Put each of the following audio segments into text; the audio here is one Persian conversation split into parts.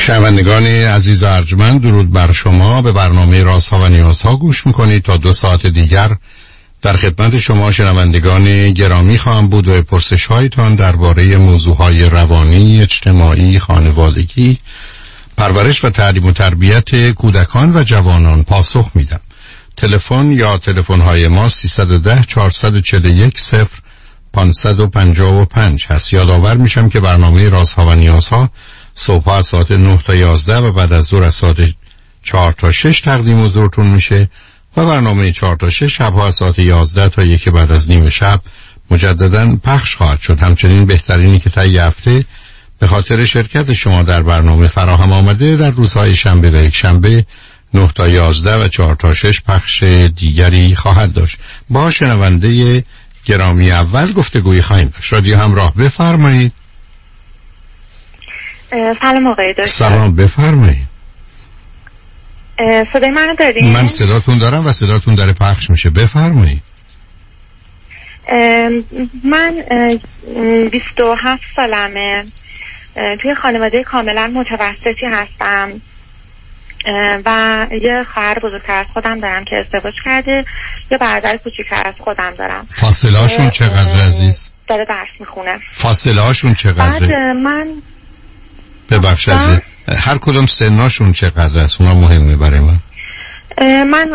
شنوندگان عزیز و ارجمند، درود بر شما. به برنامه رازها و نیازها گوش میکنید. تا 2 ساعت دیگر در خدمت شما شنوندگان گرامی خواهم بود و پرسش هایتان درباره موضوعهای روانی، اجتماعی، خانوادگی، پرورش و تعلیم و تربیت کودکان و جوانان پاسخ میدم. تلفن یا تلفن های ما 310 441 0555 هست. یادآور میشم که برنامه رازها و نیازها صبح از ساعت 9 تا 11 و بعد از ظهر از ساعت 4 تا 6 تقدیم حضورتون میشه و برنامه 4 تا 6 شبها از ساعت 11 تا 1 بعد از نیم شب مجددا پخش خواهد شد. همچنین بهترینی که طی هفته به خاطر شرکت شما در برنامه فراهم آمده در روزهای شنبه و یک شنبه 9 تا 11 و 4 تا 6 پخش دیگری خواهد داشت. با شنونده گرامی اول گفتگویی خواهیم داشت. رادیو همراه، بفرمایید. سلام آقای دکتر. سلام، بفرمایید. صدای منو دارین؟ من صداتون دارم و صداتون داره پخش میشه. بفرمایید. من 27 سالمه، توی خانواده کاملا متوسطی هستم و یه خواهر بزرگتر از خودم دارم که ازدواج کرده. یه برادر کوچیک‌تر از خودم دارم. فاصله هاشون چقدر عزیز؟ داره درس میخونه. فاصله هاشون چقدره؟ بعد من ببخش عزیز، هر کدوم سناشون چقدر است؟ اونا مهمه برای من. من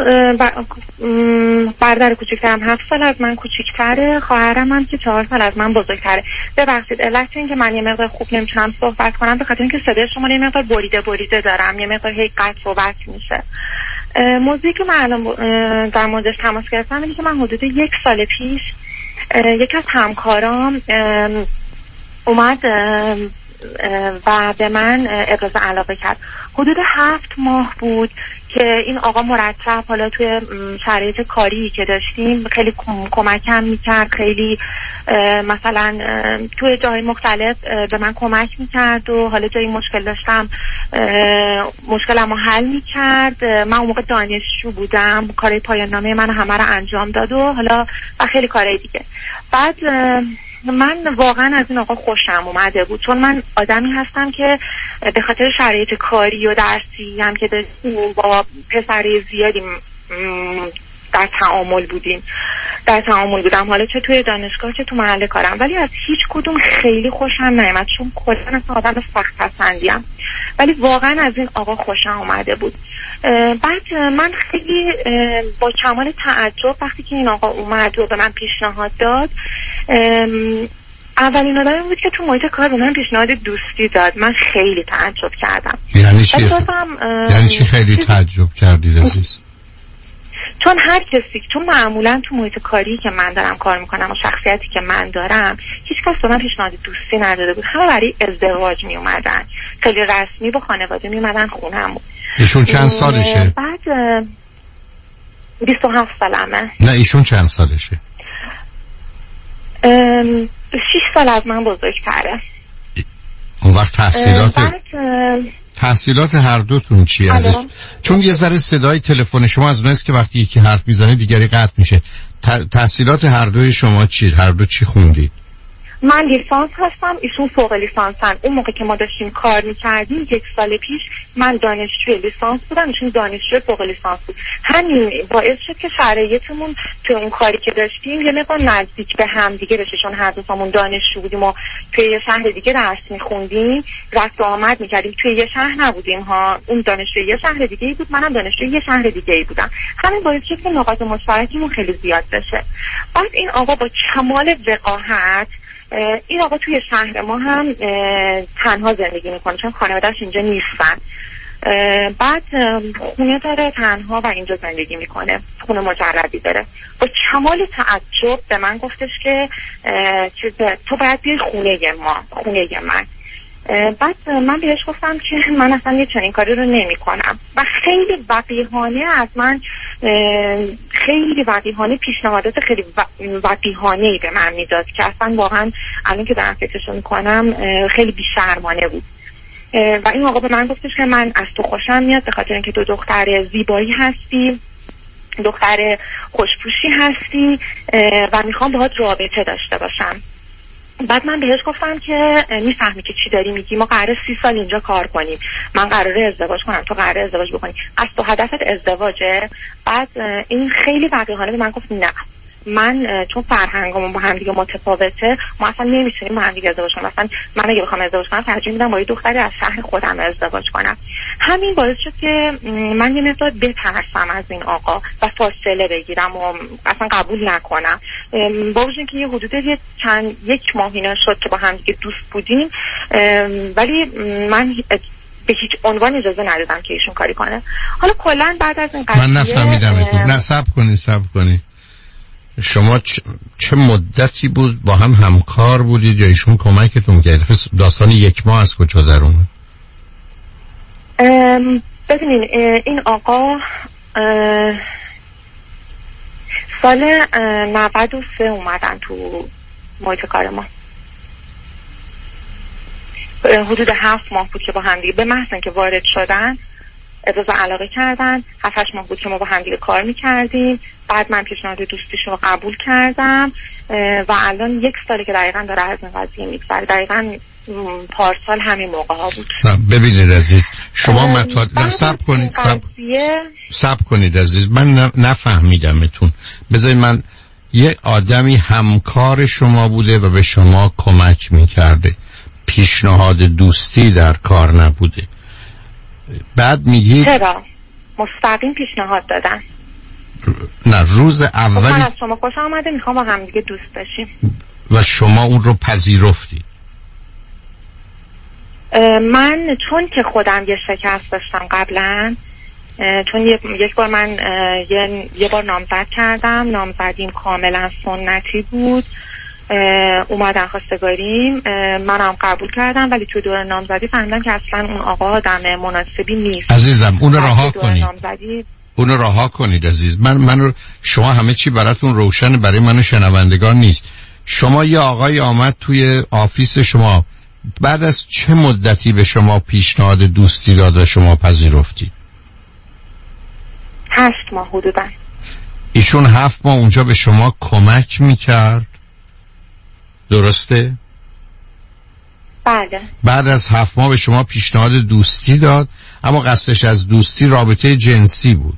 برادر کوچیکترم 7 سال از من کوچیکتره، خواهرم هم که 4 سال از من بزرگتره. ببخشید علت این که من یه مقدار خوب نمیتونم صحبت کنم به خاطر اینکه صدای شما یه مقدار بریده دارم، یه مقدار هی قطع صحبت میشه. موضوعی که من الان در موردش تماس گرفتم اینه که من حدود 1 سال پیش یکی از همکارام اومد و به من ابراز علاقه کرد. حدود 7 ماه بود که این آقا مرتب حالا توی شرایط کاری که داشتیم خیلی کمکم میکرد، خیلی مثلا توی جای مختلف به من کمک میکرد و حالا جایی مشکل داشتم مشکلمو حل میکرد. من اون موقع دانشجو بودم، کارهای پایان نامه من همه رو انجام داد و حالا و خیلی کارهای دیگه. بعد من واقعا از این آقا خوشم اومده بود، چون من آدمی هستم که به خاطر شرایط کاری و درسی هم که داشتیم با پسری زیادی در تعامل بودم، حالا چه توی دانشگاه چه تو محل کارم، ولی از هیچ کدوم خیلی خوشم نیامد چون کلا اصلا آدم سخت پسندیم، ولی واقعا از این آقا خوشم اومده بود. بعد من خیلی با کمال تعجب وقتی که این آقا اومد و به من پیشنهاد داد، اولین آدمی بود که تو محیط کار به من پیشنهاد دوستی داد. من خیلی تعجب کردم. یعنی چی خیلی تعجب کردید عزیز؟ چون هر کسی، چون معمولا تو محیط کاری که من دارم کار میکنم و شخصیتی که من دارم هیچ کس به من پیشنهاد دوستی نداده بود. همه برای ازدواج می اومدن، خیلی رسمی با خانواده می اومدن خونم. ایشون چند سالشه؟ بعد 27 سالمه. نه ایشون چند سالشه؟ 6 سال از من بزرگتره. اون وقت تحصیلات هر دوتون چی ازش؟ چون یه ذره صدای تلفن شما از اونست که وقتی یکی حرف میزنه دیگری قطع میشه. تحصیلات هر دوی شما چی؟ هر دو چی خوندید؟ من لیسانس هستم، ایشون فوق لیسانسن. اون موقع که ما داشتیم کار میکردیم 1 سال پیش من دانشجوی لیسانس بودم، ایشون دانشجوی فوق لیسانس بود. همین باعث شد که شرایطمون تو اون کاری که داشتیم یه مقدار نزدیک به هم دیگه بشه، چون هر دوتامون دانشجو بودیم و توی یه شهر دیگه درس میخوندیم، رفت و آمد میکردیم، توی یه شهر نبودیم ها. اون دانشجوی یه شهر دیگه بود، منم دانشجوی یه شهر دیگه بودم. همین باعث شد که نقاط مشترکمون خیلی زیاد بشه. بعد این آقا با کمال وقاحت، این آقا توی شهر ما هم تنها زندگی میکنه چون خانواده‌اش اینجا نیستن. بعد خونه داره تنها و اینجا زندگی میکنه، خونه مجردی داره. با کمال تعجب به من گفتش که تو باید بیای خونه من. بعد من بهش گفتم که من اصلا یه چنین کاری رو نمی کنم و خیلی وقیحانه از من پیشنهادات خیلی وقیحانه‌ای به من میداد که اصلا واقعا الان که دارم فکرشو میکنم خیلی بی‌شرمانه بود. و این آقا به من گفتش که من از تو خوشم میاد به خاطر اینکه تو دختر زیبایی هستی، دختر خوشپوشی هستی و میخوام باهات رابطه داشته باشم. بعد من بهش گفتم که میفهمی که چی داری میگی، ما قراره 30 سال اینجا کار کنیم، من قراره ازدواج کنم، تو قراره ازدواج بکنی، از تو هدفت ازدواجه؟ بعد این خیلی وقیحانه به من گفت نه، من چون فرهنگمون با هم دیگه متفاوته، ما اصلا نمیتونیم با هم دیگه ازدواج کنیم، مثلا من اگه بخوام ازدواج کنم ترجیح میدم با یه دختری از شهر خودم ازدواج کنم. همین باعث شد که من یه مقدار بترسم از این آقا و فاصله بگیرم و اصلا قبول نکنم. با وجود اینکه یه حدود یک ماه اینا شد که با هم دیگه دوست بودیم، ولی من به هیچ عنوان اجازه ندادم که ایشون کاری کنه. حالا کلا بعد از این قضیه من نفهمیدمتون. نه صبر کنید. شما چه مدتی بود با هم همکار بودید یا ایشون کمکتون کرد؟ داستان یک ماه از کجا در اومد؟ ببینین این آقا سال 93 اومدن تو محیط کار ما، حدود 7 ماه بود که با هم دیگه به محض اینکه وارد شدن ابراز علاقه کردن. 7-8 ماه بود که ما با هم دیگه کار میکردیم. بعد من پیشنهاد دوستیشون رو قبول کردم و الان 1 ساله که دقیقاً داره از این قضیه میگذره. دقیقاً پارسال همین موقع ها بود. ببینید عزیز، شما صبر کنید عزیز، من نفهمیدمتون. بذارید من، یه آدمی همکار شما بوده و به شما کمک میکرده، پیشنهاد دوستی در کار نبوده. بعد میگید چرا؟ مستقیم پیشنهاد دادن. نه روز اولی من از شما خوش آمده، میخوام با هم دیگه دوست باشیم و شما اون رو پذیرفتید. من چون که خودم یه شکست داشتم قبلا، چون یک بار من یه بار نامزد کردم، نامزدیم کاملا سنتی بود، اومدن خواستگاریم، منم قبول کردم، ولی تو دور نامزدی فهمیدم که اصلا اون آقا آدم مناسبی نیست. عزیزم اونو رها کنید عزیز. شما همه چی براتون روشن، برای من شنوندگان نیست. شما یه آقای آمد توی آفیس شما، بعد از چه مدتی به شما پیشنهاد دوستی داد و شما پذیرفتید؟ 8 ماه حدودا. ایشون 7 ماه اونجا به شما کمک میکرد، درسته؟ بله. بعد از 7 ماه به شما پیشنهاد دوستی داد، اما قصدش از دوستی رابطه جنسی بود.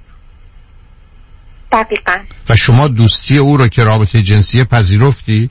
دقیقاً. و شما دوستی او رو که رابطه جنسی پذیرفتی؟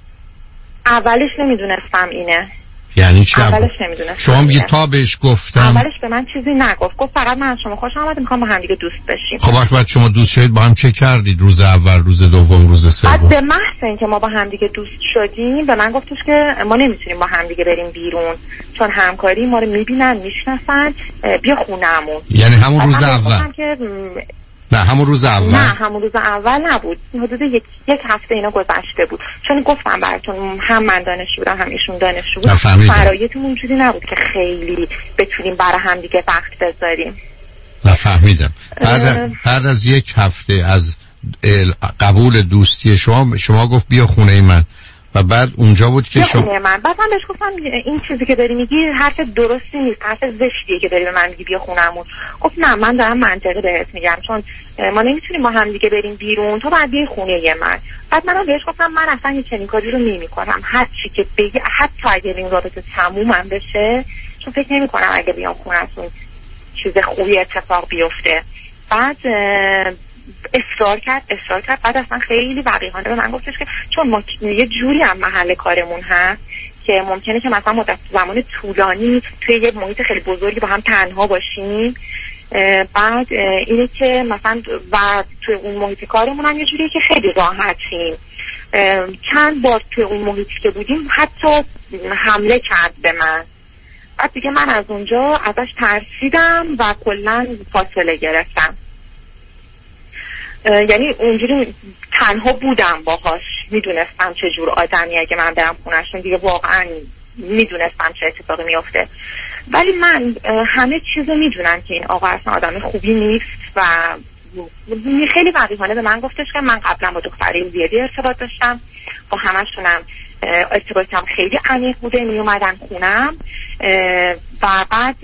اولش نمیدونستم اینه. یعنی چی؟ اولش نمیدونستم. شما میگی تا بهش گفتم. اولش به من چیزی نگفت، گفت فقط من از شما خوشم اومد، میخوام با هم دیگه دوست بشیم. خب بعد شما دوست شدید، با هم چه کردید؟ روز اول، روز دوم، روز سوم؟ بعد به محض اینکه ما با هم دیگه دوست شدیم به من گفتش که ما نمیتونیم با هم دیگه بریم بیرون، چون همکاری ما رو میبینن میشناسن، بیا خونه‌مون. یعنی همون روز اول؟ نه همون روز اول. نه همون روز اول نبود، حدود یک هفته اینا گذشته بود، چون گفتم براتون هم من دانشجو بودم هم ایشون دانشجو بود، شرایطمون اونجوری نبود که خیلی بتونیم برای هم دیگه وقت بذاریم. نفهمیدم. بعد از 1 هفته از قبول دوستی شما گفت بیا خونه من و بعد اونجا بود که شما بعد من بهش گفتم این چیزی که داری میگی حرف درستی نیست، حرف زشتیه که داری به من میگی بیا خونمون. گفت نه من دارم منطقی بهت میگم، چون ما نمیتونیم با هم دیگه بریم بیرون، تو بعد بیای خونه من. بعد منم بهش گفتم من اصلا این چنین کاری رو نمیکنم، هر چی که بگی، حتی اگه این رابطه تمومم بشه، چون فکر نمیکنم اگه بیام خونه‌تون چیز خوبی اتفاق بیفته. بعد اصرار کرد. بعد اصلا خیلی وقیحانه به من گفتش که چون ما یه جوری هم محل کارمون هست که ممکنه که مثلا مدت زمان طولانی توی یه محیط خیلی بزرگی با هم تنها باشیم. بعد اینه که مثلا و توی اون محیط کارمون هم یه جوریه که خیلی راحتیم. چند بار توی اون محیطی که بودیم حتی حمله کرد به من. بعد دیگه من از اونجا ازش ترسیدم و کلاً فاصله گرفتم. یعنی اونجوری تنها بودم باهاش، میدونستم چه جور آدمی اگه من برم خونه‌شون دیگه واقعا میدونستم چه اتفاقی میفته. ولی من همه چیزو میدونم که این آقا اصلا آدم خوبی نیست و خیلی وقیحانه به من گفتش که من قبلا با دختری زیادی ارتباط داشتم، با همشونم ارتباطم خیلی عمیق بوده، می اومدن خونم و بعد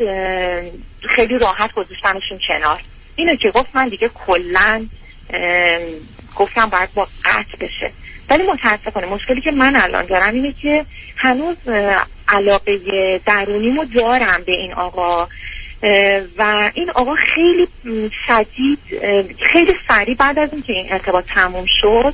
خیلی راحت گذاشتمشون کنار. اینو که گفت من دیگه کلاً گفتم باید با قطع بشه. ولی متاسفانه مشکلی که من الان دارم اینه که هنوز علاقه درونیمو دارم به این آقا و این آقا خیلی شدید خیلی سریع بعد از اینکه این ارتباط تموم شد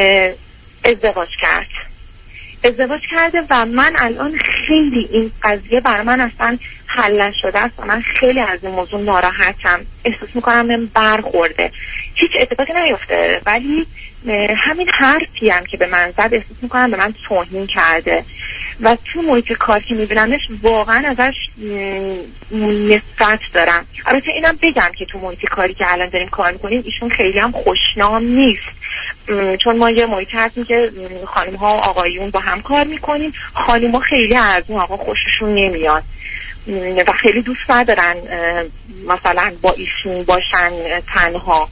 ازدواج کرده و من الان خیلی این قضیه برای من اصلا حل نشده است و من خیلی از این موضوع ناراحتم. احساس میکنم من برخورده، هیچ اتفاقی نیفته ولی همین حرفی هم که به من زد احساس میکنم به من توهین کرده و تو محیط کار که میبینمش واقعا ازش نفرت دارم. البته اینم بگم که تو محیط کاری که الان داریم کار میکنیم ایشون خیلی هم خوشنام نیست، چون ما یه محیط هستیم که خانم ها و آقایون با هم کار میکنیم. خانم ها خیلی از این آقا خوششون نمیاد و خیلی دوست ندارن مثلا با ایشون باشن تنها.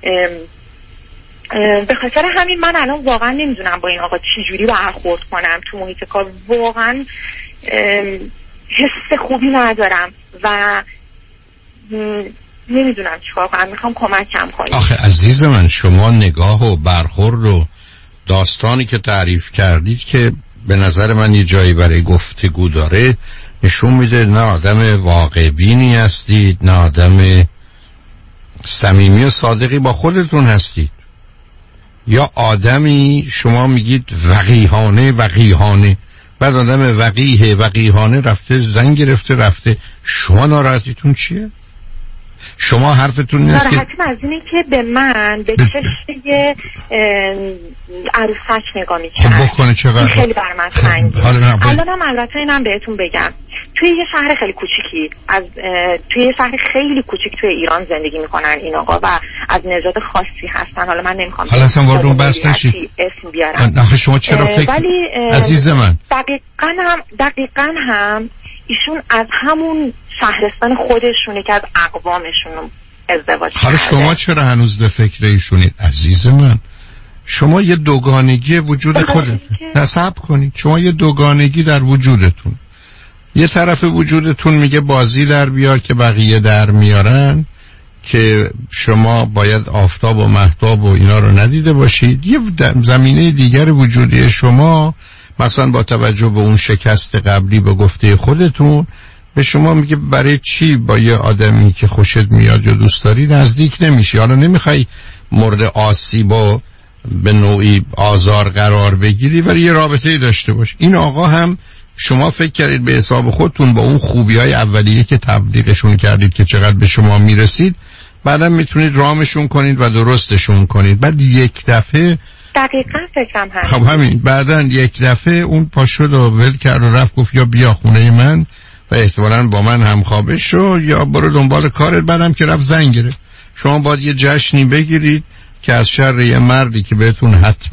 به خاطر همین من الان واقعا نمیدونم با این آقا چی جوری برخورد کنم تو محیط کار. واقعا حس خوبی ندارم و نمیدونم چیکار کنم. میخوام کمکم کنید. آخه عزیز من، شما نگاه و برخورد و داستانی که تعریف کردید که به نظر من یه جایی برای گفتگو داره، نشون میده نه آدم واقع بینی هستید، نه آدم صمیمی و صادقی با خودتون هستید، یا آدمی شما میگید وقیحانه بعد آدم وقیحانه رفته زن گرفته رفته. شما ناراحتیتون چیه؟ شما حرفتون نیست که ناراحتیم از اینه که به من به چشم عروسک نگاه میکنه. خب بکنه چقدر خیلی بر من سنگه. الانم البته اینم بهتون بگم توی یه شهر خیلی کوچیکی توی یه شهر خیلی کوچیک توی ایران زندگی میکنن این آقا و از نژاد خاصی هستن. حالا من نمیخوام حالا اصلا وارد اون بحث نشید اسم بیارم. آخه شما چرا فکر عزیز من دقیقاً هم ایشون از همون شهرستان خودشونه که از اقوامشون ازدواج کرده. حالا شما چرا هنوز به فکر ایشونید عزیز من؟ شما یه دوگانگی وجود خودتون نصب کنید. شما یه دوگانگی در وجودتون، یه طرف وجودتون میگه بازی در بیار که بقیه در میارن، که شما باید آفتاب و مهتاب و اینا رو ندیده باشید. یه زمینه دیگر وجودی شما مثلا با توجه به اون شکست قبلی به گفته خودتون به شما میگه برای چی با یه آدمی که خوشت میاد یا دوست داری نزدیک نمیشی. حالا نمیخوای مورد آسیب و به نوعی آزار قرار بگیری ولی یه رابطه‌ای داشته باش. این آقا هم شما فکر کردید به حساب خودتون با اون خوبی‌های اولیه که تبلیغشون کردید که چقدر به شما میرسید، بعدم میتونید رامشون کنید و درستشون کنید. بعد یک دفعه دقیقاً فکرم هست. خب همین بعدن یک دفعه اون پاشد و ول کرد و رفت گفت یا بیا خونه من و احتمالاً با من همخوابه شو یا برو دنبال کارت. بعدم که رفت زنگ گرفت. شما باید یه جشنی بگیرید که از شر یه مردی که بهتون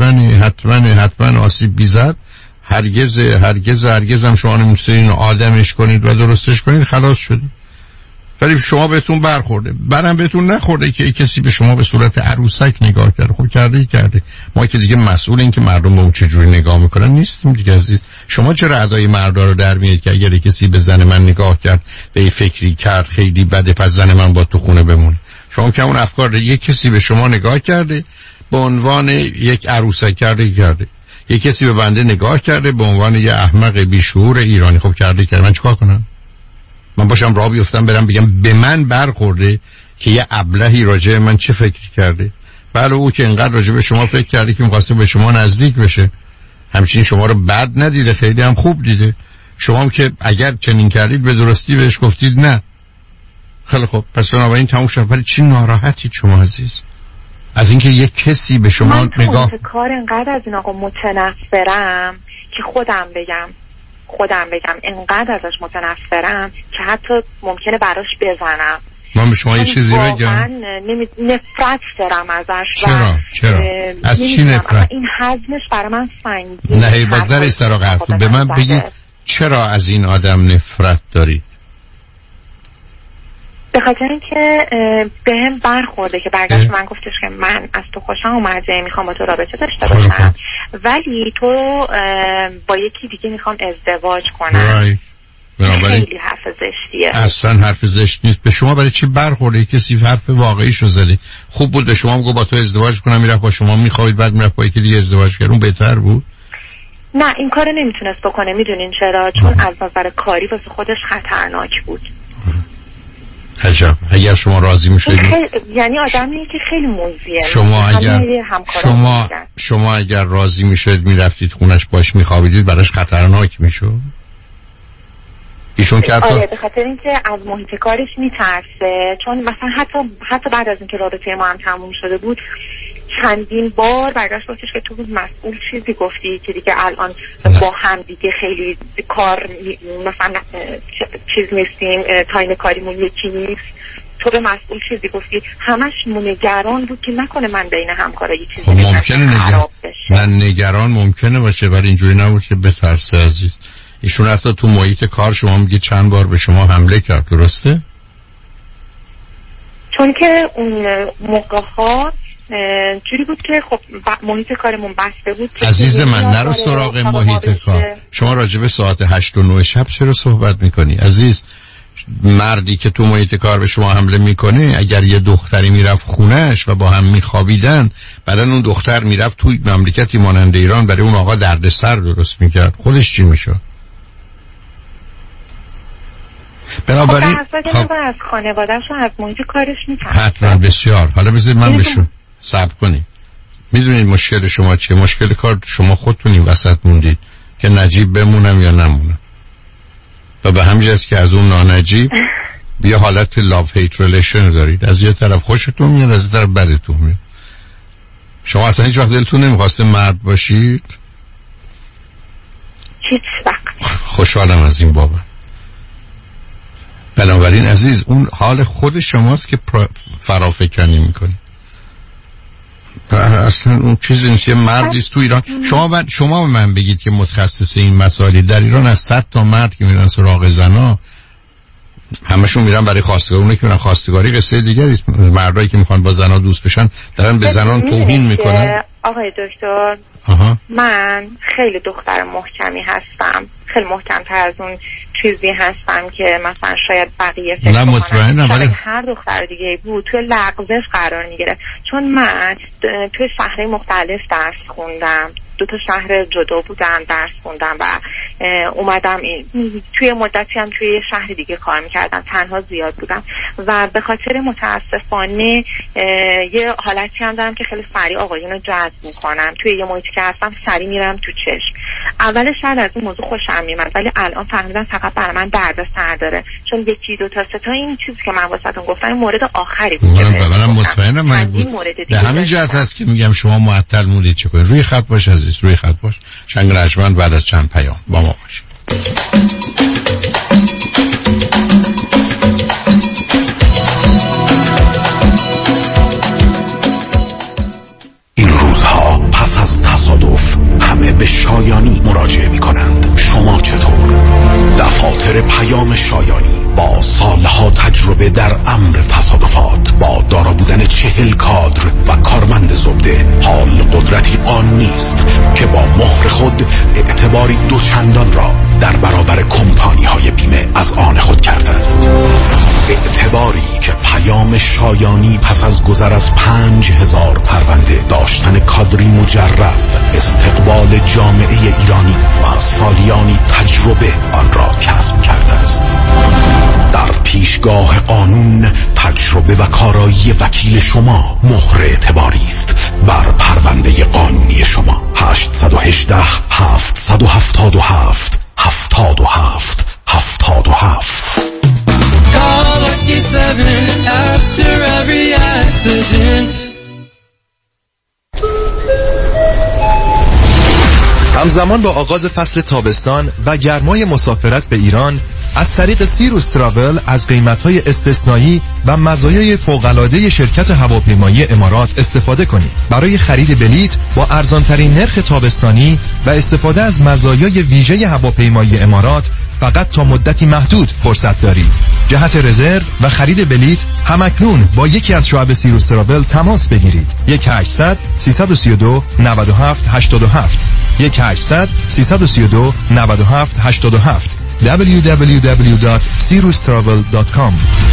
حتما آسیب بیزد هرگز هم شما نمیتونید آدمش کنید و درستش کنید، خلاص شدید. ولی شما بهتون برخورده، برام بهتون نخورده که کسی به شما به صورت عروسک نگاه کرده. خب کرده. ما که دیگه مسئول این که مردم به اون چجوری نگاه میکنن نیستیم دیگه عزیز. شما چرا ادای مردا رو در میارید که اگر کسی به زن من نگاه کرد و یه فکری کرد خیلی بده پس زن من با تو خونه بمونه؟ شما که اون افکار رو یک کسی به شما نگاه کرده به عنوان یک عروسک کرده. یک کسی به بنده نگاه کرده به عنوان یه احمق بیشعور ایرانی. خب کرده من چیکار کنم؟ من باشم راه بیفتم برم بگم به من برخورده که یه ابلهی راجع من چه فکری کرده؟ بله او که اینقدر راجع به شما فکر کرده که می‌خواسته به شما نزدیک بشه، همچنین شما رو بد ندیده، خیلی هم خوب دیده. شما هم که اگر چنین کردید به درستی بهش گفتید نه. خیلی خوب، پس بنابراین تموم شد. ولی چی ناراحتید شما عزیز از اینکه یک کسی به شما نگاه کار انقدر از این آقا متنفرم که خودم بگم انقدر ازش متنفرم که حتی ممکنه براش بزنم. من به شما یه چیزی بگم نفرت دارم ازش. چرا؟ از چی نفرت؟ این حزمش برای من سنگین. نه باز در سراغ حرف به من بگید چرا از این آدم نفرت دارید؟ به خاطر اینکه به هم برخورده که برگشت من گفتش که من از تو خوشم اومده، میخوام با تو رابطه داشته باشم ولی تو با یکی دیگه میخوام ازدواج کنم. خیلی حرف زشتیه. اصلا حرف زشت نیست. به شما برای چی برخورده؟ کسی حرف واقعیشو زده. خوب بود به شما میگه با تو ازدواج کنم، میرفت با شما میخوابید، بعد میرفت با یکی دیگه ازدواج کرد، اون بهتر بود؟ نه این کارو نمیتونست بکنه. میدونین چرا؟ چون از نظر کاری واسه خودش خطرناک بود. عجب. اگر شما راضی میشدید یعنی آدمیه که خیلی موزیه. شما اگر راضی میشدید میرفتید خونش باش میخوابیدید، براش خطرناک میشد؟ ایشون که آره به خاطر اینکه از محیط کارش میترسه. چون مثلا حتی بعد از اینکه رابطه ما هم تموم شده بود چندین بار برگشت گفتش که تو مسئول چیزی گفتی که دیگه الان با هم دیگه خیلی کار مثلا چیز نیستیم، تایم کاریمون یکی نیست، تو به مسئول چیزی گفتی. همش نگران بود که نکنه من بین همکارای چیزی ممکنه نگران ممکنه باشه، ولی اینجوری نبود که بترسه عزیز. ایشون حتی تو محیط کار شما میگی چند بار به شما حمله کرد، درسته؟ چون که اون موقع‌ها جوری بود که خب محیط کارمون بسته بود. عزیز من نرو سراغ محیط کار. شما راجع به ساعت 8 و 9 شب چرا صحبت میکنی عزیز؟ مردی که تو محیط کار به شما حمله میکنه، اگر یه دختری میرفت خونهش و با هم میخوابیدن، بعدن اون دختر میرفت توی مملکتی مانند ایران برای اون آقا دردسر درست میکرد، خودش چی میشد؟ بنابراین خب از خانواده‌اش و از محیط کارش میترسه. حتما. بسیار. حالا بذارید من بهشون صبر کنیم. میدونید مشکل شما چیه؟ مشکل کار شما خودتون این وسط موندید که نجیب بمونم یا نمونم، و به همین جاست که از اون نانجیب یه حالت لاف هیت ریلیشن دارید. از یه طرف خوشتون میاد، از یه طرف بدتون میاد. شما اصلا هیچ وقت دلتون نمیخواسته مرد باشید؟ هیچ وقت. خوشحالم از این بابت. بنابراین عزیز اون حال خود شماست که فرافکنی میکنی. اصلا اون چیزی نیست. یه مردیست تو ایران. شما به من بگید که متخصص این مسائلی در ایران از 100 تا مرد که میرن سراغ زنا، همشون میرن برای خواستگاری. اونه که میرن خواستگاری قصه دیگری. مردایی که میخوان با زنا دوست بشن دارن به زنان توهین میکنن. آقای دکتر من خیلی دختر محکمی هستم، خیلی محکم‌تر از اون چیزی هستم که مثلا شاید بقیه فکر کنن. ولی هر دختر دیگه بود توی لغزش قرار میگیره. چون من توی شهرهای مختلف درس خوندم، 2 تا شهر جدا بودم درس خوندم و اومدم توی مدتی هم توی شهر دیگه کار میکردم، تنها زیاد بودم و به خاطر متاسفانه یه حالتی هم دارم که خیلی سریع آقایون رو جذب میکنم. توی یه محیطی که هستم سریع میرم تو چشم. اولش شاید از این موضوع خوشم میاد، ولی الان فهمیدم فقط برای من دردسر داره. چون 1 2 تا 3 تا این چیزی که من واسهتون گفتم مورد آخری بود. منم مطمئنم من بود. به همین جهت هست که میگم شما معطل موندید. چه کنید؟ روی خط باش عزیز، روی خط باش. شنگ رجمند بعد از چند پیام با ما باش. این روزها پس از تصادف همه به شایانی مراجعه می کنند. شما چطور؟ دفاتر پیام شایانی با سالها تجربه در امر تصادفات، با دارا بودن 40 کادر و کارمند زبده، حال قدرتی قانونی است که با مهر خود اعتباری دوچندان را در برابر کمپانی های بیمه از آن خود کرده است. اعتباری که پیام شایانی پس از گذر از 5000 پرونده، داشتن کادری مجرب، استقبال جامعه ایرانی و سالیانی تجربه آن را کسب کرده است. در پیشگاه قانون تجربه و کارایی وکیل شما مهر اعتباری است بر پرونده قانونی شما. 818 777 77 77. Call Lucky 7 after every accident. همزمان با آغاز فصل تابستان و گرمای مسافرت به ایران، از طریق سیروس تراول از قیمت‌های استثنایی و مزایای فوق‌العاده شرکت هواپیمایی امارات استفاده کنید. برای خرید بلیت با ارزان‌ترین نرخ تابستانی و استفاده از مزایای ویژه هواپیمایی امارات فقط تا مدتی محدود فرصت دارید. جهت رزرو و خرید بلیت همکنون با یکی از شعب سیروس تراول تماس بگیرید. 1800 332 97 87 1800 332 97 87 www.sirustravel.com.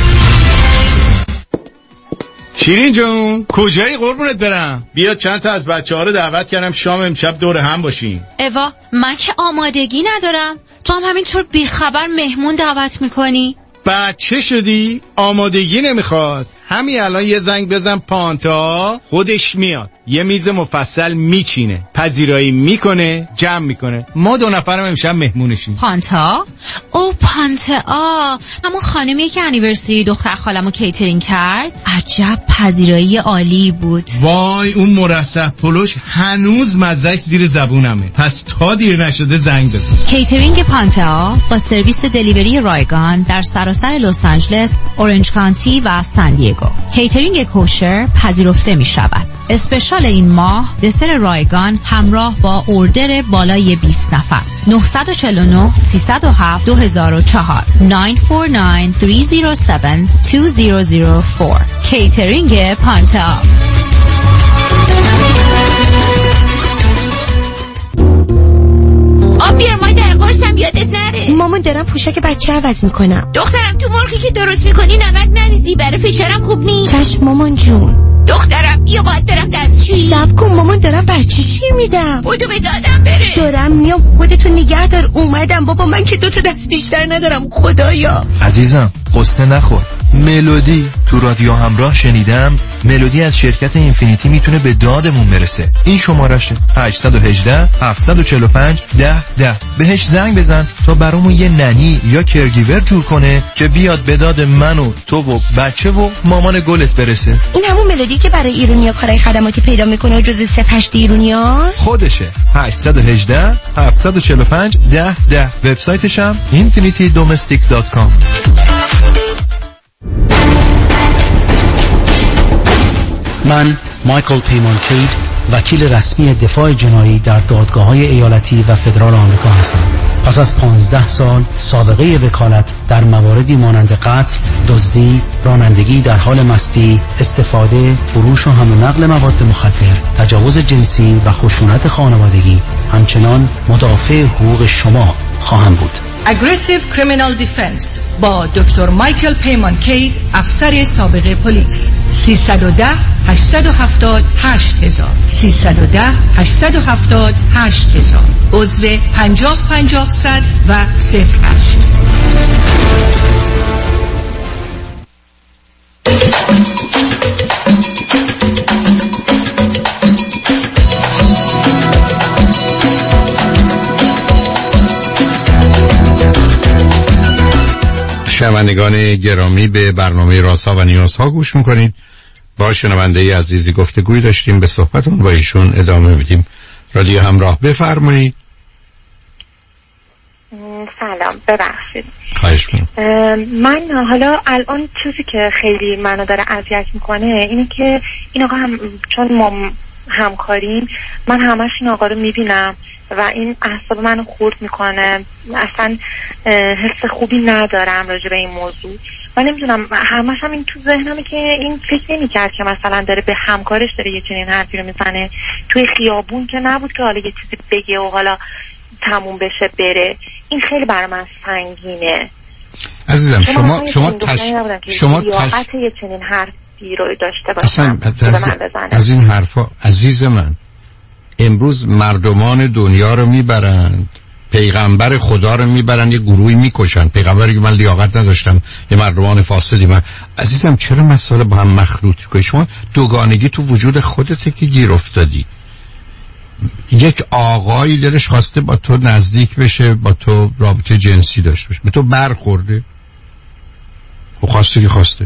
شیرین جون کجایی قربونت برم؟ بیا چند تا از بچه‌ها رو دعوت کردم شام امشب دور هم باشیم. اوا من که آمادگی ندارم، تو هم همینطور بیخبر مهمون دعوت میکنی؟ بچه شدی؟ آمادگی نمیخواد. همین الان یه زنگ بزن پانتا خودش میاد، یه میز مفصل میچینه، پذیرایی میکنه، جمع میکنه. ما 2 نفرم امشب مهمونشیم. پانتا؟ او پانتا، همون خانمیه که انیورسری دختر خالمو کیترینگ کرد. عجب پذیرایی عالی بود. وای اون مرسح پلوش هنوز مزهش زیر زبونمه. پس تا دیر نشده زنگ بزن. کیترینگ پانتا با سرویس دلیوری رایگان در سراسر لس آنجلس، اورنج کانتی و سان دیگو. کیترینگ کوشر پذیرفته می شود. اسپشال این ماه دسر رایگان همراه با اوردر بالای 20 نفر. 949 307 2004 949 307 2004. کیترینگ پانتا. بیار ما در قرصم یادت نره. مامان دارم پوشک بچه عوض میکنم. دخترم تو مرغی که درست میکنی نمک نریزی، برای فشارم خوب نیست. چشم مامان جون. دخترم بیا باید برم دستشویی. صبر کن مامان دارم بچه شیر میدم. بودو به دادم برس. دارم میام، خودتون نگه دار. اومدم بابا، من که 2 تا دست بیشتر ندارم خدایا. عزیزم قصه نخور. ملودی تو رادیو همراه شنیدم. ملودی از شرکت اینفینیتی میتونه به دادمون برسه. این شمارشه 818 745 1010. بهش زنگ بزن تا برامون یه ننی یا کرگیور جور کنه که بیاد به داد من و تو و بچه و مامان گلت برسه. این همون ملودی که برای ایرونیا کارهای خدماتی پیدا میکنه و جزء 08 ایرونیا خودشه. 818 745 1010. وبسایتش هم infinitydomestic.com. من مایکل پیمان کید، وکیل رسمی دفاع جنایی در دادگاه‌های ایالتی و فدرال آمریکا هستم. پس از 15 سال سابقه وکالت در مواردی مانند قتل، دزدی، رانندگی در حال مستی، استفاده، فروش و حمل و نقل مواد مخدر، تجاوز جنسی و خشونت خانوادگی، همچنان مدافع حقوق شما خواهم بود. Aggressive Criminal Defense با دکتر مایکل پیمان کید، افسر سابق پلیس. 310 870 8000 310 870 8000. عضو 50 100 و 08. شنوندگان گرامی، به برنامه رازها و نیازها گوش میکنید. با شنونده عزیزی گفتگوی داشتیم، به صحبتون با ایشون ادامه میدیم. رادیو همراه، بفرمایید. سلام، ببخشید. خواهش می‌کنم. من حالا الان چیزی که خیلی منو داره اذیت میکنه اینه که این آقا هم چون ما همکاریم، من همش این آقا رو میبینم و این اعصاب منو خورد میکنه. اصلا حس خوبی ندارم راجع به این موضوع. من نمیدونم، همش هم این تو ذهنمه که این فکر نمی‌کرد که مثلا داره به همکارش داره یه چنین حرفی رو میزنه. توی خیابون که نبود که حالا یه چیزی بگه و حالا تموم بشه بره. این خیلی برای من سنگینه. عزیزم شما لیاقت یه چنین حرفی رو داشته باشم از این حرفا. عزیز من، امروز مردمان دنیا رو میبرند، پیغمبر خدا رو میبرن، یه گروهی میکشن. پیغمبری که من لیاقت نداشتم، یه مردمان فاسدی. من عزیزم چرا مسائل با هم مخلوط کنی؟ شما دوگانگی تو وجود خودته که گیر افتادی. یک آقایی دلش خواسته با تو نزدیک بشه، با تو رابطه جنسی داشته باشه، به تو برخورده و خواسته که خواسته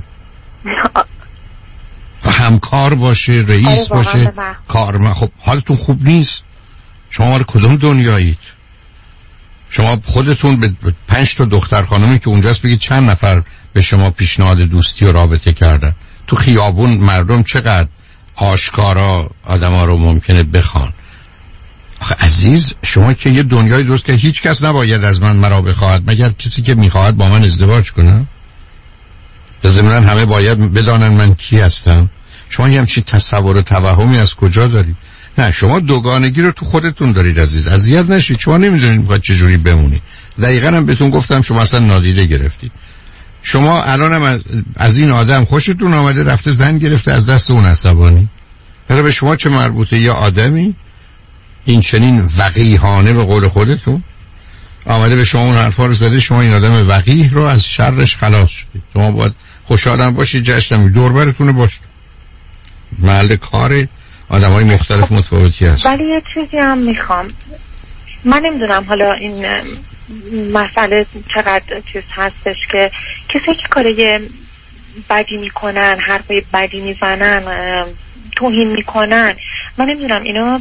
و همکار باشه، رئیس باشه، کارمند. خب حالتون خوب نیست. شما مال کدوم دنیایید؟ شما خودتون به 5 تا دختر خانمی که اونجاست بگید چند نفر به شما پیشنهاد دوستی و رابطه کردن؟ تو خیابون مردم چقدر آشکارا آدما رو ممکنه بخوان. آخه عزیز، شما که یه دنیای درست که هیچ کس نباید از من مرا بخواهد مگر کسی که میخواهد با من ازدواج کنه. به ضمن همه باید بدانن من کی هستم. شما همچین تصور و توهمی از کجا دارید؟ نه شما دوگانگی رو تو خودتون دارید عزیز، اذیت نشید. شما نمیدونید میخواد چه جوری بمونید. دقیقاً هم بهتون گفتم شما اصلا نادیده گرفتید. شما الانم از این آدم خوشتون آمده، رفته زن گرفته، از دست اون عصبانی. حالا به شما چه مربوطه؟ یا آدمی این چنین وقیحانه به قول خودتون آمده به شما اون حرفا رو زده، شما این آدم وقیح رو از شرش خلاص شدید. شما باید خوشحالم باشید، جشنم دور برتون باشید. محل کار آدمای مختلف متفاوتی هست. ولی یه چیزی هم میخوام، من نمیدونم حالا این مسئله چقدر چیز هستش که کسی که کاری بدی میکنن، حرفای بدی میزنن، توهین میکنن، من نمیدونم اینا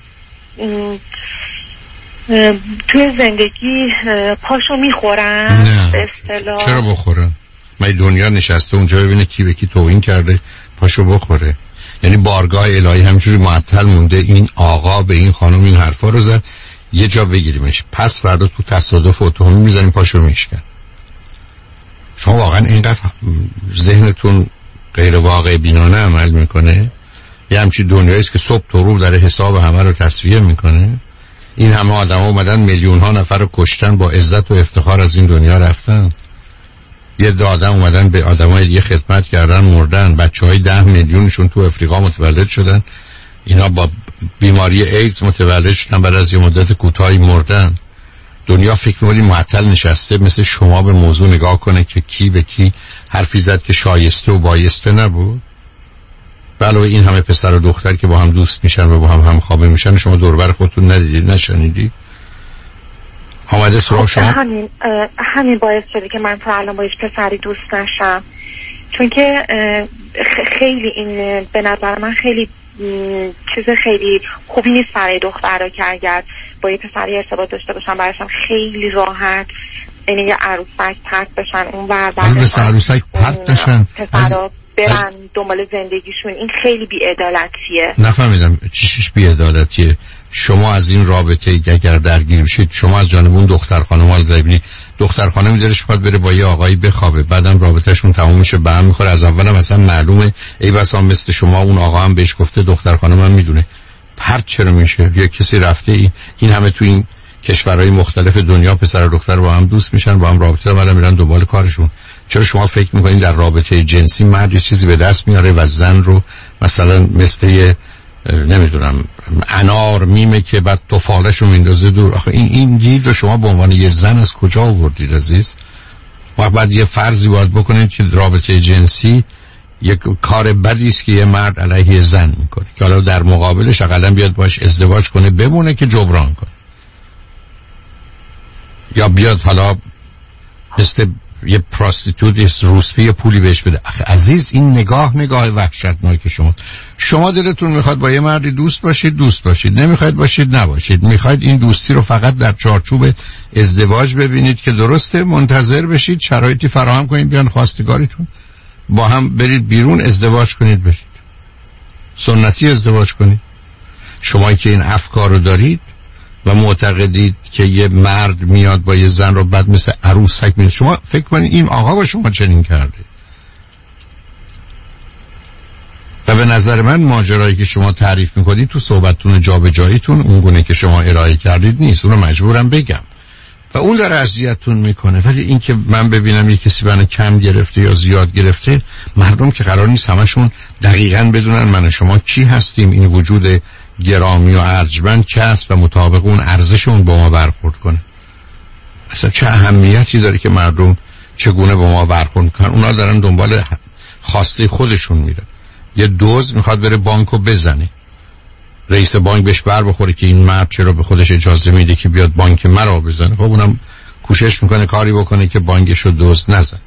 توی زندگی پاشو میخورن؟ نه به اصطلاح چرا بخورن؟ من دنیا نشسته اونجا ببینه کی به کی توهین کرده پاشو بخوره. یعنی بارگاه الهی همینجوری معطل مونده، این آقا به این خانم این حرفا رو زد، یه جا بگیریمش، پس فردا تو تصادف و توهین میزنیم پاشو میشکن. شما واقعا اینقدر ذهنتون غیر واقع بینانه عمل میکنه؟ یه همچین دنیایی است که صبح تا روز داره حساب همه رو تصفیه میکنه؟ این همه آدم ها اومدن میلیون ها نفر رو کشتن، با عزت و افتخار از این دنیا رفتن. یه آدم اومدن به آدمای دیگه خدمت کردن، مردن. بچهای 10 میلیونشون تو افریقا متولد شدن، اینا با بیماری ایدز متولد شدن، بعد از یه مدت کوتاهی مردن. دنیا فکر می‌کنی معطل نشسته مثل شما به موضوع نگاه کنه که کی به کی حرفی زد که شایسته و بایسته نبود؟ بله این همه پسر و دختر که با هم دوست میشن و با هم همخوابه میشن، شما دوربر خودتون ندیدید، نشنیدید؟ آمده سراغ شما همین باعث شده که من تا الان با هیچ پسری دوست نشم، چون که خیلی این به نظر من خیلی چیز خیلی خوبی نیست برای دخترها که اگر با یه پسری ارتباط داشته باشن براشون خیلی راحت یعنی یه عروسک پرت بشن اون ور بعد عروسک پرت بشن برن دنبال زندگیشون. این خیلی بی‌عدالتیه. نفهمیدم چیش بی‌عدالتیه؟ شما از این رابطه اگر درگیر بشید، شما از جانب اون دختر خانم حال ببینید، دختر خانمی دلش میخواد بره با یه آقایی بخوابه، بعدم رابطهشون تموم میشه به هم میخوره، از اولم اصلا معلومه ای بسا مثل شما اون آقا هم بهش گفته، دختر خانم هم میدونه، پرت چرا میشه؟ یا کسی رفته این همه تو این کشورهای مختلف دنیا پسر و دختر با هم دوست میشن، با هم رابطه دارن، میرن دنبال کارشون. چرا شما فکر میکنید در رابطه جنسی مرد یه چیزی به دست میاره و زن رو مثلا مثل نمیدونم انار میمه که بعد توفالش رو میندازه دور؟ آخه این دید رو شما به عنوان یه زن از کجا آوردید عزیز؟ و بعد یه فرضی باید بکنید که رابطه جنسی یک کار بدی است که یه مرد علیه زن میکنه که حالا در مقابلش حداقل بیاد باش ازدواج کنه بمونه که جبران کنه، یا بیاد حالا مثل یه پراستیتوت روسپی پولی بهش بده. عزیز این نگاه وحشتناک شما دلتون میخواد با یه مردی دوست باشید، نمیخواید باشید نباشید، میخواید این دوستی رو فقط در چارچوب ازدواج ببینید که درسته، منتظر بشید شرایطی فراهم کنید بیان خواستگاریتون با هم برید بیرون ازدواج کنید، بشید سنتی ازدواج کنید. شمایی که این افکار رو دارید و معتقدید که یه مرد میاد با یه زن رو بعد مثل عروسک میاد، شما فکر کنید این آقا با شما چنین کرده؟ و به نظر من ماجرایی که شما تعریف میکنید تو صحبتتون جابجاییتون اون گونه که شما ارائه کردید نیست، اون رو مجبورم بگم و اون داره اذیتتون میکنه. ولی این که من ببینم یه کسی منو کم گرفته یا زیاد گرفته، مردم که قرار نیست همشون دقیقاً بدونن من و شما کی هستیم، این وجود گرامی و ارجمند که هست و مطابق اون ارزشون با ما برخورد کنه. اصلا چه اهمیتی داره که مردم چگونه با ما برخورد کنن؟ اونا دارن دنبال خواسته خودشون میرن. یه دزد میخواد بره بانکو بزنه، رئیس بانک بهش بر بخوره که این مرد چرا به خودش اجازه میده که بیاد بانک مرا بزنه. خب اونم کوشش میکنه کاری بکنه که بانکشو دزد نزن.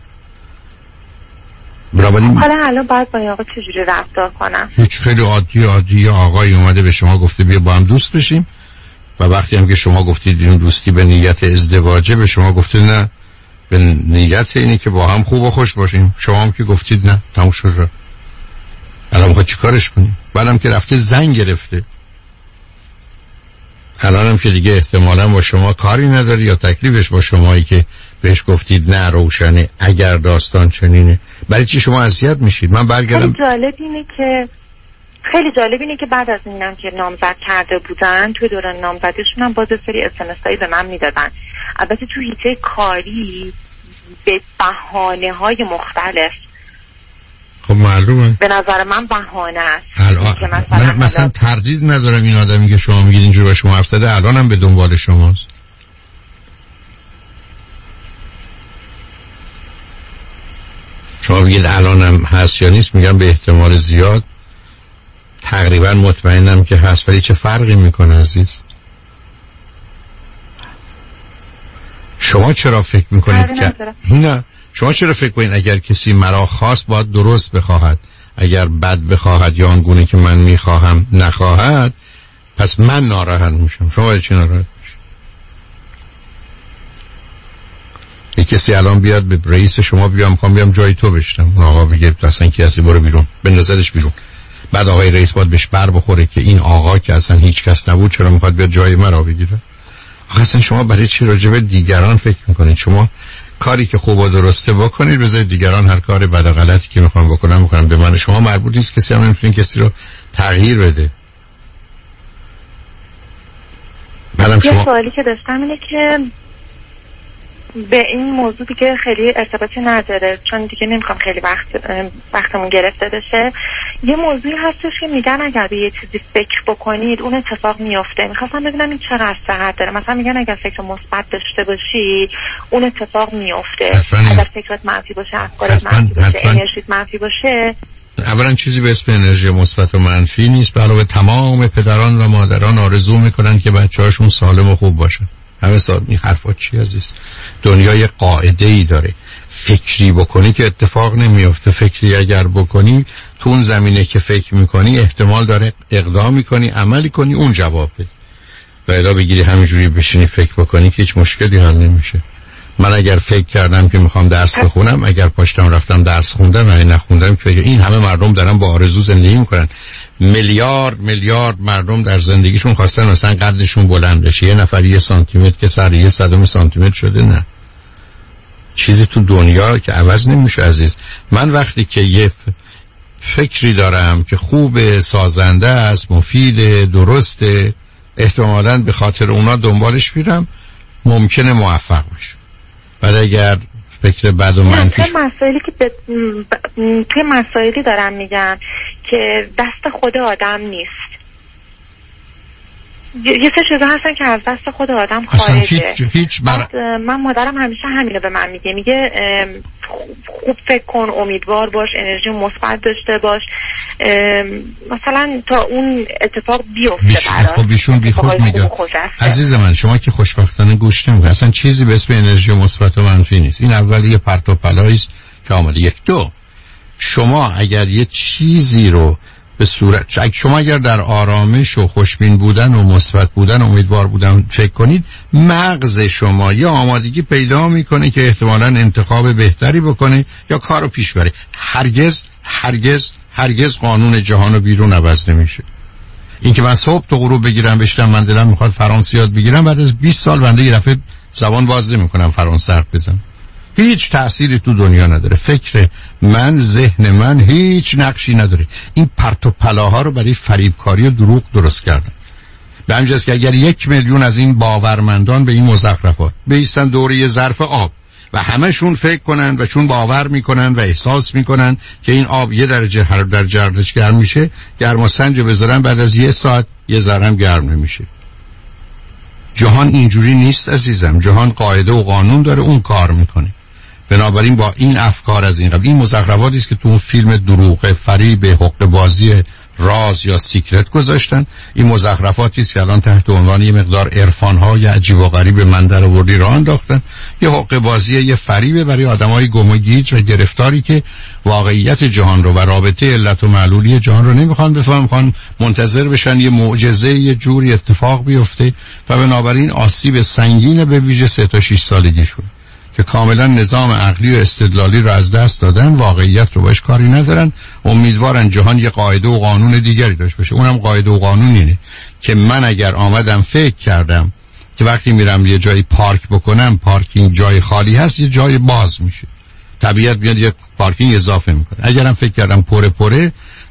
حالا باید با آقا چجوری رفتار کنم؟ هیچ، خیلی عادی آقایی اومده به شما گفته بیا با هم دوست بشیم و وقتی هم که شما گفتید این دوستی به نیت ازدواجه، به شما گفته نه به نیت اینه که با هم خوب و خوش باشیم، شما هم که گفتید نه، تموم شد. الان میخواد چیکارش کنیم؟ بعدم که رفته زن گرفته، الانم که دیگه احتمالاً با شما کاری نداری یا تکلیفش با شمایی که بهش گفتید نه روشنه. اگر داستان چنینه برای چی شما اذیت میشید؟ من برگردم. جالب اینه که خیلی جالب اینه که بعد از اینم که نامزد کرده بودن توی دوران نامزدیشون هم باز سری اسمس‌هایی به من میدادن، البته توی حیطه کاری به بهانه‌های مختلف. خب معلومه به نظر من بهانه است. من مثلا تردید ندارم این آدمی که شما میگید اینجوری با شما حرف زده الانم به دنبال شماست. شما میگید الانم هست یا نیست، میگم به احتمال زیاد تقریبا مطمئنم که هست، ولی چه فرقی میکنه عزیز؟ شما چرا فکر میکنید که نه، شما چرا فکر کنید اگر کسی مرا خواست باید درست بخواهد، اگر بد بخواهد یا آنگونه که من میخواهم نخواهد پس من ناراحت میشم؟ شما باید چی ناراحت میشم؟ یک کسی الان بیاد به رئیس شما میخوام بیام جای تو بشتم، اون آقا بگه اصلا کی هستی برو بیرون، بندازدش بیرون، بعد آقای رئیس باید بهش بر بخوره که این آقا که اصلا هیچ کس نبود چرا میخواد بیاد جای مرا بگیره؟ اصلا شما برای چی راجع به دیگران فکر میکنید؟ شما کاری که خوب و درسته بکنید، بذارید دیگران هر کار بد و غلطی که میخوان بکنن. به من شما مربوط نیست، کسی هم نمیتونه کسی رو تغییر بده. یه سوالی که داشتم اینه که به این موضوع دیگه خیلی ارتباطی نداره چون دیگه نمیخوام خیلی وقتمون گرفته بشه. یه موضوعی هستش که میگن اگر به یه چیزی فکر بکنید اون اتفاق میفته. میخواستم ببینم این چقدر صحت داره. مثلا میگن اگر فکر مثبت داشته باشی اون اتفاق میفته، اگر فکرت منفی باشه، افکارت منفی باشه، انرژیت منفی باشه. اولا چیزی به اسم انرژی مثبت و منفی نیست، علاوه تمام پدران و مادران آرزو میکنن که بچه‌هاشون سالم و خوب باشن. همه سال این حرفا چی عزیز؟ دنیای قاعده ای داره، فکری بکنی که اتفاق نمیفته. فکری اگر بکنی تو اون زمینه که فکر میکنی احتمال داره اقدام میکنی، عملی کنی، اون جواب بده. و الا بگیری همینجوری بشینی فکر بکنی که هیچ مشکلی حل نمیشه. من اگر فکر کردم که میخوام درس بخونم، اگر پاشتم رفتم درس خوندم، اگه نخوندم که این همه مردم دارن با آرزو زندگی میکنن. میلیارد مردم در زندگیشون خواستن مثلا قدشون بلند بشه، یه نفر 1 سانتی متر که سر 1 سانتی متر شده. نه، چیزی تو دنیا که عوض نمیشه عزیز. من وقتی که یه فکری دارم که خوب، سازنده است، مفید، درسته، احتمالاً به خاطر اونا دنبالش میرم، ممکنه موفق بشم. ولی اگر فکر بد و منفی توی مسائلی دارم میگم که دست خود آدم نیست. یه سه چیزا هستن که از دست خود آدم خارجه. من مادرم همیشه همینو به من میگه خوب فکر کن، امیدوار باش، انرژی مثبت داشته باش، مثلا تا اون اتفاق بیفته برات. خب ایشون بی خود میگه عزیز من، شما که خوشبختانه گوش نمیدید. اصلا چیزی به اسم انرژی مثبت و منفی نیست. این اول یه پرت و پلایی است که آمده. 1 2 شما اگر یه چیزی رو به صورت شما اگر در آرامش و خوشبین بودن و مثبت بودن و امیدوار بودن فکر کنید، مغز شما یه آمادگی پیدا میکنه که احتمالاً انتخاب بهتری بکنه یا کارو پیش بره. هرگز قانون جهان رو بیرون عوض نمیشه. این که من صبح تا غروب بگیرم بشتم من دلم میخواد فرانسه یاد بگیرم، بعد از 20 سال بنده یه دفعه زبان باز نمیکنم فرانسه حرف بزنم. هیچ تأثیری تو دنیا نداره. فکر من، ذهن من هیچ نقشی نداره. این پرت و پلاها رو برای فریبکاری و دروغ درست کردن. به همین جاست که اگر 1 میلیون از این باورمندان به این مزخرفات بایستن دور یه ظرف آب و همشون فکر کنن و چون باور میکنن و احساس میکنن که این آب 1 درجه هر در جردش گرم میشه، گرماسنج بذارن بعد از 1 ساعت 1 ذره هم گرم نمیشه. جهان اینجوری نیست عزیزم. جهان قاعده و قانون داره، اون کار میکنه. بنابراین با این افکار از این قبل، این مزخرفاتی است که تو اون فیلم دروغ، فریب، حقه بازی، راز یا سیکرت گذاشتن. این مزخرفاتی است که الان تحت عنوان یه مقدار عرفان‌های عجیب و غریب من در آوردی راه انداختن. یه حقه بازی، یه فریب برای آدمای گم و گیج و گرفتاری که واقعیت جهان رو و رابطه علت و معلولی جهان رو نمیخوان بفهمن، میخوان منتظر بشن یه معجزه یه جوری اتفاق بیفته و بنابراین آسیب سنگین به ویژه 3 تا 6 سالگیشون که کاملا نظام عقلی و استدلالی رو از دست دادن، واقعیت رو باش کاری ندارن، امیدوارن جهان یه قاعده و قانون دیگری داشته باشه. اونم قاعده و قانون اینه که من اگر آمدم فکر کردم که وقتی میرم یه جایی پارک بکنم، پارکینگ جای خالی هست، یه جای باز میشه، طبیعت میاد یه پارکینگ اضافه میکنه. اگرم فکر کردم پره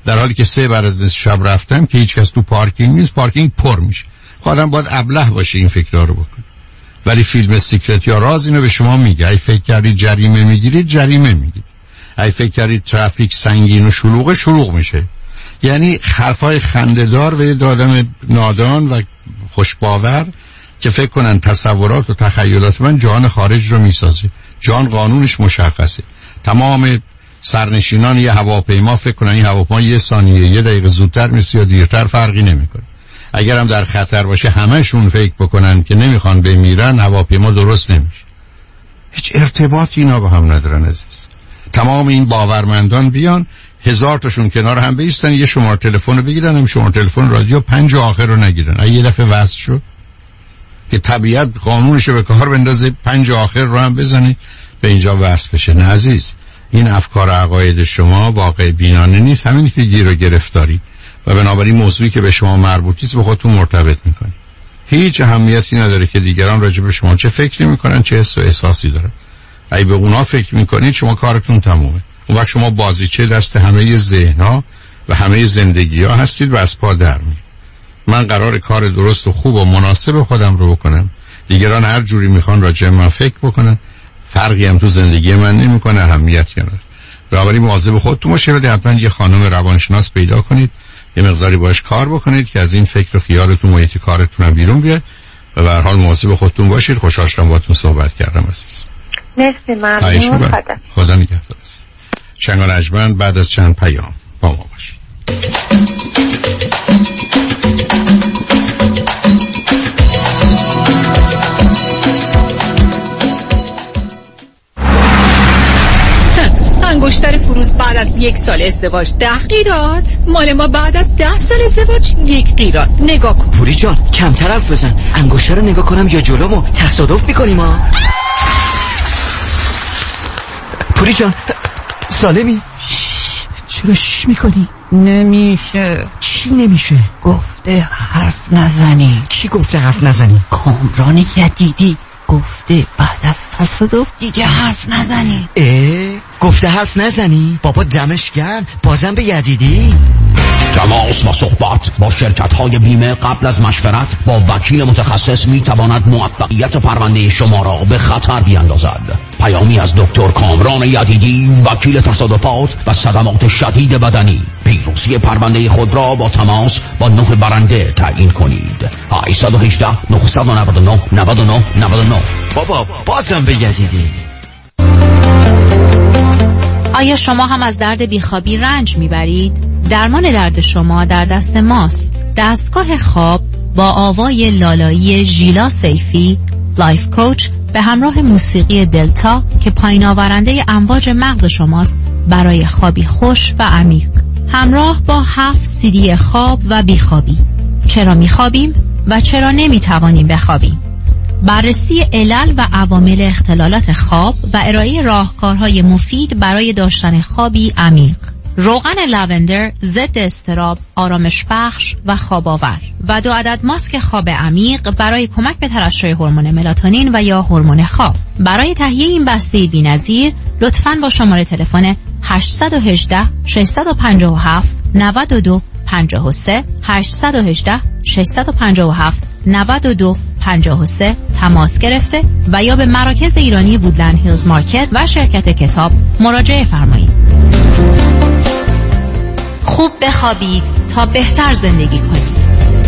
در حالی که 3 بعد از نصف شب رفتم که هیچ کس تو پارکینگ نیست، پارکینگ پر میشه. خودم باید ابله باشه این فکرها رو بکنه. ولی فیلم سیکرت یا راز اینو به شما میگه. ای فکر کردید جریمه میگیرید، جریمه میگیرید. ای فکر کردید ترافیک سنگین و شلوغه، شلوغ میشه. یعنی حرفای خنده‌دار و یه آدم نادان و خوشباور که فکر کنن تصورات و تخیلات من جهان خارج رو میسازه. جهان قانونش مشخصه. تمام سرنشینان یه هواپیما فکر کنن این هواپیما 1 ثانیه 1 دقیقه زودتر میرسه یا دیرتر فرقی نمیکنه. اگرم در خطر باشه همه‌شون فکر بکنن که نمیخوان بمیرن، هواپیما درست نمیشه. هیچ ارتباطی اینا با هم ندارن عزیز. تمام این باورمندان بیان 1000 تاشون کنار هم بایستن، یه شماره تلفن رو بگیرن، هم شماره تلفن رادیو 5 آخر رو نگیرن. اگه یه دفعه وصل شد که طبیعت قانونش رو به کار بندازه 5 آخر رو هم بزنه به اینجا وصل بشه. نه عزیز، این افکار و عقاید شما واقع بینانه نیست، همین که گیر و گرفتاری و بنابراین موضوعی که به شما مربوطی است به خودتون مرتبط میکنی. هیچ اهمیتی نداره که دیگران راجع به شما چه فکری میکنن، چه حس و احساسی دارن. اگه به اونا فکر میکنید شما کارتون تمومه. اون وقت شما بازیچه دست همه ذهن‌ها و همه زندگی‌ها هستید و از پا در میرید. من قرار کار درست و خوب و مناسب خودم رو بکنم. دیگران هر جوری میخوان راجع به من فکر بکنن، فرقی هم تو زندگی من نمیکنه، اهمیتی نداره. بنابراین مواظب خودتون باشید و حتما یه خانم روانشناس پیدا کنید، یه مقداری باهاش کار بکنید که از این فکر و خیالتون و محیط کارتون هم بیرون بیاد و به هر حال مواظب خودتون باشید. خوشحال شدم باهاتون صحبت کردم عزیز. مرسی، ممنون. خدا نگهدار. شنگ و نجمن بعد از چند پیام با ما باشید. انگشتر فروز بعد از 1 سال ازدواج 10 قیراط، مال ما بعد از 10 سال ازدواج 1 قیراط. نگاه کن پوری جان، کمتر حرف بزن. انگشتر رو نگاه کنم یا جلومو تصادف میکنیم ها. پوری جان سالمی؟ چرا شش میکنی؟ نمیشه. چی نمیشه؟ گفته حرف نزنی. کی گفته حرف نزنی؟ کامران یدیدی گفته بعد از تصادف دیگه حرف نزنی. گفته حرف نزنی؟ بابا دمش گرم، بازم به یدیدی؟ تماس و صحبت با شرکت‌های بیمه قبل از مشورت با وکیل متخصص می‌تواند موفقیت پرونده شما را به خطر بیاندازد. پیامی از دکتر کامران یدیدی، وکیل تصادفات و صدمات شدید بدنی. پیروزی پرونده خود را با تماس با 9 برنده تعیین کنید. 818 999 99 99. بابا بازم به یدیدی. آیا شما هم از درد بیخوابی رنج میبرید؟ درمان درد شما در دست ماست. دستگاه خواب با آوای لالایی ژیلا سیفی، لایف کوچ، به همراه موسیقی دلتا که پایین آورنده امواج مغز شماست برای خوابی خوش و عمیق. همراه با 7 CD خواب و بیخوابی. چرا میخوابیم و چرا نمیتوانیم بخوابیم؟ بررسی علل و عوامل اختلالات خواب و ارائه راهکارهای مفید برای داشتن خوابی عمیق. روغن لوندر ضد اضطراب، آرامش بخش و خواب آور و 2 عدد ماسک خواب عمیق برای کمک به ترشح هورمون ملاتونین و یا هورمون خواب. برای تهیه این بسته بی‌نظیر لطفاً با شماره تلفن 818 657 92 53 818 657 92 53 تماس گرفته و یا به مراکز ایرانی وودلند هیلز مارکت و شرکت کتاب مراجعه فرمایید. خوب بخوابید تا بهتر زندگی کنید.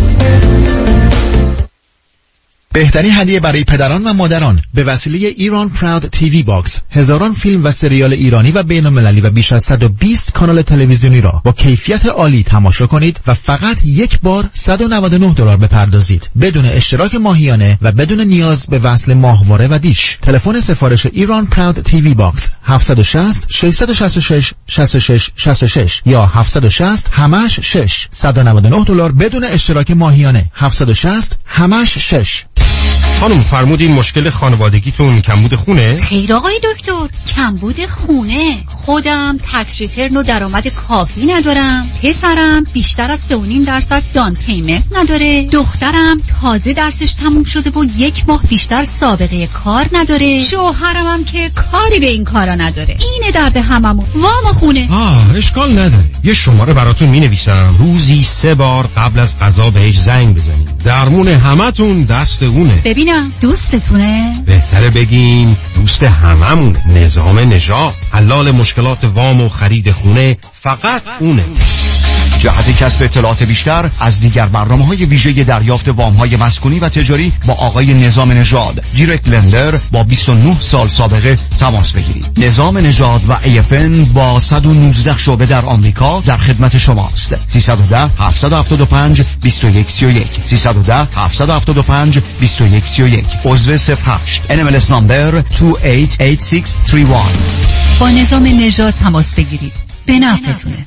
بهترین هدیه برای پدران و مادران به وسیله ایران پراود تیوی باکس، هزاران فیلم و سریال ایرانی و بین‌المللی و بیش از 120 کانال تلویزیونی را با کیفیت عالی تماشا کنید و فقط یک بار $199 بپردازید بدون اشتراک ماهیانه و بدون نیاز به وصل ماهواره و دیش. تلفن سفارش ایران پراود تیوی باکس 760 666 66 66 یا 760 همش 6 $199 بدون اشتراک ماهیانه. 760 همش 6. خانم فرمودین مشکل خانوادگیتون کمبود خونه؟ خیر آقای دکتر، کمبود خونه. خودم تکس ریترن و درآمد کافی ندارم. پسرم بیشتر از 3.5% دان پیمنت نداره. دخترم تازه درسش تموم شده و 1 ماه بیشتر سابقه کار نداره. شوهرم هم که کاری به این کارا نداره. اینه درد هممون. وام خونه. اشکال نداره. یه شماره براتون می‌نویسم، روزی 3 بار قبل از غذا بهش زنگ بزنید. درمون همتون دست اونه. ببینم دوستتونه؟ بهتره بگین دوست هممونه. نظام نژاد، حلال مشکلات وام و خرید خونه فقط اونه. جهت کسب اطلاعات بیشتر از دیگر برنامه‌های ویژه دریافت وام‌های مسکونی و تجاری با آقای نظام نژاد، دایرکت لندر با 29 سال سابقه تماس بگیرید. نظام نژاد و AFN با 119 شعبه در آمریکا در خدمت شماست. 310 775 2131 310 775 2131 عضو 08 NMLS نمبر 288631. با نظام نژاد تماس بگیرید. به نفعتونه.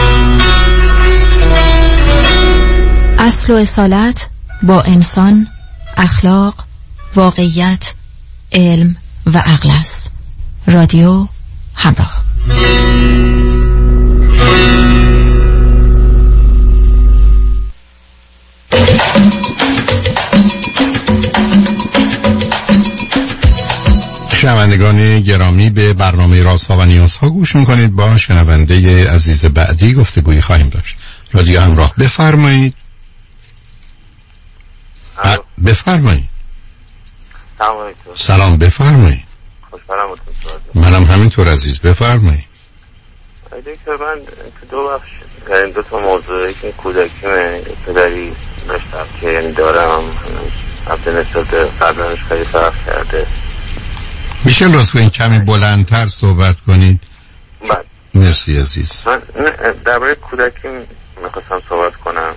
اصل و اصالت با انسان، اخلاق، واقعیت، علم و عقل است. رادیو همراه. شنوندگان گرامی، به برنامه رازها و نیازها گوش میکنید. با شنونده عزیز بعدی گفتگویی خواهیم داشت. رادیو همراه، بفرمایید. بفرمایید. سلام، بفرمایید. منم همینطور عزیز، بفرمایید. دکتر، من تو دو بخش، یعنی دو تا موضوعی که کودکیمه پدری داشتم که یعنی دارم هفته نسبت قبلنش خیلی فرق کرده. میشه لطفا این کمی بلندتر صحبت کنید؟ مرسی عزیز. من درباره کودکیم میخواستم صحبت کنم.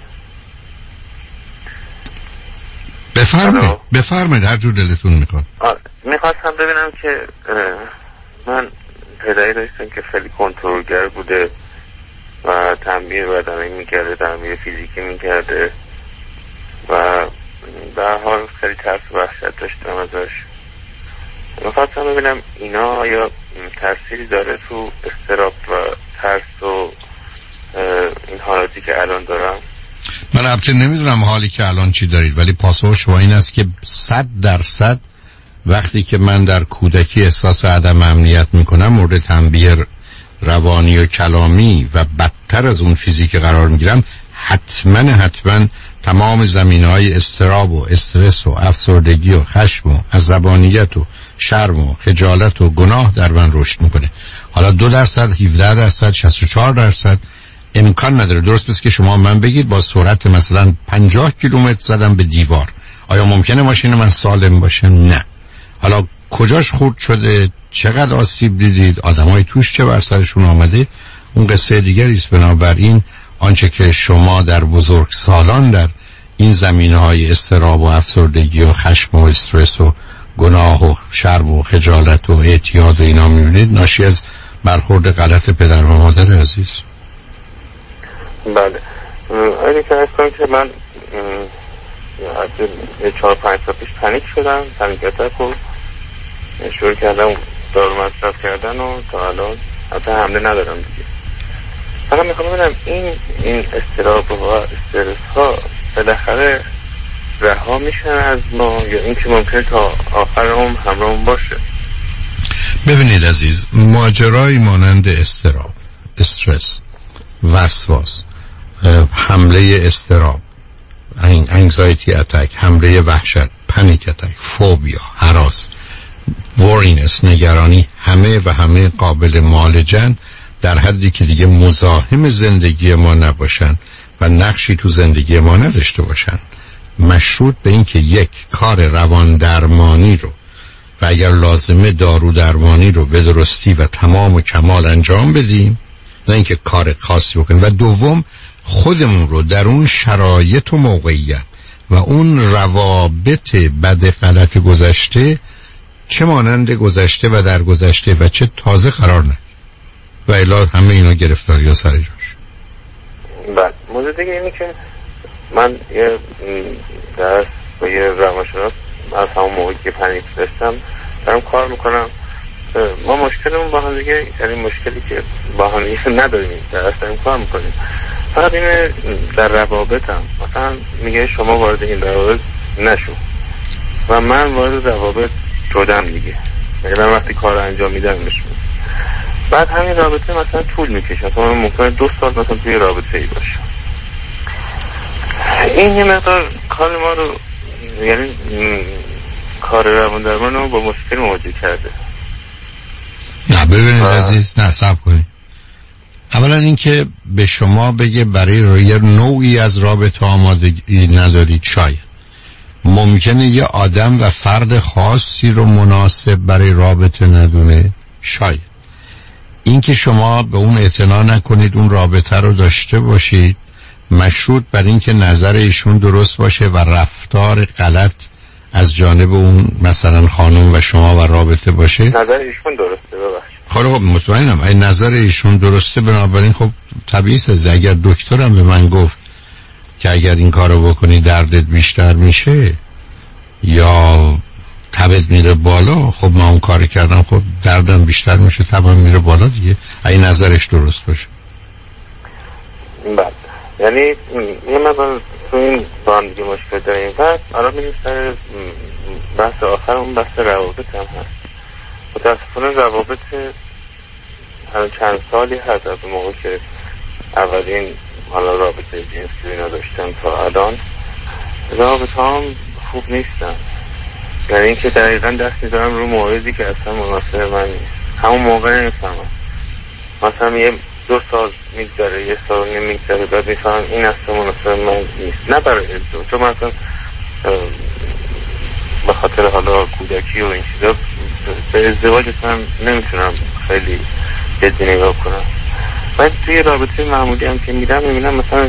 بفرمایید هر جور دلتون میخواد. میخواستم ببینم که من پدری داشتم که خیلی کنترلگر بوده و تنبیه بدنی میکرده، تنبیه فیزیکی میکرده و در حال خیلی ترس و وحشت داشتم ازش. میخواستم ببینم اینا یا تأثیری داره تو اضطراب و ترس و این حالاتی که الان دارم. من البته نمیدونم حالی که الان چی دارید، ولی پاسخ شما این است که 100% وقتی که من در کودکی احساس عدم امنیت میکنم، مورد تنبیه روانی و کلامی و بدتر از اون فیزیکی قرار میگیرم، حتما تمام زمینه‌های اضطراب و استرس و افسردگی و خشم و عصبانیت و شرم و خجالت و گناه در من رشد میکنه. حالا 2%، 17%، 64% امکان نداره. درست است که شما من بگید با سرعت مثلا 50 کیلومتر زدم به دیوار، آیا ممکنه ماشین من سالم باشه؟ نه. حالا کجاش خورد شده، چقدر آسیب دیدید، آدمای توش چه بر سرشون آمده، اون قصه دیگری است. بنابراین آنچه که شما در بزرگسالان در این زمینه‌های اضطراب و افسردگی و خشم و استرس و گناه و شرم و خجالت و اعتیاد و اینا می‌بینید، ناشی از برخورد غلط پدر و مادر عزیز. بله. اگه که هستم که من 4-5 سال پیش پنیک شدم، پنیک اتک رو شروع کردم دارو مصرف کردن و تا الان حتی حمله ندارم دیگه. فقط میخوام ببینم این اضطراب و استرس ها بالاخره رها میشن از ما یا این که ممکنه تا آخر عمر همراهمون باشه؟ ببینید عزیز، ماجرایی مانند اضطراب، استرس، وسواس، حمله اضطراب، انگزایتی اتک، حمله وحشت، پنیک اتک، فوبیا، هراس، ورینس، نگرانی، همه قابل معالجن در حدی که دیگه مزاحم زندگی ما نباشن و نقشی تو زندگی ما نداشته باشن، مشروط به این که یک کار روان درمانی رو و اگر لازمه دارو درمانی رو به درستی و تمام و کمال انجام بدیم، نه اینکه کار خاصی بکنیم، و دوم خودمون رو در اون شرایط و موقعیت و اون روابط بد غلط گذشته، چه مانند گذشته و در گذشته و چه تازه قرار نه و الا همه اینا گرفتاری ها سر جاش. بعد موضوع دیگه اینه که من یه درس با یه روانشناس از همون موقعی که پنیک داشتم دارم کار میکنم. ما مشکلمون با هم دیگه، یعنی مشکلی که با هم دیگه نداریم، درست داریم کار میکنیم، فقط اینه در روابطم مثلا میگه شما وارد این روابط نشو و من وارد روابط شدم دیگه، یعنی من وقتی کار انجام میدم نشون. بعد همین رابطه مثلا طول میکشه، مثلا ممکنه 2 سال مثلا توی رابطه ای باشه. این یه مقدار کار ما رو، یعنی کار روان درمان رو با مشکل مواجه کرده. نه ببینید عزیز، نه صبر کنید. اولا این که به شما بگه برای یه نوعی از رابطه آمادگی ندارید، شاید ممکنه یه آدم و فرد خاصی رو مناسب برای رابطه ندونه، شاید این که شما به اون اعتنا نکنید اون رابطه رو داشته باشید مشروط بر این که نظر ایشون درست باشه و رفتار غلط از جانب اون مثلا خانم و شما و رابطه باشه. نظر ایشون درسته ببخشید. خب مطمئنم این نظر ایشون درسته، بنابراین خب طبیعیه اگر دکترم به من گفت که اگر این کارو بکنی دردت بیشتر میشه یا تبت میره بالا، خب من اون کار کردم، خب دردم بیشتر میشه، تبم میره بالا دیگه، این نظرش درست باشه. بله، یعنی یه مقدار تو این با هم دیگه مشکل داریم. بعد حالا میریم سر بحث آخر، اون بحث روابط هم هست. متاسفانه روابط هر چند سالی هست از موقع که اولین حالا رابطه جنسی اینا داشتم تا الان رابطه هم خوب نیستن. یعنی اینکه دقیقا دست می‌ذارم رو موردی که اصلا مناسب من نیست. همون موقع نمی‌فهمم، مثلا یه 2 سال میگذره، 1 سال نمیگذره، بعد می‌فهمم این اصلا مناسب من نیست. نه برای ازدواج، چون مثلا به خاطر حالا کودکی و این چیزا به ازدواج اصلا نمیتونم خیلی جدی نگاه کنم. بعد توی رابطه معمولی هم که میرم میبینم مثلا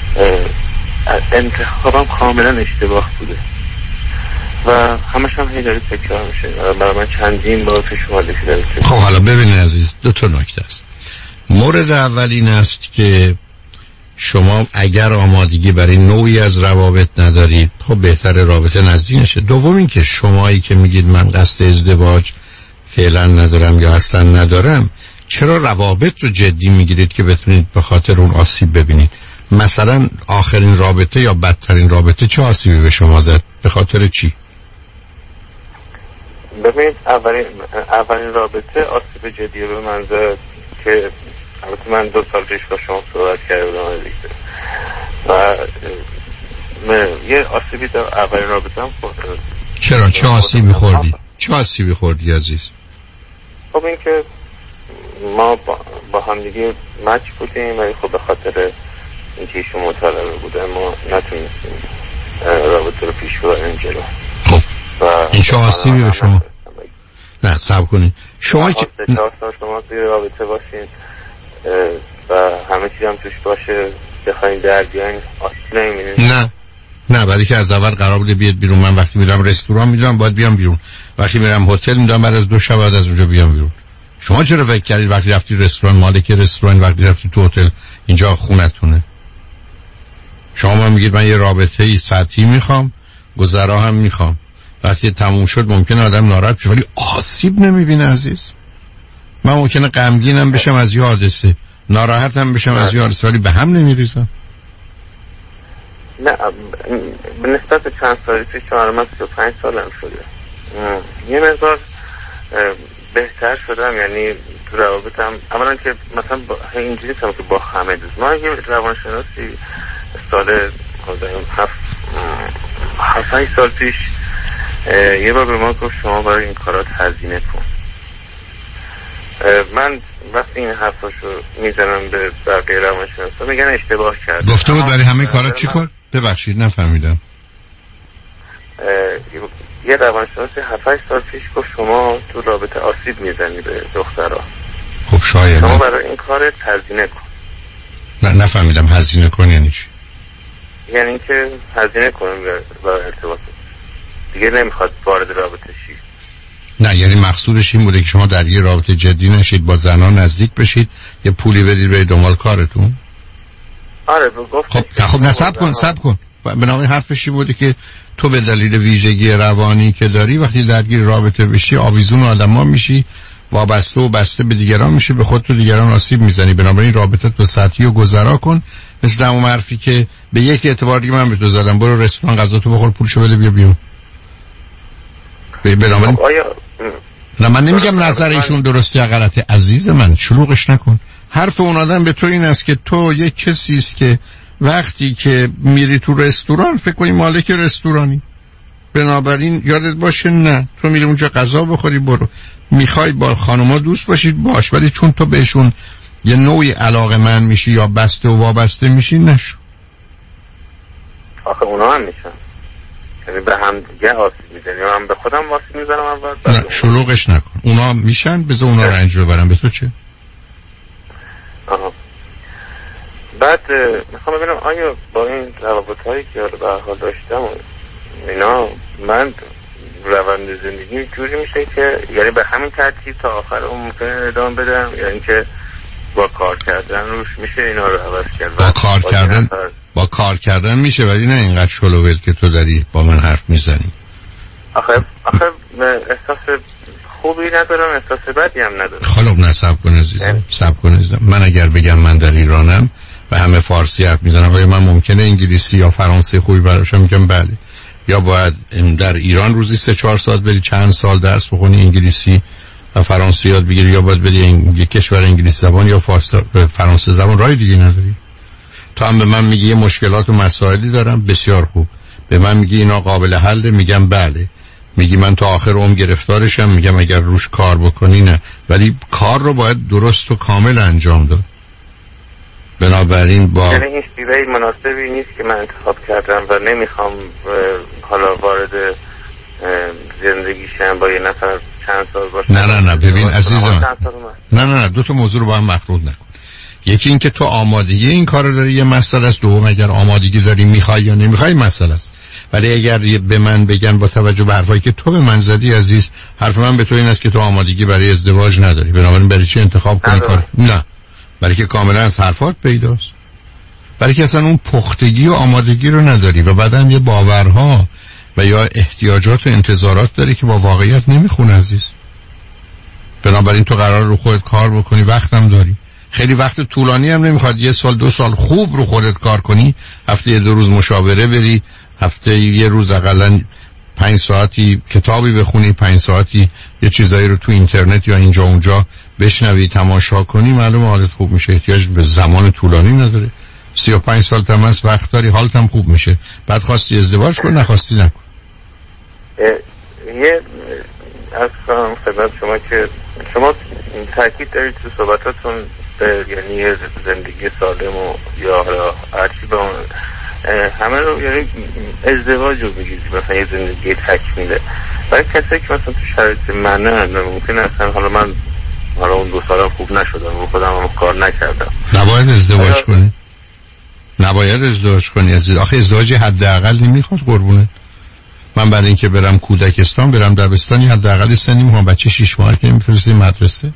انتخابم کاملا اشتباه بوده و همش هم هی تکرار میشه. برای من چندین بار پیش اومده شده. خب حالا ببینید عزیز، 2 تا نکته است. مورد اول این است که شما اگر آمادگی برای نوعی از روابط ندارید، خب بهتر رابطه نزدیک نشه. دوم این که شمایی که میگید من قصد ازدواج فعلا ندارم یا اصلا ندارم، چرا روابط رو جدی میگیرید که بتونید به خاطر اون آسیب ببینید؟ مثلا آخرین رابطه یا بدترین رابطه چه آسیبی به شما زد؟ به خاطر چی؟ ببینید اولین رابطه آسیب جدی به من زد که البته من 2 سال پیش با شما صحبت کرده بودم دیگه و یه آسیبی در اولین رابطه هم خورد. چرا؟ چه آسیبی خوردی؟ چه آسیبی خوردی عزیز؟ خب این که ما با هم دیگه مچ بودیم ولی خب به خاطر اینکه ایشون مطالبه بوده ما نتونستیم رابطه رو پیش ببریم جلو. خب این چه آسیبی به شما؟ نه صبر کنید، شما که 4 سال شما توی رابطه باشین و همه چیز هم توش باشه بخواین در بیاین آسیب نمیبینید؟ نه ولی که از اول قرار بوده بیاد بیرون. من وقتی میرم رستوران میدونم باید بیام بیرون، وقتی میرم هتل میدونم بعد از 2 شب بعد از اونجا بیام بیرون. شما چرا فکر کردید وقتی رفتی رستوران مالک رستوران، وقتی رفتی تو هتل اینجا خونتونه؟ شما من میگید من یه رابطه ای سطحی میخوام، گذرا هم میخوام، وقتی تموم شد ممکنه آدم ناراحت شه ولی آسیب نمیبینه عزیز. من ممکنه غمگینم بشم از یه حادثه، ناراحتم بشم از یه حادثه، ولی به هم نمیریزم. نه به نسبت چند سالی پیش من 35 سالم شده، یه مقدار بهتر شدم. یعنی تو روابطم اولا که مثلا اینجوری که با همه دوست ما یه روانشناسی سال 7 سال پیش یه بار به ما گفت شما برای این کارات هزینه کن. من وقتی این حرفاشو میزنم به بقیه روانشناسا میگن اشتباه کردم. گفته بود برای همه کارات چی کن؟ ببخشید نفهمیدم. یه روانشناسی 7 سال پیش گفت شما تو رابطه آسیب میزنی به دخترها. خب شاید شما برای این کارت هزینه کن. نه نفهمیدم هزینه کن یعنی چی؟ یعنی اینکه هزینه کنیم برای ارتباط دیگه، نمیخواد وارد رابطه شید. نه یعنی مقصودش این بوده که شما در یه رابطه جدی نشید، با زنان نزدیک بشید، یه پولی بدید برید دنبال کارتون. آره گفت. خب نصب کن. بنابراین حرفش این بوده که تو به دلیل ویژگی روانی که داری وقتی درگیر رابطه بشی آویزون آدما میشی، وابسته و بسته به دیگران میشی، به خودت و دیگران آسیب میزنی. بنابراین رابطت رو سطحی و گذرا کن. مثل همون حرفی که به یک اعتبار دیگه من به تو زدم، برو رستوران غذا تو بخور پولشو بده بیا بیرون. بنابراین نه من نمیگم نظر ایشون درسته یا غلطه عزیز من، شلوغش نکن. حرف اون آدم به تو این است که تو یک کسی است که وقتی که میری تو رستوران فکر کنی مالک رستورانی، بنابراین یادت باشه نه تو میری اونجا غذا بخوری برو، میخوای با خانوما دوست باشید باش، ولی چون تو بهشون یه نوعی علاقه‌مند میشی یا بسته و وابسته میشی نشو. آخه اونا هم میشن، یعنی به هم دیگه آسیب میزنی، من به خودم آسیب میزنم اول. نه شلوغش نکن، اونا میشن بذار اونا رنج ببرن، به تو چه؟ آها. بعد میخوام ببینم آیا با این روابط هایی که به حال داشتم اینا من روند زندگی جوری میشه که یعنی به همین ترتیب تا آخر اون ممکنه ادامه بدم، یعنی که با کار کردن روش میشه اینا رو عوض کرد؟ با کار کردن میشه، ولی نه اینقدر شلوول که تو داری با من حرف میزنی. آخه احساس خوبی ندارم، احساس بدی هم ندارم. خب نه صبر کن عزیزم، من اگر بگم من در ایرانم و همه فارسی حرف میزنم، آیا من ممکنه انگلیسی یا فرانسه خوبی بلدم؟ میگم بله. یا باید در ایران روزی 3-4 ساعت بری چند سال درس بخونی انگلیسی و فرانسه یاد بگیری، یا باید بری یک کشور انگلیسی زبان یا فرانسه زبان، راه دیگه نداری. تو هم به من میگی یه مشکلات و مسائلی دارم، بسیار خوب. به من میگی اینا قابل حله، میگم بله. میگی من تا آخر عمر گرفتارشم، میگم اگر روش کار بکنی نه، ولی کار رو باید درست و کامل انجام داد. بنابراین با یعنی این شیوه مناسبی نیست که من انتخاب کردم و نمیخوام حالا وارد زندگیشم با یه نفر چند سال باشم. نه ببین عزیزم، نه دو تا موضوع رو با هم مخلوط نکن. یکی این که تو آمادگی این کار رو داری، یه مسئله است. دوم اگر آمادگی داری میخوای یا نمیخوای مسئله است. ولی اگر به من بگن با توجه به حرفایی که تو به من زدی عزیز، حرف من به تو این است که تو آمادگی برای ازدواج نداری، بنابراین برای چی انتخاب کنی کار؟ نه، برای که کاملا از حرفات پیداست، برای که اصلا اون پختگی و آمادگی رو نداری و بعدم یه باورها و یا احتیاجات و انتظارات داری که با واقعیت نمیخونه عزیز. بنابراین تو قرار رو خودت کار بکنی، وقتم داری، خیلی وقت طولانی هم نمیخواد، 1 سال 2 سال خوب رو خودت کار کنی، هفته 2 روز مشاوره بری، هفته 1 روز حداقل 5 ساعتی کتابی بخونی، 5 ساعتی یه چیزایی رو تو اینترنت یا اینجا اونجا بشنوی، تماشا کنی، معلومه حالت خوب میشه. احتیاج به زمان طولانی نداره. 35 سال تماس وقت داری، حالت هم خوب میشه. بعد خواستی ازدواج کن، نخواستی نکن. یه از خدمت شما که شما تاکید دارید تو صحبتاتون یعنی زندگی سالم و یا هرچی با همه رو، یعنی ازدواج رو بگیرید مثلا یه زندگی تکمیله. برای کسی که مثلا تو شرایط منن ممکنه اصلا حالا اون 2 سالم خوب نشدم و خودم هم کار نکردم، نباید ازدواج کنی. نباید ازدواج کنی عزیز. آخه ازدواج حداقل نمیخواد قربونه. من برای اینکه برم کودکستان، برم دبستانی، حداقل سنی میخوام بچه 6 ماه که میفرسته مدرسه.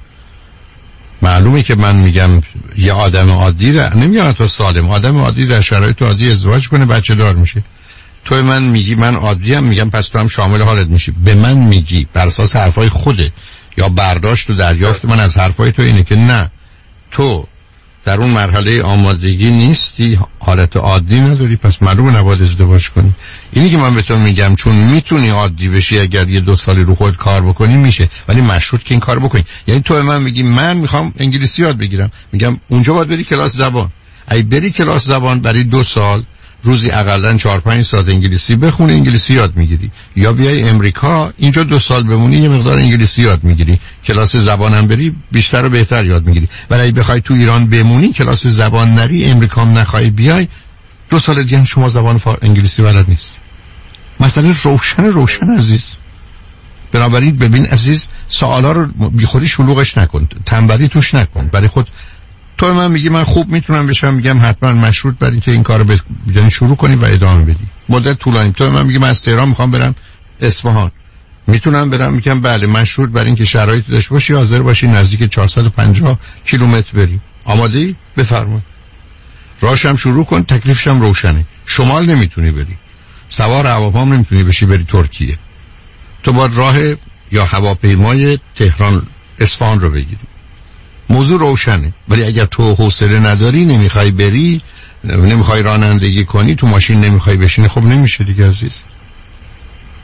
معلومه که من میگم یه آدم عادی نمیگم تو سالم، آدم عادی در شرایط عادی ازدواج کنه بچه دار میشه. تو من میگی من عادی ام، میگم پس تو هم شامل حالت میشی. به من میگی بر اساس حرفای خوده یا برداشت و دریافت من از حرفای تو اینه که نه، تو در اون مرحله آمادگی نیستی، حالت عادی نداری، پس معلومه نباید ازدواج کنی. اینی که من به تو میگم چون میتونی عادی بشی اگر 1-2 سالی رو خود کار بکنی میشه، ولی مشروط که این کار بکنی. یعنی تو به من میگی من میخوام انگلیسی یاد بگیرم، میگم اونجا باید بری کلاس زبان. اگه بری کلاس زبان برای 2 سال روزی حداقل 4-5 ساعت انگلیسی بخونی، انگلیسی یاد میگیری. یا بیای امریکا اینجا 2 سال بمونی، یه مقدار انگلیسی یاد میگیری، کلاس زبان هم بری، بیشتر و بهتر یاد میگیری. ولی اگه بخوای تو ایران بمونی، کلاس زبان نری، امریکا هم نخوای بیای، 2 سال دیگه هم شما زبان انگلیسی بلد نیست. مسئله روشن عزیز. بنابراین ببین عزیز، سوالا رو بیخودی شلوغش نکن، تنبلی توش نکن. برای خود تو من میگی من خوب میتونم بشم، میگم حتما مشروط بر اینکه این کارو یعنی شروع کنی و ادامه بدی. مدت طولانی. تو من میگی من از تهران میخوام برم اصفهان، میتونم برم؟ میگم بله، مشروط بر اینکه شرایط داشته باشی، حاضر باشی نزدیک 450 کیلومتر بری. آماده ای؟ بفرمایید. راهشم شروع کن، تکلیفشم روشنه. شمال نمیتونی بری، سوار هواپیما نمیتونی بشی بری ترکیه. تو باید راه یا هواپیمای تهران اصفهان رو بگیری. موضوع روشنه. ولی اگر تو حوصله نداری، نمیخوای بری، نمیخوای رانندگی کنی، تو ماشین نمیخوای بشینی، خب نمیشه دیگه عزیز.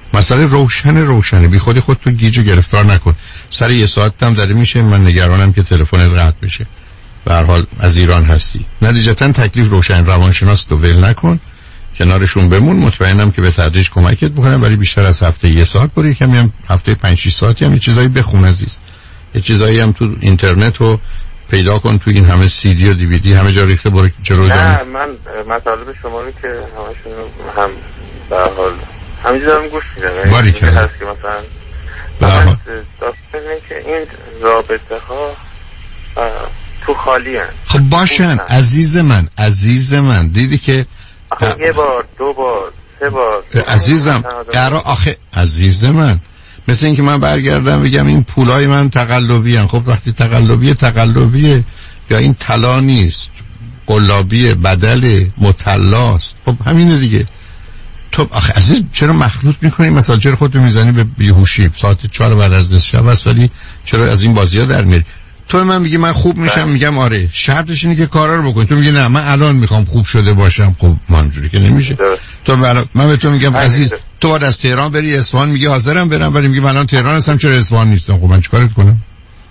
مسئله روشنه بی خودی خود تو گیج گرفتار نکن. سر یه ساعت هم داره میشه، من نگرانم که تلفنت قطع بشه. به هر حال از ایران هستی، نتیجتا تکلیف روشن. روانشناس تو ول نکن، کنارشون بمون، مطمئنم که به تدریج کمکت میکنم، ولی بیشتر از هفته یه ساعت برو، کمی هم هفته 5-6 ساعتی هم یه چیزایی بخون عزیز، یه چیزایی هم تو اینترنت رو پیدا کن، تو این همه سی دی و دی وی دی همه جا ریخته، برو جلو. نه من مطالب شما رو که همشون هم به هر حال همینجا دارم گوش میدم. باری که هست که مثلا داستان که این رابطه ها تو خالی هست. خب باشن عزیز من دیدی که یه بار 2 بار 3 بار عزیزم قرار آخه عزیز من مثل این که من برگردم بگم این پولای من تقلبی هن. خب وقتی تقلبیه یا این طلا نیست، قلابیه، بدل مطلاست، خب همینه دیگه. تو آخه عزیز چرا مخلوط میکنی؟ مثلا چرا خودتو میزنی به بیهوشی ساعت 4 بعد از نصف شب ولی چرا از این بازی‌ها در میری؟ تو من میگی من خوب میشم، میگم آره، شرطش اینه که کارا رو بکنی. تو میگی نه من الان میخوام خوب شده باشم. خب منجوری که نمیشه. تو من به تو میگم عزیز تو باید از تهران بری اصفهان، میگی حاضرم برم، ولی میگی من الان تهران هستم چرا اصفهان نیستم. خب من چیکارت کنم؟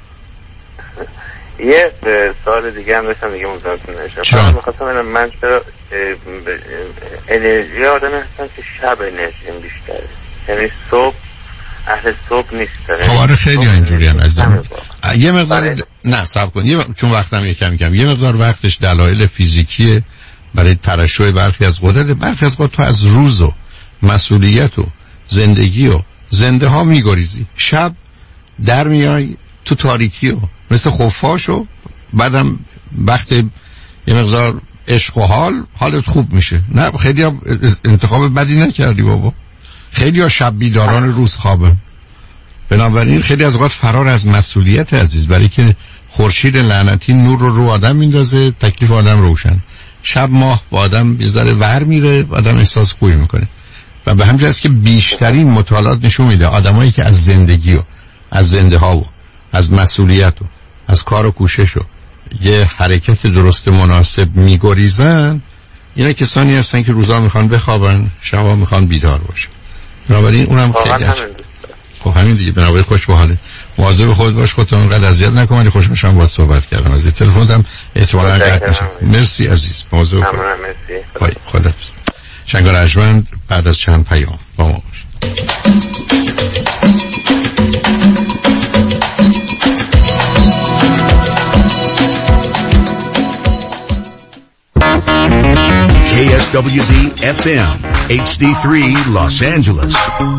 یه سال دیگه هم داشتم دیگه مزاحمتون نشم. میخواستم من چرا انرژی آدم هستم که شب انرژیم بیشتره، یعنی صبح اهل صبح نیستن. خب آره خیلی اینجوری هم عزیزم. یه مقدار نه صبر کن، چون وقتم یکم یه مقدار وقتش دلایل فیزیکیه برای ترشح برخی از قدرت، برخی از قدرت تو از روز و مسئولیت و زندگی و زنده ها میگریزی، شب در میای تو تاریکی و مثل خفاش و بعدم وقت یه مقدار عشق و حالت خوب میشه. نه خیلی ها انتخاب بدی نکردی بابا، خیلی ها شب بیداران روز خوابه. بنابراین خیلی از اوقات فرار از مسئولیت عزیز، برای که خورشید لعنتی نور رو آدم میندازه، تکلیف آدم روشن، شب ماه با آدم بیزاره ور میره، آدم احساس خوبی میکنه. و به همین جاست که بیشترین مطالعات نشون میده آدمایی که از زندگی و از زنده ها و از مسئولیت و از کار و کوشش و یه حرکت درست مناسب میگریزن، اینا کسانی هستن که روزا میخوان بخوابن، شبا میخوان بیدار باشن. بنابراین اونم خیلی خب همین دیگه. بنابراین خوش به حالت، مواظب خودت باش، خودت اونقدر اذیت نکن. من خوش میشم باهات صحبت کردم، از تلفنم احتمالاً قطع میشه. مرسی عزیز، مواظب خودت. مرسی. خداحافظ. شنگار ارجمند بعد از چند پیام با ما باشید. KSWZ FM HD3 Los Angeles.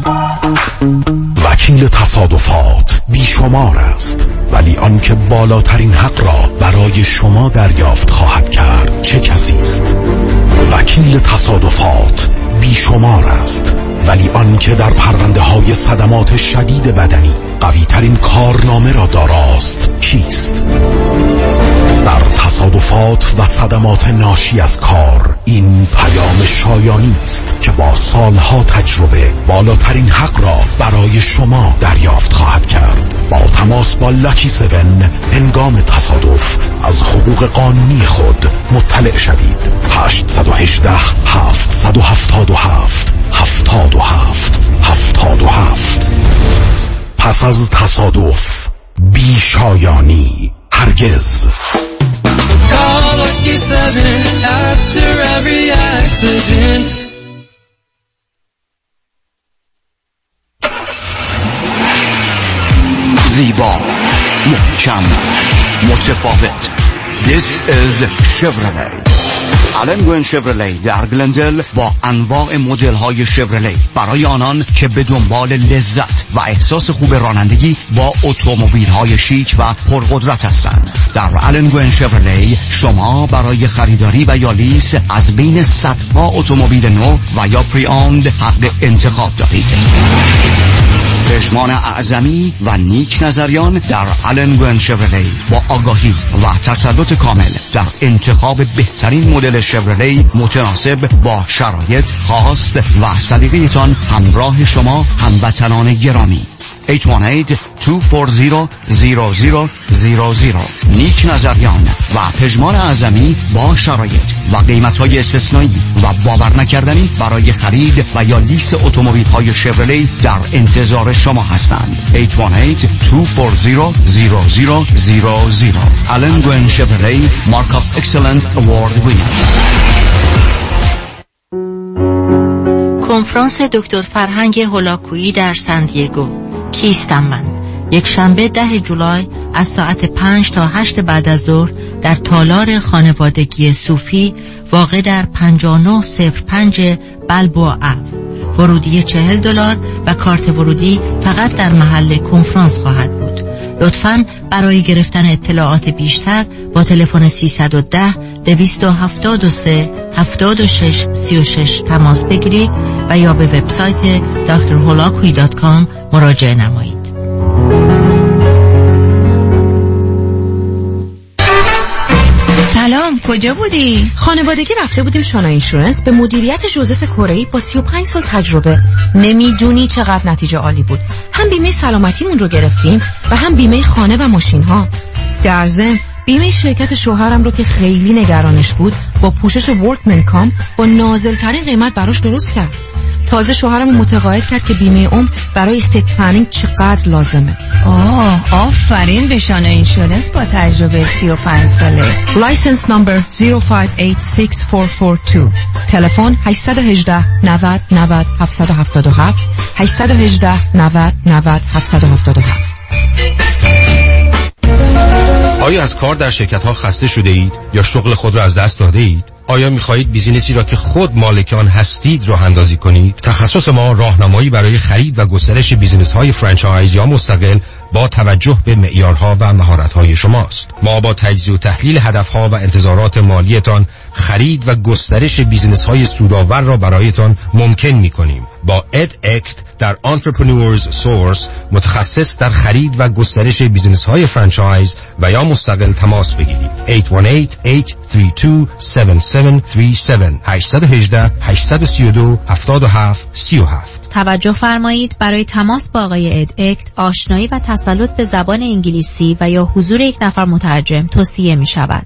وکیل تصادفات بیشمار است، ولی آنکه بالاترین حق را برای شما دریافت خواهد کرد چه کسی است؟ وکیل تصادفات بیشمار است، ولی آنکه در پرونده های صدمات شدید بدنی قوی ترین کارنامه را داراست کیست؟ در تصادفات و صدمات ناشی از کار این پیام شایانی است که با سالها تجربه بالاترین حق را برای شما دریافت خواهد کرد. با تماس با لکی 7 هنگام تصادف از حقوق قانونی خود مطلع شوید. 818 777 77 77. پس از تصادف بی شایانی هرگز. Call Lucky 7 after every accident. زیبا، محکم، متفاوت. This is Chevrolet. آلن گوین شفرلی در گلندل با انواع مدل های شفرلی برای آنان که به دنبال لذت و احساس خوب رانندگی با اتومبیل های شیک و پرقدرت هستند. در آلن گوین شفرلی شما برای خریداری و یا لیز از بین صدها اتومبیل نو و یا پری اوند حق انتخاب دارید. پشمان اعظمی و نیک نظریان در آلن گوین شفرلی با آگاهی و تسلط کامل در انتخاب بهترین مدل شفرلی متناسب با شرایط خاص و سلیقه‌تان همراه شما هموطنان گرامی. 818-240-0000. نیک نظریان و پژمان اعظمی با شرایط و قیمت‌های استثنایی و باور نکردنی برای خرید و یا لیز اتومبیل‌های شevrolet در انتظار شما هستند. 818-240-0000. آلن گوئن شevrolet Mark of Excellence Award winner. کنفرانس دکتر فرهنگ هولاکویی در سندیگو. کیستم من؟ یک شنبه 10 جولای از ساعت 5 تا 8 بعد از ظهر در تالار خانوادگی صوفی واقع در 5905 بلبوآ اف. ورودی $40 و کارت ورودی فقط در محل کنفرانس خواهد بود. لطفاً برای گرفتن اطلاعات بیشتر با تلفن 310-273-7636 تماس بگیرید و یا به وبسایت drholakui.com مراجعه نمایید. سلام، کجا بودی؟ خانوادگی رفته بودیم شانا اینشورنس به مدیریت جوزف کره‌ای با 35 سال تجربه. نمیدونی چقدر نتیجه عالی بود. هم بیمه سلامتیمون رو گرفتیم و هم بیمه خانه و ماشین ها. در ضمن بیمه شرکت شوهرم رو که خیلی نگرانش بود با پوشش ورکمن کام با نازل‌ترین قیمت براش درست کرد. تازه شوهرم متقاعد کرد که بیمه برای استیت پلنینگ چقدر لازمه. آفرین به شانا اینشورنس با تجربه 35 ساله. لایسنس نمبر 05864442. تلفن 818 90 90 777 818 90 90 777. آیا از کار در شرکت‌ها خسته شده اید یا شغل خود را از دست داده اید؟ آیا می‌خواهید بیزینسی را که خود مالک آن هستید راه اندازی کنید؟ تخصص ما راهنمایی برای خرید و گسترش بیزینس‌های فرانچایز یا مستقل با توجه به معیارها و مهارت‌های شماست. ما با تجزیه و تحلیل هدف‌ها و انتظارات مالیتان خرید و گسترش بیزینس‌های سودآور را برایتان ممکن می‌کنیم. با EdAct در Entrepreneurs Source متخصص در خرید و گسترش بیزینس‌های فرانچایز و یا مستقل تماس بگیرید. 818-832-7737 818-832-7737. توجه فرمایید برای تماس با آقای EdAct آشنایی و تسلط به زبان انگلیسی و یا حضور یک نفر مترجم توصیه می شود.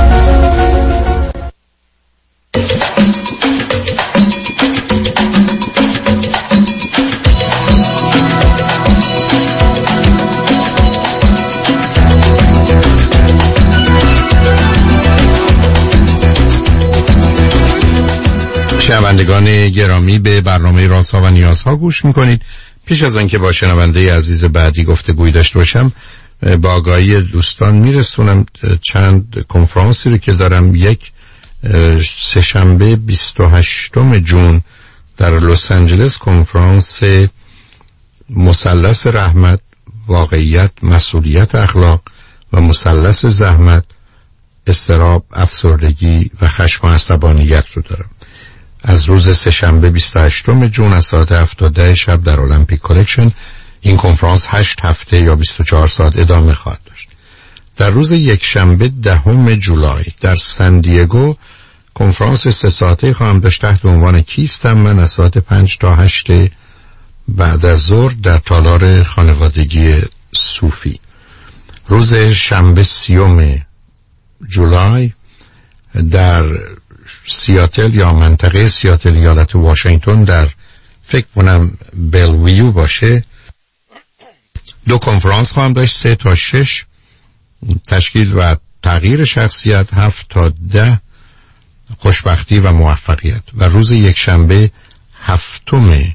شنوندگان گرامی، به برنامه رازها و نیازها گوش میکنید. پیش از آنکه با شنونده عزیز بعدی گفتگویی داشته باشم، با آگاهی دوستان میرسونم چند کنفرانسی رو که دارم. یک سه‌شنبه 28 جون در لس آنجلس، کنفرانس مثلث رحمت، واقعیت، مسئولیت، اخلاق و مثلث زحمت، اضطراب، افسردگی و خشم و عصبانیت رو دارم. از روز سه‌شنبه 28 جون از ساعت 7 تا 10 شب در المپیک کالکشن. این کنفرانس 8 هفته یا 24 ساعت ادامه خواهد داشت. در روز یکشنبه 10 جولای در سندیگو کنفرانس 3 ساعته خواهم داشت تحت عنوان کیستم من، از ساعت 5 تا 8 بعد از ظهر در تالار خانوادگی صوفی. روز شنبه 30 جولای در سیاتل یا منطقه سیاتل ایالت واشنگتن در فکر کنم بلویو باشه، 2 کنفرانس خواهم داشت. 3 تا 6 تشکیل و تغییر شخصیت، 7 تا 10 خوشبختی و موفقیت. و روز یکشنبه 7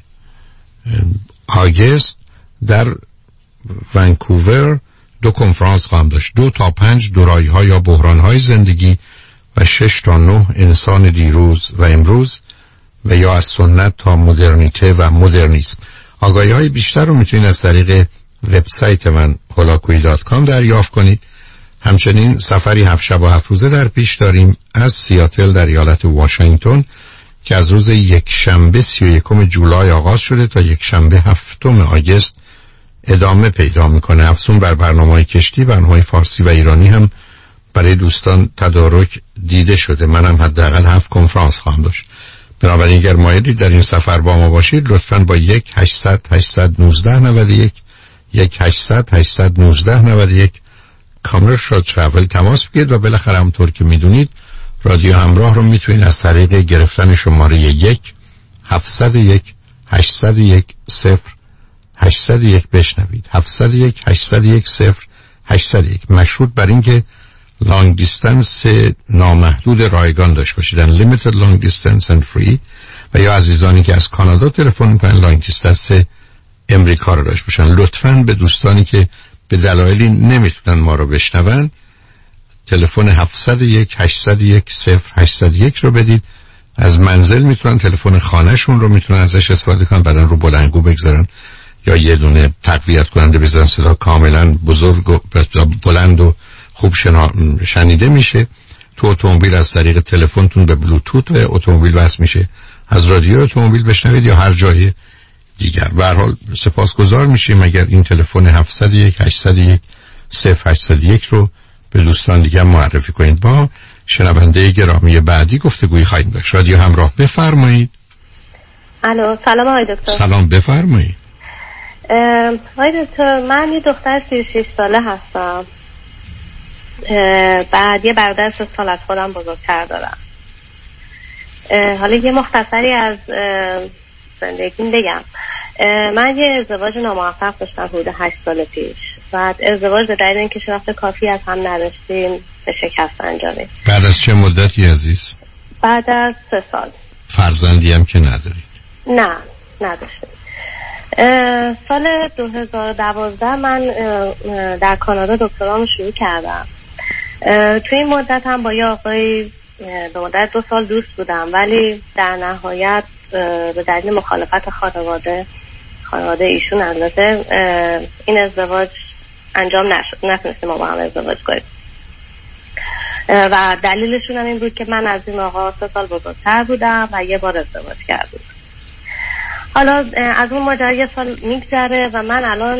آگوست در ونکوور 2 کنفرانس خواهم داشت. 2 تا 5 دورایی‌ها یا بحران‌های زندگی و 6 تا 9 انسان دیروز و امروز و یا از سنت تا مدرنیته و مدرنیسم. آگاهی‌های بیشتر رو میتونید از طریق وبسایت من holakui.com دریافت کنید. همچنین سفری 7 شب و 7 روزه در پیش داریم از سیاتل در ایالت واشنگتن که از روز یکشنبه 31 جولای آغاز شده تا یکشنبه 7 آگوست ادامه پیدا میکنه. افزون بر برنامه‌های کشتی، برنامه‌های فارسی و ایرانی هم برای دوستان تدارک دیده شده. منم حداقل 7 کنفرانس خواهم داشت. بنابراین اگر مایلید در این سفر با ما باشید، لطفاً با 1-800-819-91 1-800-819-91 کامرشال ترافل تماس بگیرید و بالاخره همونطور که میدونید رادیو همراه رو میتونید از طریق گرفتن شماره 1-701-801-0801 بشنوید. 701-801-0801 مشروط بر این که لانگ دیستنس نامحدود رایگان داشت باشید، limited long distance and free، و یا عزیزانی که از کانادا تلفن میکنن لانگ دیستنس امریکا رو داشت باشن. لطفاً به دوستانی که به دلایلی نمیتونن ما رو بشنون تلفن 701-801-0801 رو بدید. از منزل میتونن تلفن خانهشون رو میتونن ازش استفاده کنن، بعدن رو بلندگو بگذارن یا یه دونه تقویت کننده بزنن، صدا کاملا بزرگ و بلند و خوب شنیده میشه. تو اتومبیل از طریق تلفنتون به بلوتوت اتومبیل وصل میشه، از رادیو اتومبیل بشنوید یا هر جای دیگر. به هر حال سپاسگزار میشیم اگر این تلفن 701-801-0801 رو به دوستان دیگر معرفی کنید. با شنونده گرامی بعدی گفتگویی خواهیم داشت. رادیو همراه، بفرمایید. الو، سلام آقای دکتر. سلام، بفرمایید. آقای دکتر، من یه دختر 36 ساله هستم. بعد یه برادر 3 سال از خودم بزرگتر دارم. حالا یه مختصری از زندگیم بگم. من یه ازدواج ناموفق داشتم حدود 8 سال پیش. بعد ازدواج به دلیل اینکه شناخت کافی از هم نداشتیم به شکست انجامید. بعد از چه مدتی عزیز؟ بعد از 3 سال. فرزندی هم که ندارید؟ نه، نداشتیم. سال 2012 من در کانادا دکترامو شروع کردم. توی این مدت هم با یه آقایی به مدت 2 سال دوست بودم، ولی در نهایت به دلیل مخالفت خانواده ایشون البته این ازدواج انجام نشد، نتونستیم ما با هم ازدواج کنیم و دلیلشون هم این بود که من از این آقا 3 سال بزرگتر بودم و یه بار ازدواج کردیم. حالا از اون ماجرا 1 سال میگذره و من الان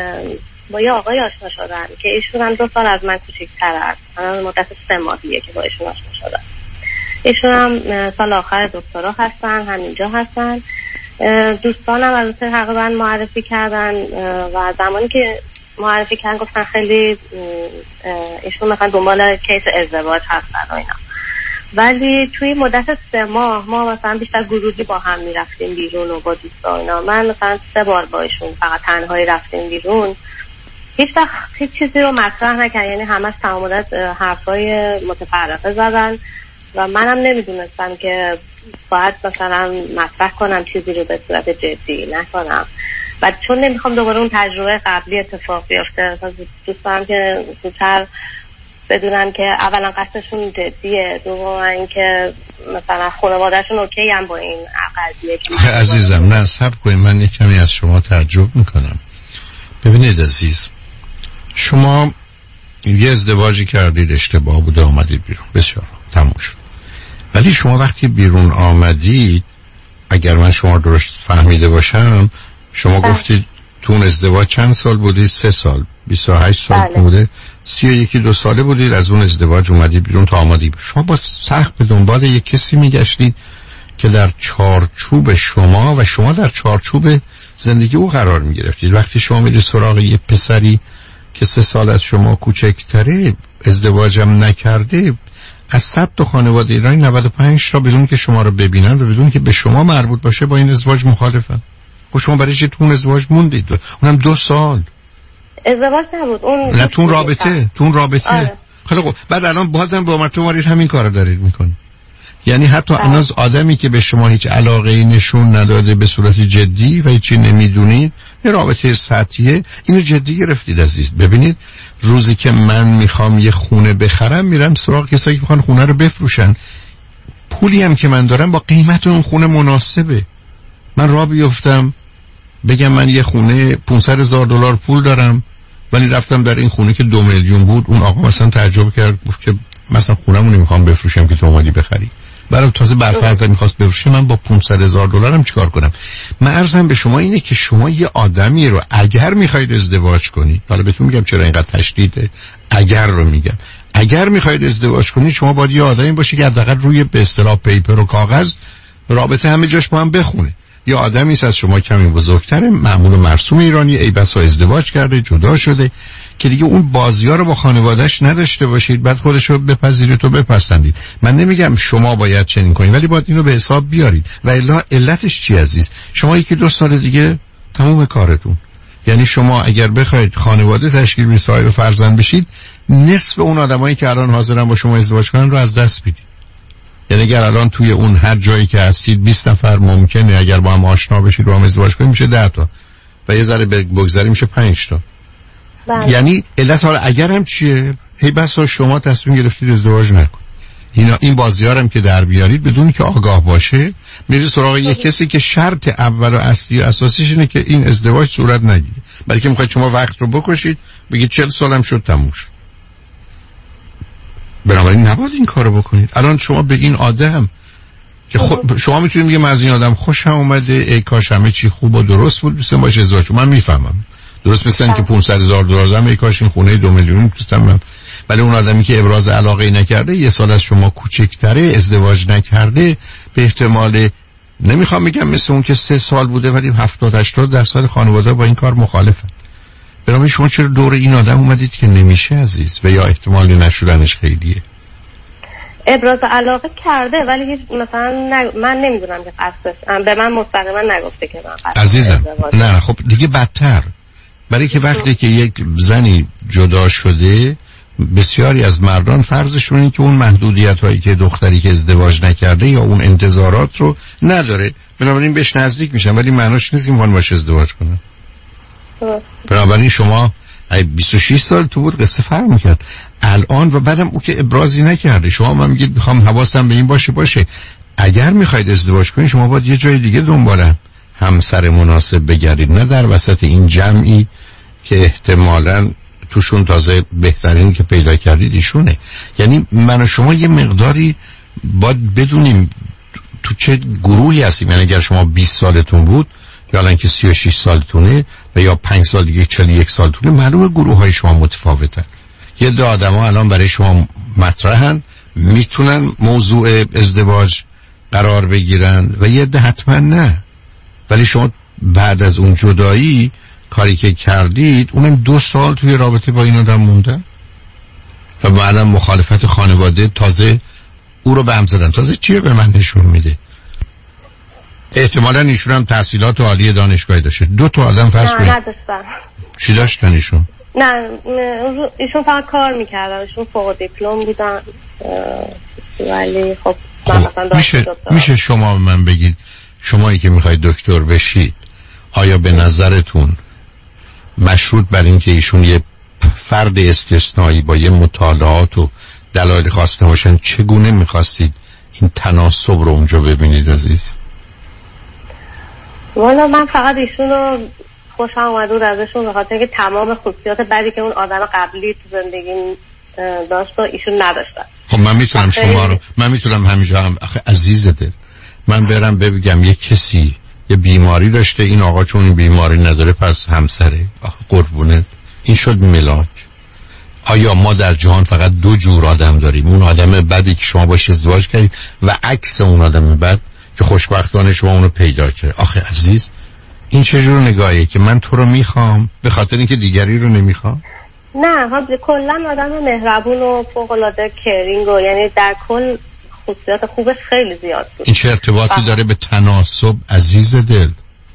با یه آقای آشنا شدم که ایشون هم 2 سال از من کوچیک‌تر است. الان مدت 3 ماهیه که با ایشون آشنا شدم. ایشون هم سال آخر دکترا هستن، همینجا هستن. دوستانم البته تقریبا معرفی کردن و زمانی که معرفی کردن گفتن خیلی ایشون مثلا دنبال کیس ازدواج هستن و اینا. ولی توی مدت 3 ماه ما مثلا بیشتر گروهی با هم میرفتیم بیرون و با دوستا اینا. من مثلا 3 بار با ایشون فقط تنهایی رفتیم بیرون. هیچ وقت هیچ چیزی رو مطرح نکرد، یعنی همش تمام مدت حرفای متفرقه زدن و منم نمیدونستم که باید مثلا مطرح کنم چیزی رو به صورت جدی نکنم و چون نمیخوام دوباره اون تجربه قبلی اتفاق بیفته دوست دارم که زودتر بدونم که اولا قصدشون جدیه، دوم اینکه مثلا خانواده‌شون اوکی هم با این قضیه. عزیزم نه صبر کنید، من یک کمی از شما تعجب میکنم. ببینید عزیز، شما یه ازدواجی کردید، اشتباه بوده، آمدید بیرون، بسیار تموم شد. ولی شما وقتی بیرون آمدید، اگر من شما درست فهمیده باشم، شما گفتید تو اون ازدواج چند سال بودید؟ 3 سال، 28 سال بوده، 31-2 ساله بودید از اون ازدواج اومدید بیرون تا آمدید. شما با سخت به دنبال یک کسی میگشتید که در چارچوب شما و شما در چارچوب زندگی او قرار میگرفتید. وقتی شما میرید سراغ یه پسری که 3 سال از شما کوچکتره، ازدواجم نکرده، از 100 تا خانواده ایرانی 95 تا بدون که شما رو ببینن و بدون که به شما مربوط باشه با این ازدواج مخالفن. خب شما برای چی تو اون ازدواج موندید؟ اونم 2 سال ازدواج نبود، اون نه تو اون رابطه. آره. خیلی خوب، بعد الان بازم با مرتبه وارد همین کارو دارید میکنید. یعنی حتی الان آدمی که به شما هیچ علاقه‌ای نشون نداده به صورت جدی و هیچی نمیدونید، یه رابطه سطحیه، اینو جدی گرفتید عزیز. ببینید روزی که من میخوام یه خونه بخرم میرم سراغ کسایی که میخوان خونه رو بفروشن. پولی هم که من دارم با قیمت اون خونه مناسبه. من راه بیفتم بگم من یه خونه $500,000 پول دارم ولی رفتم در این خونه که 2 میلیون بود، اون آقا مثلا تعجب کرد، گفت که مثلا خونه‌مو نمیخوام بفروشم که تو اومدی بخری. برای تازه برفرض میخواست بفروشه، من با $500,000 هم چیکار کنم؟ من عرضم به شما اینه که شما یه آدمی رو اگر میخواید ازدواج کنید، حالا بهتون میگم چرا اینقدر تشدید اگر رو میگم، اگر میخواید ازدواج کنید شما باید یه آدمی باشی که حداقل روی به اصطلاح پیپر و کاغذ رابطه همه جاش با هم بخونه. یا آدمی است از شما کمی بزرگتره، معمول مرسوم ایرانی، ای بسا ازدواج کرده، جدا شده، که دیگه اون بازی‌ها رو با خانواده‌اش نداشته باشید، بعد خودش رو بپذیرید و بپسندید. من نمیگم شما باید چنین کنید، ولی باید اینو به حساب بیارید. و الا علتش چی عزیز؟ شما 1-2 سال دیگه تموم کارتون. یعنی شما اگر بخواید خانواده تشکیل بدید، صاحب فرزند بشید، نصف اون آدمایی که الان حاضرن با شما ازدواج کنن رو از دست میدید. یعنی اگر الان توی اون هر جایی که هستید 20 نفر ممکنه اگر با هم آشنا بشید و هم ازدواج کنید میشه 10 تا و یه ذره بگذاریم میشه 5 تا. یعنی علت حالا اگرم چیه؟ هی بسا شما تصمیم گرفتید ازدواج نکنید. این بازی‌ها هم که در بیارید بدون که آگاه باشه، میره سراغ یک کسی که شرط اول و اصلی و اساسیش اینه که این ازدواج صورت نگیره، بلکه میخواید شما وقت رو بکشید، بگید 40 سالم شد تموم شد. بنابراین نباید این کارو بکنید. الان شما به این آدم که شما میتونید بگید من از این آدم خوشم اومده، ای کاش همه چی خوب و درست بود مثلا باشه ازدواج. من میفهمم درست مثل اینکه 500,000 دلار دادم ای کاش این خونه 2 میلیون توشم، ولی اون آدمی که ابراز علاقه نکرده، 1 سال از شما کوچکتره، ازدواج نکرده، به احتمال نمیخوام بگم مثل اون که 3 سال بوده ولی 70-80% خانواده با این کار مخالفن. بنابراین شما چرا دور این آدم اومدید که نمیشه عزیز و یا احتمال نشدنش خیلیه؟ ابراز علاقه کرده ولی مثلا من نمیدونم که قصدش، به من مستقیما نگفته که من قصدش عزیزم. نه خب دیگه بدتر، برای که وقتی که یک زنی جدا شده، بسیاری از مردان فرضشون اینه که اون محدودیت هایی که دختری که ازدواج نکرده یا اون انتظارات رو نداره، بنابراین بهش نزدیک میشن، ولی معناش نیست که میخوان باشه ازدواج کنن. بنابراین شما 26 سال تو بود قصه فرق میکرد، الان و بعدم او که ابرازی نکرده، شما من میگید میخوام حواسم به این باشه. اگر میخواید ازدواج کنید شما باید یه جای دیگه دنبالن همسر مناسب بگردید، نه در وسط این جمعی که احتمالاً توشون تازه بهترین که پیدا کردید ایشونه. یعنی من و شما یه مقداری باید بدونیم تو چه گروهی هستیم. یعنی اگر شما 20 سالتون بود یا الان که 36 سالتونه و یا 5 سال دیگه 41 سالتونه، معلومه گروه های شما متفاوتن. یه دو آدم ها الان برای شما مطرحن، میتونن موضوع ازدواج قرار بگیرن و یه ده حتما نه. ولی شما بعد از اون جدایی کاری که کردید، اونم 2 سال توی رابطه با این آدم موندن و بعدم مخالفت خانواده، تازه او رو به هم زدن. تازه چیه به من نشون میده؟ احتمالاً ایشون هم تحصیلات عالی دانشگاهی داشته. 2 تا آدم فرض کنید. نه نداشتن. چی داشتن ایشون؟ نه ایشون فقط کار میکردن، ایشون فوق دیپلم بودن، ولی خب میشه شما من بگید شمایی که میخواید دکتر بشید، آیا به نظرتون مشروط بر این که ایشون یه فرد استثنایی با یه مطالعات و دلایل خاص نباشن، چگونه میخواستید این تناسب رو اونجا ببینید عزیز؟ والا من فقط ایشون رو خوشم اومد بود ازشون، به خاطر اینکه تمام خصوصیات بعدی که اون آدم قبلی تو زندگیم داشت و ایشون نداشتن. خب من میتونم شما رو، من میتونم همینجا هم آخه عزیزته، من برم بگم یک کسی یه بیماری داشته، این آقا چون این بیماری نداره پس همسره. قربونه این شد ملاک. آیا ما در جهان فقط 2 جور آدم داریم؟ اون آدم بدی که شما باش ازدواج کردید و عکس اون آدم بد که خوشبختانه شما اونو پیدا کردید. آخه عزیز این چه جور نگاهیه که من تو رو میخوام به خاطر اینکه دیگری رو نمیخوام؟ نه کلا آدم مهربون و فوق‌العاده کرینگ و یعنی در کل خصوصیات خوبش خیلی زیاد بود. این چه ارتباطی داره به تناسب عزیز دل؟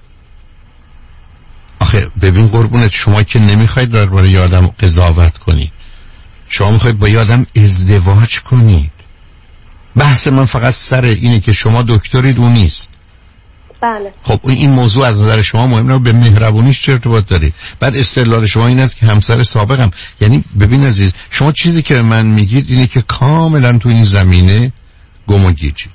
آخه ببین قربونت، شما که نمیخواید درباره یه آدم قضاوت کنید، شما میخواید با یه آدم ازدواج کنید. بحث من فقط سر اینه که شما دکترید اون نیست. بله. خب این موضوع از نظر شما مهمه، به مهربونیش چه ارتباط داره؟ بعد استدلال شما این است که همسر سابقم. یعنی ببین عزیز، شما چیزی که من میگید اینه که کاملا تو این زمینه گم و گیجید.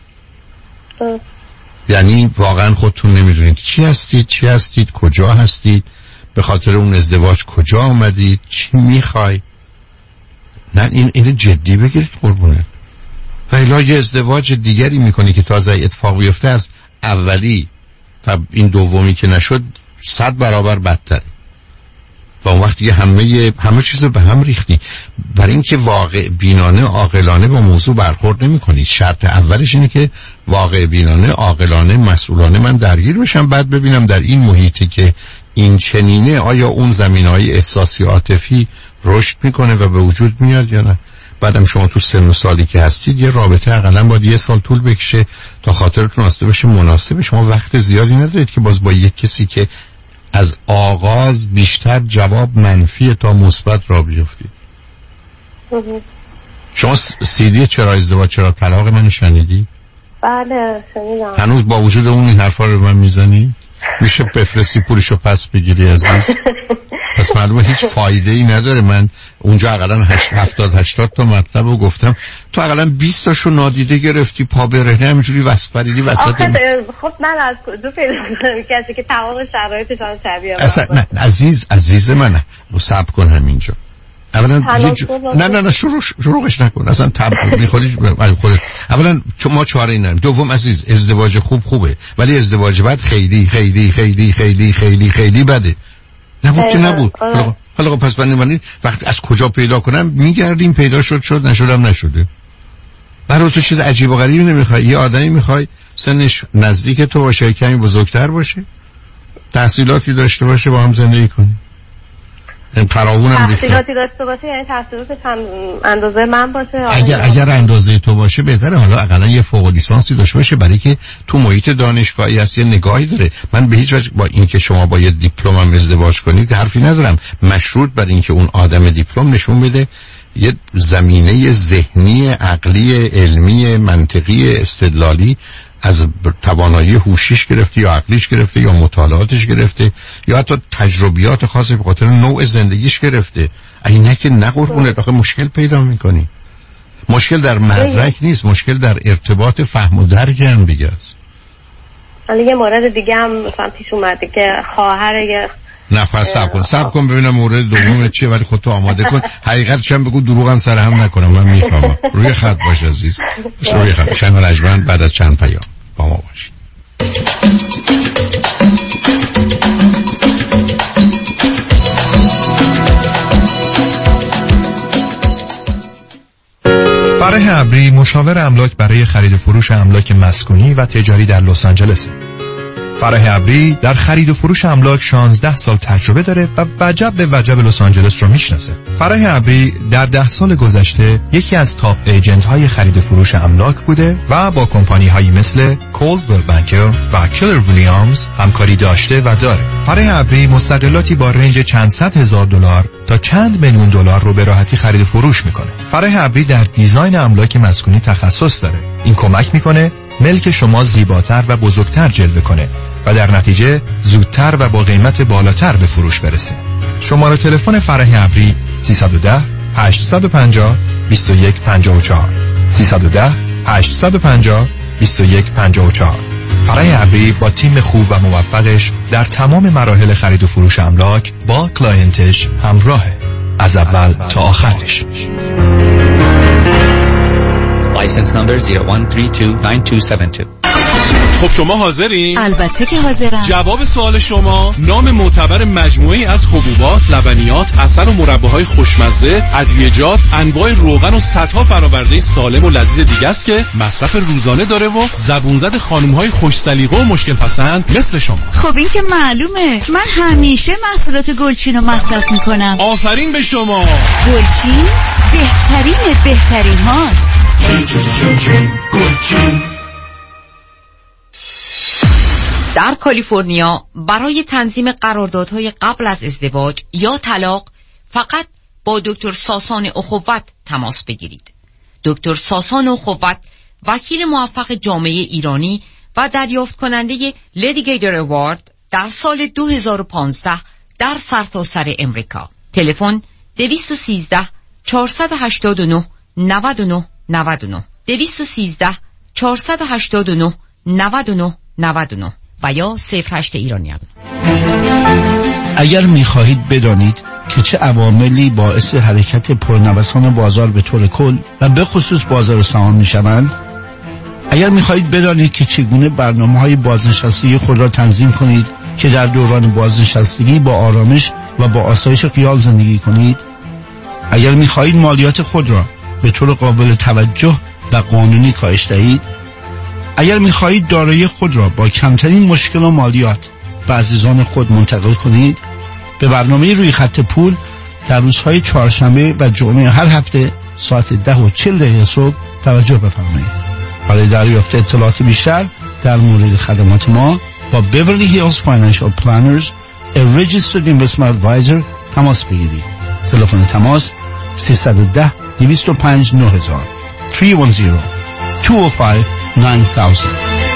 یعنی واقعا خودتون نمیدونید چی هستید، کجا هستید، به خاطر اون ازدواج کجا آمدید، چی میخوای. نه این جدی بگیرید قربونه. و الا یه ازدواج دیگری میکنی که تازه اتفاق بیفته از اولی تا این دومی که نشد 100 برابر بدتره. و اون وقت دیگه همه چیز رو به هم ریختی. برای اینکه واقع بینانه عاقلانه با موضوع برخورد نمی‌کنی. شرط اولش اینه که واقع بینانه عاقلانه مسئولانه من درگیر بشم، بعد ببینم در این محیطی که این چنینه آیا اون زمینه‌های احساسی عاطفی رشد میکنه و به وجود میاد یا نه. بعدم شما تو سن و سالی که هستید یه رابطه حداقل باید 1 سال طول بکشه تا خاطرتون آسوده بشه مناسب. شما وقت زیادی ندارید که باز با یک کسی که از آغاز بیشتر جواب منفی تا مثبت را بیفتید. شما CD چرا ازدواج چرا طلاق من شنیدی؟ بله شنیدم. هنوز با وجود اون این حرفا رو به من میزنی؟ میشه بفرستی پولشو پس بگیری عزیز؟ پس معلومه هیچ فایده ای نداره. من اونجا اقلا 70-80 تا مطلب رو گفتم، تو اقلا 20 تاشو نادیده گرفتی، پا برهنه همینجوری وسپریدی وسط. خب من از کجا پیدا کنم کسی که تمام شرایطش هم شبیه اصلا نه عزیز من صبر کن همینجا. اولا نه شروعش نکن اصلا میخوادی خودت. اولا ما چاره‌ای نداریم. دوم عزیز ازدواج خوبه ولی ازدواج بعد خیلی خیلی خیلی خیلی خیلی خیلی بده. نبود که نبود. حالا پس بنابراین وقت از کجا پیدا کنم میگردیم، پیدا شد نشدم نشده. برای تو چیز عجیب و غریبی نمیخوای. یه آدمی میخوای سنش نزدیک تو باشه، کمی بزرگتر باشه، تحصیلاتی داشته باشه، با هم زندگی کنی. این فراوونم تحصیلاتی داشته باشه یعنی تحصیلاتش هم اندازه من باشه. اگر اندازه تو باشه بهتره. حالا اقلا یه فوق لیسانسی داشته باشه برای که تو محیط دانشگاهی هست، یه نگاهی داره. من به هیچ وجه با اینکه شما با یه دیپلم هم ازدواج کنید حرفی ندارم. مشروط بر اینکه اون آدم دیپلم نشون بده یه زمینه ذهنی، عقلی، علمی، منطقی، استدلالی از توانایی هوشیش گرفته یا عقلیش گرفته یا مطالعاتش گرفته یا حتی تجربیات خاصی به خاطر نوع زندگیش گرفته. اینه که نه قربونت آخه مشکل پیدا میکنی. مشکل در مدرک نیست، مشکل در ارتباط فهم و درک هم دیگه است. حالا یه مورد دیگه هم مثلا پیش اومده که خواهر یه نه صبر کن ببینم مورد دومت چیه، ولی خودتو آماده کن. حقیقتش هم بگو، دروغم سر هم نکنم. من میفهمم. روی خط باش عزیز، روی خط. شنوال اجمن بعد از چند پیام با ما باش. فرح ابری مشاور املاک برای خرید و فروش املاک مسکونی و تجاری در لس آنجلس. فرح ابری در خرید و فروش املاک 16 سال تجربه داره و وجب به وجب لس آنجلس رو میشناسه. فرح ابری در 10 سال گذشته یکی از تاپ ایجنت های خرید و فروش املاک بوده و با کمپانی هایی مثل کولدویل بانکر و کلر ویلیامز همکاری داشته و داره. فرح ابری مستقلاتی با رنج چند صد هزار دلار تا چند میلیون دلار رو به راحتی خرید و فروش میکنه. فرح ابری در دیزاین املاک مسکونی تخصص داره. این کمک میکنه ملک شما زیباتر و بزرگتر جلوه کنه و در نتیجه زودتر و با قیمت بالاتر به فروش برسه. شماره تلفن فرح ابری 310 850 2154 310 850 2154. فرح ابری با تیم خوب و موفقش در تمام مراحل خرید و فروش املاک با کلاینتش همراهه، از اول تا آخرش. License number 01329272. خب شما حاضرین؟ البته که حاضرم. جواب سوال شما نام معتبر مجموعه‌ای از حبوبات، لبنیات، عسل و مرباهای خوشمزه، ادویه‌جات، انواع روغن و صدها فرآورده سالم و لذیذ دیگه است که مصرف روزانه داره و زبون زد خانم‌های خوش سلیقه و مشکل پسند مثل شما. خب این که معلومه. من همیشه محصولات گلچین رو مصرف میکنم. آفرین به شما. گلچین بهترین هاست. در کالیفرنیا برای تنظیم قراردادهای قبل از ازدواج یا طلاق فقط با دکتر ساسان اخوت تماس بگیرید. دکتر ساسان اخوت وکیل موفق جامعه ایرانی و دریافت کننده لیدیگیتر اوارد در سال 2015 در سرتاسر امریکا. تلفن 213 489 99 99 213 489 99 99 و یا 08 ایرانیان. اگر می‌خواهید بدانید که چه عواملی باعث حرکت پرنوسان بازار به طور کل و به خصوص بازار سهام می‌شوند، اگر می‌خواهید بدانید که چگونه برنامه‌های بازنشستگی خود را تنظیم کنید که در دوران بازنشستگی با آرامش و با آسایش خیال زندگی کنید؟ اگر می‌خواهید مالیات خود را به طور قابل توجه و قانونی کاهش دهید، اگر می‌خواهید دارایی خود را با کمترین مشکل و مالیات به عزیزان خود منتقل کنید، به برنامه روی خط پول در روزهای چهارشنبه و جمعه هر هفته ساعت 10:40 صبح توجه بفرمایید. برای دریافت اطلاعات بیشتر در مورد خدمات ما با Beverly Hills Financial Planners a Registered Investment Advisor تماس بگیرید. تلفن تماس 310 205 9000 310 205 9000.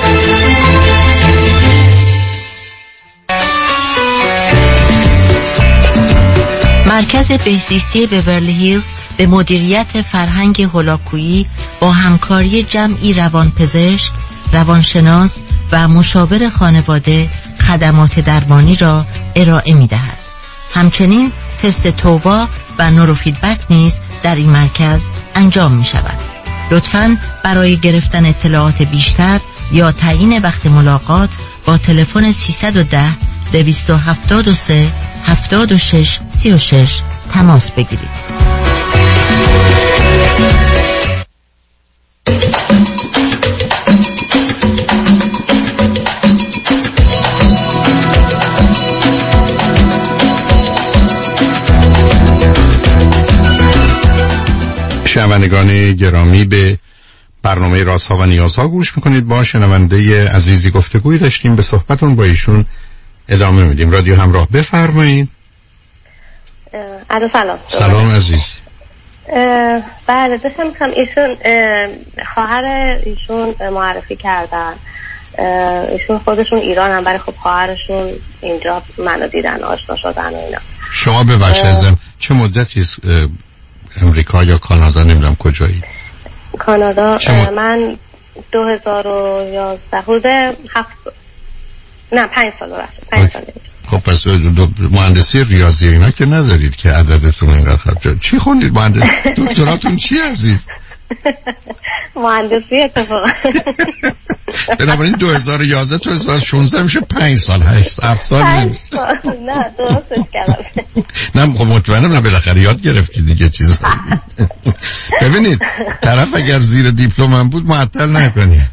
مرکز بهزیستی بیورلی هیلز به مدیریت فرهنگ هولاکویی با همکاری جمعی روانپزشک، روانشناس و مشاور خانواده خدمات درمانی را ارائه می دهد. همچنین تست تووا و نوروفیدبک نیز در این مرکز انجام می شود. لطفاً برای گرفتن اطلاعات بیشتر یا تعیین وقت ملاقات با تلفن 310 273 76 36 تماس بگیرید. شنوندگان گرامی، به برنامه رازها و نیازها گوش میکنید. با شنونده عزیزی گفتگوی داشتیم، به صحبتون با ایشون ادامه میدیم. رادیو همراه، بفرمایید. سلام عزیز. بله، داشتم میخوام ایشون خواهر ایشون معرفی کردن. ایشون خودشون ایران هم، برای خب خواهرشون اینجا منو دیدن، آشنا شدن و اینا. شما ببخشید چه مدتی امریکا یا کانادا، نمیدونم کجایی؟ کانادا. من 2011 حدود 5 سال رفت. 5 سال. خب پس مهندسی ریاضی اینا که ندارید که عددتون اینقدر خراب. چی خوندید؟ دکتراتون چی عزیز؟ مهندسی اتفاقا. بنابراین 2011 تا 2016 میشه 5 سال، 7 سال نیست. نه درستش کردم. نه خب مطمئنم نه، بالاخره یاد گرفتید دیگه چیزا. ببینید طرف اگر زیر دیپلم هم بود معطل نکنید.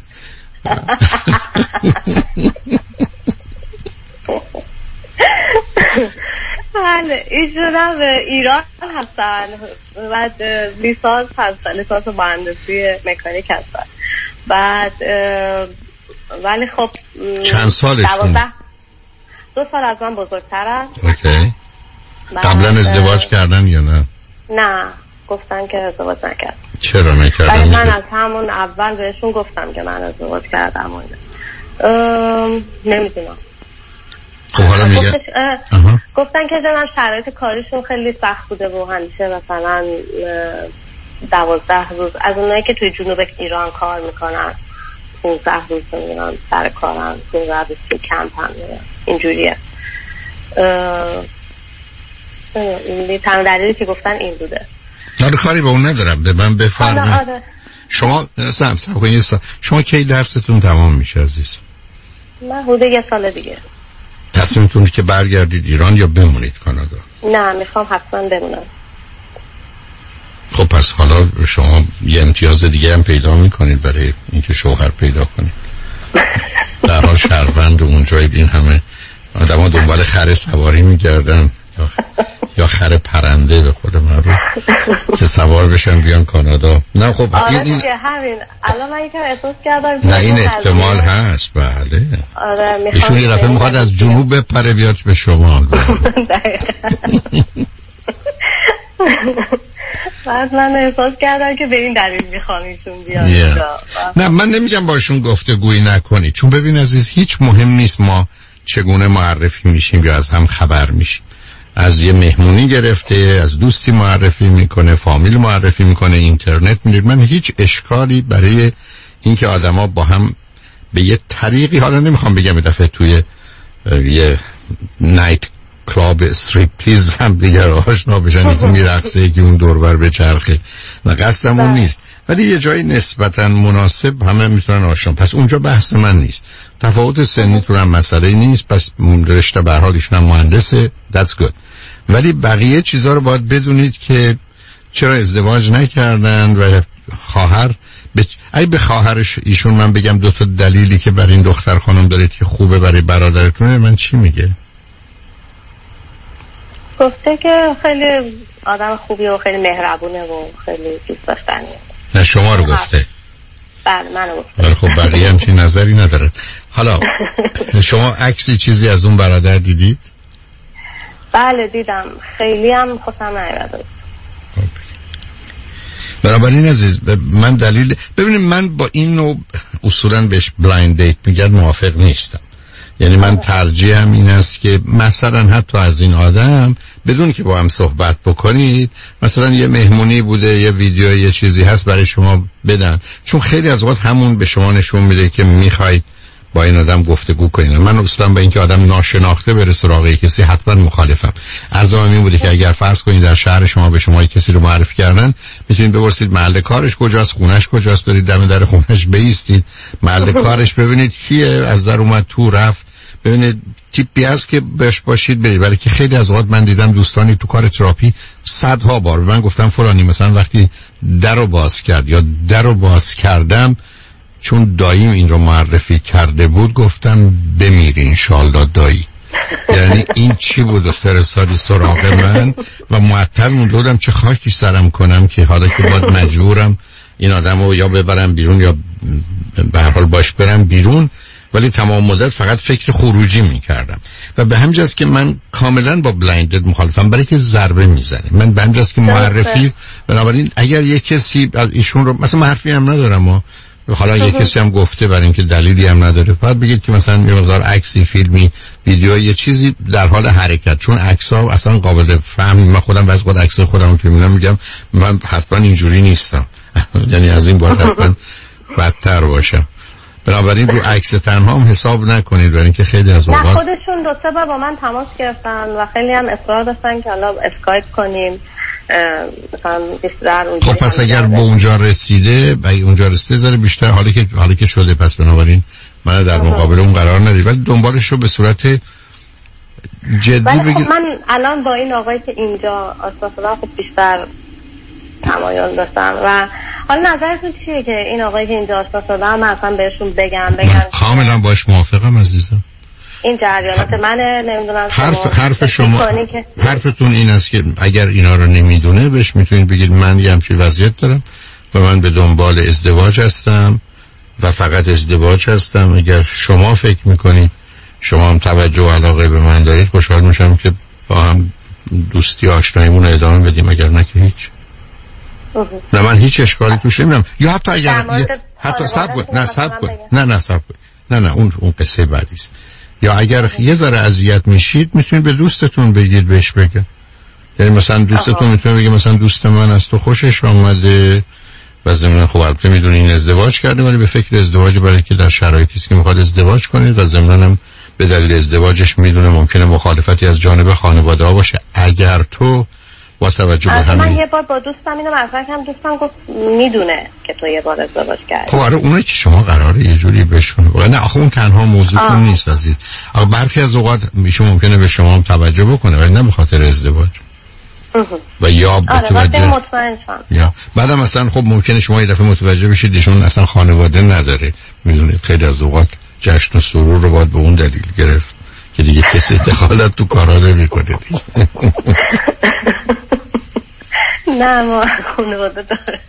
بله، ایشون هم ایران هستن، بعد لیسانس مهندسی مکانیک هستن. بعد ولی خب چند سالشون؟ 2 سال از من بزرگترن. اوکی. قبلا ازدواج کردن یا نه؟ نه، گفتن که ازدواج نکردن. چرا نکردن؟ من از همون اول بهشون گفتم که من ازدواج کردم و نمیدونم. خب حالا میگه گفتن که جناب شرایط کاریشون خیلی سخت بوده و همیشه مثلا 12 روز از اونایی که توی جنوب ایران کار میکنن 15 روز میگن سر کارن، 15 روز توی کمپ هم اینجوریه. تنها دلیلی که گفتن این بوده. نه کاری به اون ندارم، به من بفرمایید. شما شما کی درستون تمام میشه عزیز؟ من حدود 1 سال دیگه. تصمیمتون که برگردید ایران یا بمونید کانادا؟ نه، میخوام حتما بمونم. خب پس حالا شما یه امتیاز دیگه هم پیدا میکنید برای اینکه شوهر پیدا کنید. در حال شهروند اونجایی این همه آدم ها دنبال خر سواری میگردن یا خر پرنده به خود معروف که سوار بشن بیان کانادا. نه خب آره دیگه همین. الان من یکم احساس کردم نه این احتمال هست. بله آره، ایشون یه دفعه میخواد از جنوب بپره بیاد به شمال. بعد من احساس کردم که به این دلیل میخوام ایشون بیاد. نه من نمیگم باشون گفتگویی نکنی، چون ببین عزیز هیچ مهم نیست ما چگونه معرفی میشیم یا از هم خبر میشیم. از یه مهمونی گرفته، از دوستی معرفی میکنه، فامیل معرفی میکنه، اینترنت میدید. من هیچ اشکالی برای اینکه آدما با هم به یه طریقی، حالا نمیخوام بگم یه دفعه توی یه نایت کلاب استریپتیز هم دیگر آشنا بشن، یکی میرقصه یکی اون دوربر به چرخه، و قصدم اون نیست، ولی یه جایی نسبتا مناسب همه میتونن آشنا. پس اونجا بحث من نیست. تفاوت سنی تو هم مسئله نیست. پس رشته به هر حال ایشون هم مهندسه، that's good. ولی بقیه چیزها رو باید بدونید که چرا ازدواج نکردن و خواهر اگه به خواهرش ایشون من بگم 2 تا دلیلی که برای این دختر خانم دارید که خوبه برای برادرتونه، من چی میگه؟ گفته که خیلی آدم خوبیه و خیلی مهربونه و خیلی دوست داشتنیه. نه شما رو گفته؟ بله منو گفته. خب بقیه هم چی نظری نداره. حالا شما عکسی چیزی از اون برادر دیدید؟ بله دیدم، خیلی هم خوشم نیامد. بنابراین عزیز من دلیل ببینید من با این نوع اصولا بهش بلایند دیت میگن موافق نیستم. یعنی من ترجیحم این است که مثلا حتی از این آدم بدون که با هم صحبت بکنید، مثلا یه مهمونی بوده، یه ویدیو، یه چیزی هست برای شما بدن، چون خیلی از وقت همون به شما نشون میده که میخواید با این آدم گفتگو کنید. من اصلا با اینکه آدم ناشناخته بره سراغ کسی حتما مخالفم. عرضم این بوده که اگر فرض کنید در شهر شما به شما کسی رو معرفی کردن، میتونید بپرسید محل کارش کجاست، خونش کجاست، برید دم در خونش بایستید، محل کارش ببینید کیه، از در اومد تو رفت، ببینید تیپی هست که بهش باشید برید. ولی که خیلی از اوقات من دیدم دوستانی تو کار تراپی صدها بار من گفتم فلانی مثلا وقتی درو باز کرد یا درو باز کردم چون داییم این رو معرفی کرده بود، گفتم بمیری انشالله دایی. یعنی این چی بود؟ فرستادی سراغ من و معطل مونده بودم چه خاکی سرم کنم که حالا که باید مجبورم این آدم رو یا ببرم بیرون یا به هر حال باش برم بیرون، ولی تمام مدت فقط فکر خروجی میکردم. و به همجاست که من کاملا با بلایندد مخالفم، برای که ضربه میزنه. من به همجاست که معرفی، بنابراین اگر یک کسی از ایشون رو مثلا حرفی هم ندارم و حالا یک کسی هم گفته برای اینکه دلیلی هم نداره، باید بگید که مثلا یه مقدار عکسی، فیلمی، ویدیو، یه چیزی در حال حرکت، چون عکس‌ها اصلا قابل فهم. من خودم واسه خود عکس خودم که میبینم میگم من حتما اینجوری نیستم یعنی از این باید حتما بدتر باشم. بنابراین رو عکس تنها هم حساب نکنید، برای اینکه خیلی از اوقات نه خودشون 2-3 بار با من تماس گرفتن و خیلی هم اصرار داشتن که حالا اسکایپ کنیم مثلا بیشتر اونجا. خب پس اگر به اونجا رسیده ذره بیشتر حالا که شده، پس بنابراین من در مقابل اون قرار ندید، ولی دنبالش رو به صورت جدی بگید. خب من الان با این آقایی که اینجا آشنا شدم خب بیشتر تمایل داشتم و حالا نظرتون چیه که این آقایی که اینجا آشنا شدم من اصلا بهشون بگم کاملا باش موافقم عزیزم. این جریانات منه، نمیدونم حرف شما حرفتون این است که اگر اینا رو نمیدونه بهش میتونید بگید من یه همچین وضعیت دارم و من به دنبال ازدواج هستم و فقط ازدواج هستم. اگر شما فکر میکنید شما هم توجه و علاقه به من دارید، خوشحال میشم که با هم دوستی آشناییمون رو ادامه بدیم، اگر نه که هیچ. نه من هیچ اشکالی توش نمیدم. یا حتی اگر حتی صبر نه اون قصه بعدی است. یا اگر یه ذره اذیت میشید میتونید به دوستتون بگید، بهش بگید. یعنی مثلا دوستتون میتونه بگه مثلا دوست من از تو خوشش اومده و ضمن خب البته میدونی این ازدواج کرده ولی به فکر ازدواج، برای که در شرایطی است که میخواد ازدواج کنه و ضمن هم به دلیل ازدواجش میدونه ممکنه مخالفتی از جانب خانواده ها باشه. اگر تو با توجه به همین، من یه بار با دوستم اینو مطرح کردم، دوستم گفت میدونه که تو یه بار ازدواج کردی. خب آره اونایی که شما قراره یه جوری بشونه، نه آخه اون تنها موضوعتون نیست عزیز. آخه برخی از اوقات میشه ممکنه به شما هم توجه بکنه ولی نه به خاطر ازدواج و یا به توجه یا بعدم مثلا خب ممکنه شما یه دفعه متوجه بشید ایشون اصلا خانواده نداره. میدونید خیلی از اوقات جشن و سرور رو باید به اون دلیل گرفت که دیگه کسی دخالت تو کارا نمی‌کنه. نه ما خانواده داره.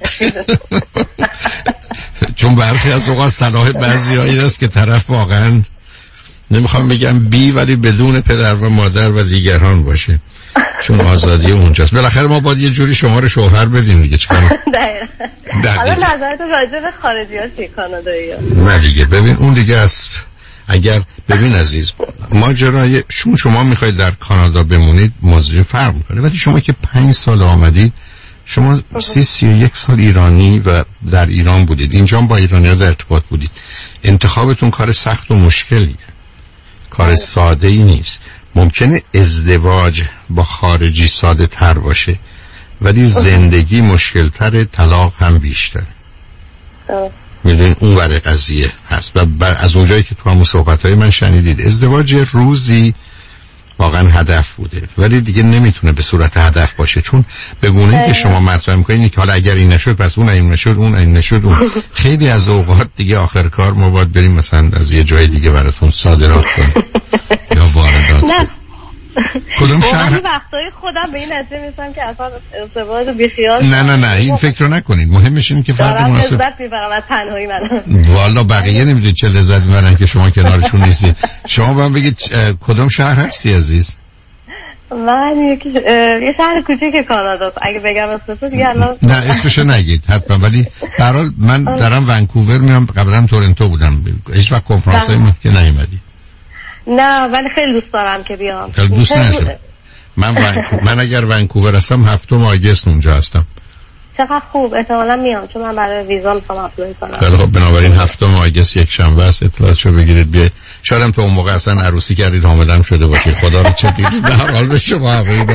چون برخی از اوقات صلاح بعضی‌هایی است که طرف واقعا نمیخوام بگم بی ولی بدون پدر و مادر و دیگران باشه، چون آزادی اونجاست. بالاخره ما باید یه جوری شما رو شوهر بدیم دیگه. چیکار؟ حالا نظرت راجع به خارجی‌ها چی، کانادایی‌ها؟ نه دیگه ببین اون دیگه است. اگر ببین عزیز ماجرای شما میخواید در کانادا بمونید موضوع فرق میکنه، ولی شما که 5 سال آمدید، شما 31 سال ایرانی و در ایران بودید، اینجا با ایرانی‌ها در ارتباط بودید، انتخابتون کار سخت و مشکلیه، کار ساده ای نیست. ممکنه ازدواج با خارجی ساده تر باشه ولی زندگی مشکل تره، طلاق هم بیشتره. میدونین اون ور قضیه هست. و از اونجایی که تو همون صحبتهای من شنیدید ازدواج روزی واقعا هدف بوده، ولی دیگه نمیتونه به صورت هدف باشه، چون به گونه‌ای که شما مطرح می‌کنید که حالا اگر این نشد پس اون این نشد، اون این نشد اون. خیلی از اوقات دیگه آخر کار ما باید بریم مثلا از یه جای دیگه براتون صادرات کنیم یا واردات کنیم. کدوم شهر؟ وقتای خودم به این نتیجه میرسم که اصلا ازدواج بیخیال. نه این فکر رو نکنید. مهمش اینه که فرد مناسب لذت میبرم از تنهایی من. والا بقیه نمیدونید چه لذت میبرن که شما کنارشون نیستید. شما باید بگید کدوم شهر هستی عزیز؟ من یه شهر کوچیک کانادا. اگه بگم اسمش دیگه الان نه اسمشو نگید حتما، ولی در حال من دارم ونکوور میام، قبلا تورنتو بودم. هیچ وقت کنفرانس ما که نیومدی؟ نه ولی خیلی دوست دارم که بیام. خیلی دوست نشم. من اگر ونکوور هستم 7 آگوست اونجا هستم. چقدر خوب، احتمالاً میام چون من برای ویزا میخوام اپلای کنم. خیلی خوب، بنابراین 7 آگوست یک شنبه است، اطلاعاتشو بگیرید بیاید. شاید هم تو اون موقع اصلا عروسی کردید، حامله هم شده باشید. خدا رو چه دید. به هر حال به شما حقیقت.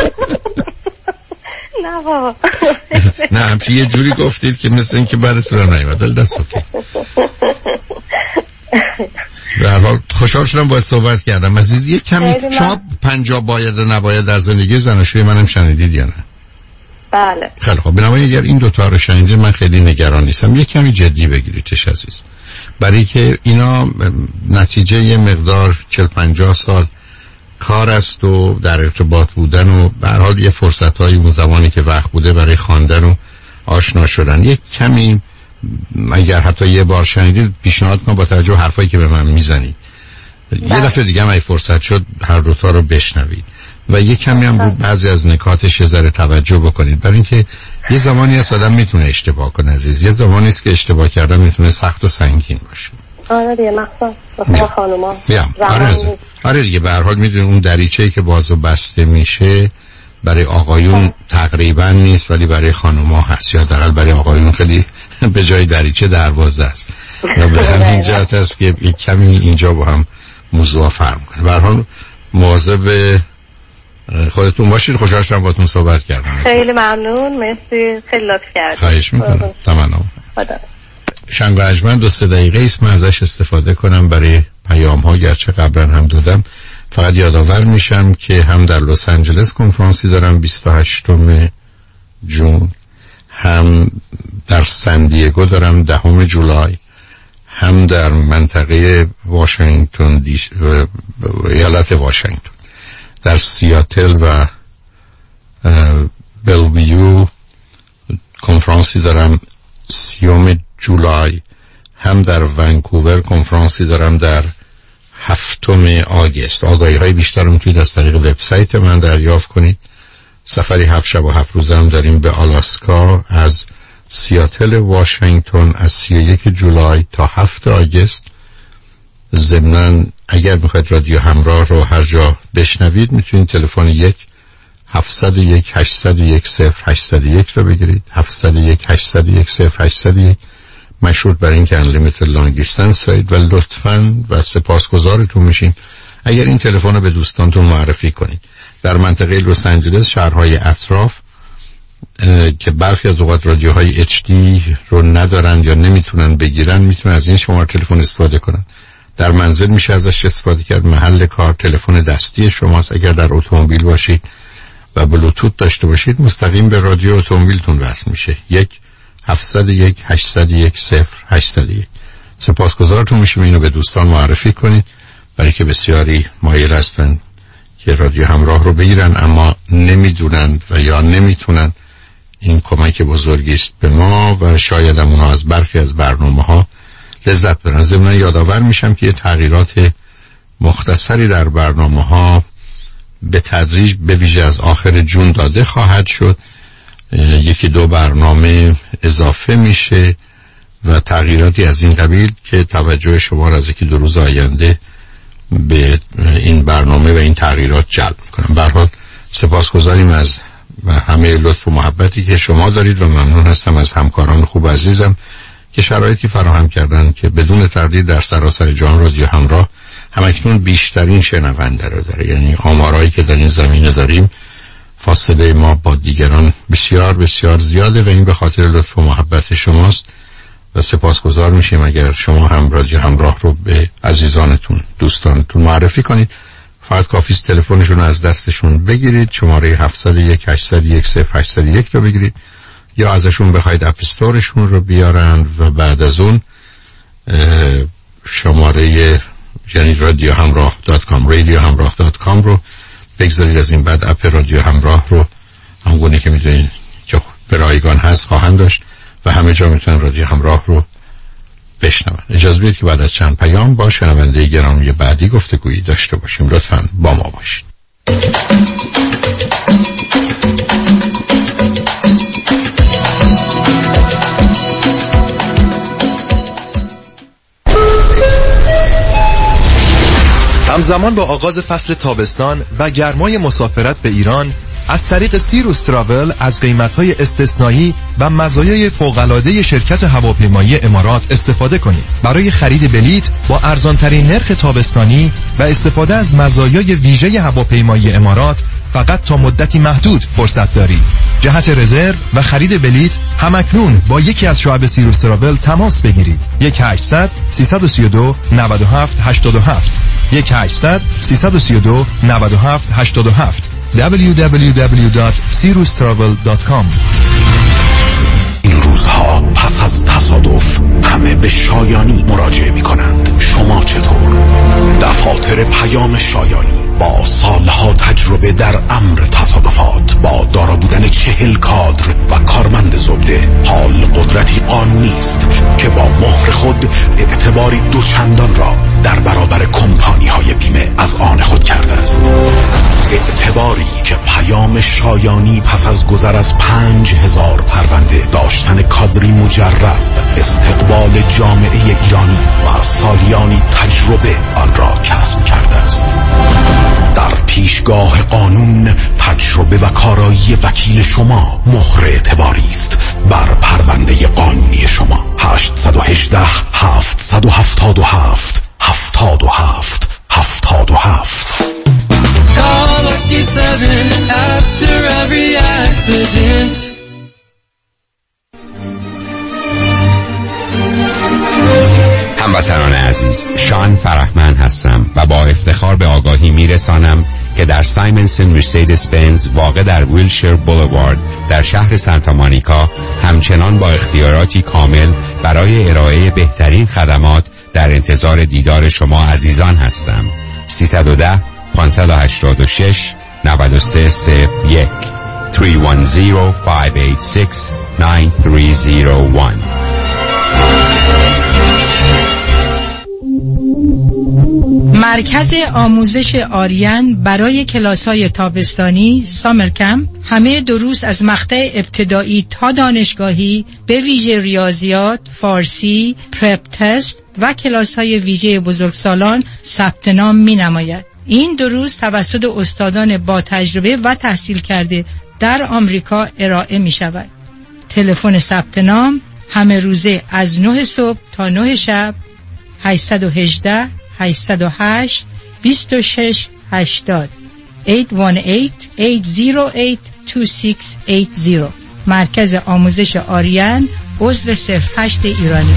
نه بابا. نه همچه یه جوری گفتید که مثل این که بعدتون هم نیومد. دست اوکی. به هر حال خوشحال شدم باید صحبت کردم. عزیز یک کمی شما 50 باید و نباید در زندگی زناشویی منم شنیدید یا نه؟ بله. خیلی خوب، بنابراین اگر این دوتا رو شنیدید من خیلی نگران نیستم. یک کمی جدی بگیریدش عزیز، برای که اینا نتیجه یه مقدار 40-50 سال کار است و در ارتباط بودن و به هر حال یه فرصت‌های اون زمانی که وقت بوده برای خواندن و آشنا شدن. یک کمی اگر حتی یه بار شنیدید پیشنهاد کنم با توجه به حرفایی که به من میزنید یه دفعه دیگه هم اگه فرصت شد هر دوتا رو بشنوید و یه کمی هم رو بعضی از نکاتش یه ذره توجه بکنید، برای اینکه یه زمانی هست آدم میتونه اشتباه کنه عزیز، یه زمانی است که اشتباه کردن میتونه سخت و سنگین باشه. آره دیگه مثلا خانوما. آره دیگه به هر حال میدونید اون دریچه‌ای که باز و بسته میشه برای آقایون تقریبا نیست ولی برای خانوما هست، یا در حال برای آقایون خیلی به جای دریچه دروازه است. و به همین جهت است که یک کمی اینجا با هم موضوع فرق می‌کنه. به هر حال مواظب خودتون باشید. خوشحال شدم باهاتون صحبت کردم. خیلی ممنون، مرسی، خیلی لطف کردید. خواهش می‌کنم. تمام. خدا. شنگ و عجمن 2-3 دقیقه است من ازش استفاده کنم برای پیام‌ها، گرچه قبلا هم دادم. فقط یادآور میشم که هم در لس آنجلس کنفرانسی دارم 28 جون، هم در سن دیگو دارم 10 جولای، هم در منطقه واشنگتن ایالت واشنگتن در سیاتل و بلویو کنفرانسی دارم 30 جولای، هم در ونکوور کنفرانسی دارم در 7 آگوست. آگاهی های بیشتر رو میتونید از طریق وبسایت من دریافت کنید. سفری 7 شب و 7 روز هم داریم به آلاسکا از سیاتل واشنگتن از 31 جولای تا 7 آگوست. ضمناً اگر میخواید رادیو همراه رو هر جا بشنوید میتونید تلفن 1-701-801-0801 رو بگیرید. 701-801-0801 مشروط بر این که انلیمیتد لانگ دیستنس هایید و لطفاً و سپاسگزارتون میشیم اگر این تلفن رو به دوستانتون معرفی کنید. در منطقه لس آنجلس شهرهای اطراف که برخی از اوقات رادیوهای HD رو ندارن یا نمیتونن بگیرن میتونن از این شماره تلفن استفاده کنن. در منزل میشه ازش استفاده کرد. محل کار تلفن دستی شماست. اگر در اتومبیل باشید و بلوتوت داشته باشید مستقیم به رادیو اتومبیلتون وصل میشه. 1-701-801-0801. سپاسگزارتون میشیم اینو به دوستان معرفی کنید برای که بسیاری مایل هستن که رادیو همراه رو بگیرن اما نمیدونند و یا نمیتونن. این کمک بزرگی است به ما و شاید هم اونها از برخی از برنامه‌ها لذت ببرن. ضمن یادآور میشم که یه تغییرات مختصری در برنامه‌ها به تدریج به ویژه از آخر جون داده خواهد شد. 1-2 برنامه اضافه میشه و تغییراتی از این قبیل که توجه شما را از 1-2 روز آینده به این برنامه و این تغییرات جلب میکنم. به هر حال سپاسگزاریم از و همه لطف و محبتی که شما دارید و ممنون هستم از همکاران خوب عزیزم که شرایطی فراهم کردن که بدون تردید در سراسر جهان رادیو همراه همکنون بیشترین شنونده رو داره. یعنی آمارایی که در این زمینه داریم فاصله ما با دیگران بسیار بسیار زیاده و این به خاطر لطف و محبت شماست و سپاسگزار میشیم اگر شما هم رادیو همراه رو به عزیزانتون دوستانتون معرفی کنید فقط کافی است تلفنشون رو از دستشون بگیرید، شماره 701-801-0801 رو بگیرید یا ازشون بخواید اپ استورشون رو بیارن و بعد از اون شماره یعنی رادیو همراه.com رو بگذارید از این بعد اپ رادیو همراه رو همونی که میدونید که به رایگان هست خواهند داشت و همه جا میتونن رادیو همراه رو بشنون. اجازه بدید که بعد از چند پیام با شنونده گرامی بعدی گفتگویی داشته باشیم. لطفاً با ما باشید. همزمان با آغاز فصل تابستان و گرمای مسافرت به ایران از طریق سیروس تراول از قیمت‌های استثنایی و مزایای فوق‌العاده شرکت هواپیمایی امارات استفاده کنید. برای خرید بلیط با ارزان‌ترین نرخ تابستانی و استفاده از مزایای ویژه هواپیمایی امارات فقط تا مدتی محدود فرصت دارید. جهت رزرو و خرید بلیط همکنون با یکی از شعب سیروس تراول تماس بگیرید. 1-800-332-9787 1-800-332-9787 www.sirustravel.com. این روزها پس از تصادف همه به شایانی مراجعه می کنند. شما چطور؟ دفاتر پیام شایانی با سالها تجربه در امر تصادفات با دارا بودن 40 کادر و کارمند زبده حال قدرتی قانونی است که با مهر خود اعتباری دوچندان را در برابر کمپانی های بیمه از آن خود کرده است. اعتباری که پیام شایانی پس از گذر از 5000 پرونده داشتن کادری مجرب استقبال جامعه ایرانی و سالیانی تجربه آن را کسب کرده است. در پیشگاه قانون تجربه و کارایی وکیل شما مهر اعتباری است بر پرونده قانونی شما. 818 777 77 77 Call Lucky 7 after every accident. هموطنان عزیز، شان فرحمن هستم و با افتخار به آگاهی میرسانم که در سایمنسن مرسدس بنز واقع در ویلشیر بولوارد در شهر سانتا مونیکا همچنان با اختیاراتی کامل برای ارائه بهترین خدمات در انتظار دیدار شما عزیزان هستم. 310-586-9301 310-586-9301. مرکز آموزش آریان برای کلاس‌های تابستانی سامر کمپ همه دروس از مقطع ابتدایی تا دانشگاهی به ویژه ریاضیات، فارسی، پرپ تست و کلاس‌های ویژه بزرگسالان ثبت نام می‌نماید. این دروس توسط استادان با تجربه و تحصیل کرده در آمریکا ارائه می‌شود. تلفن ثبت نام همه روزه از 9 صبح تا 9 شب 818 808 2680 818-808-2680. مرکز آموزش آریان عضو 08 ایرانی.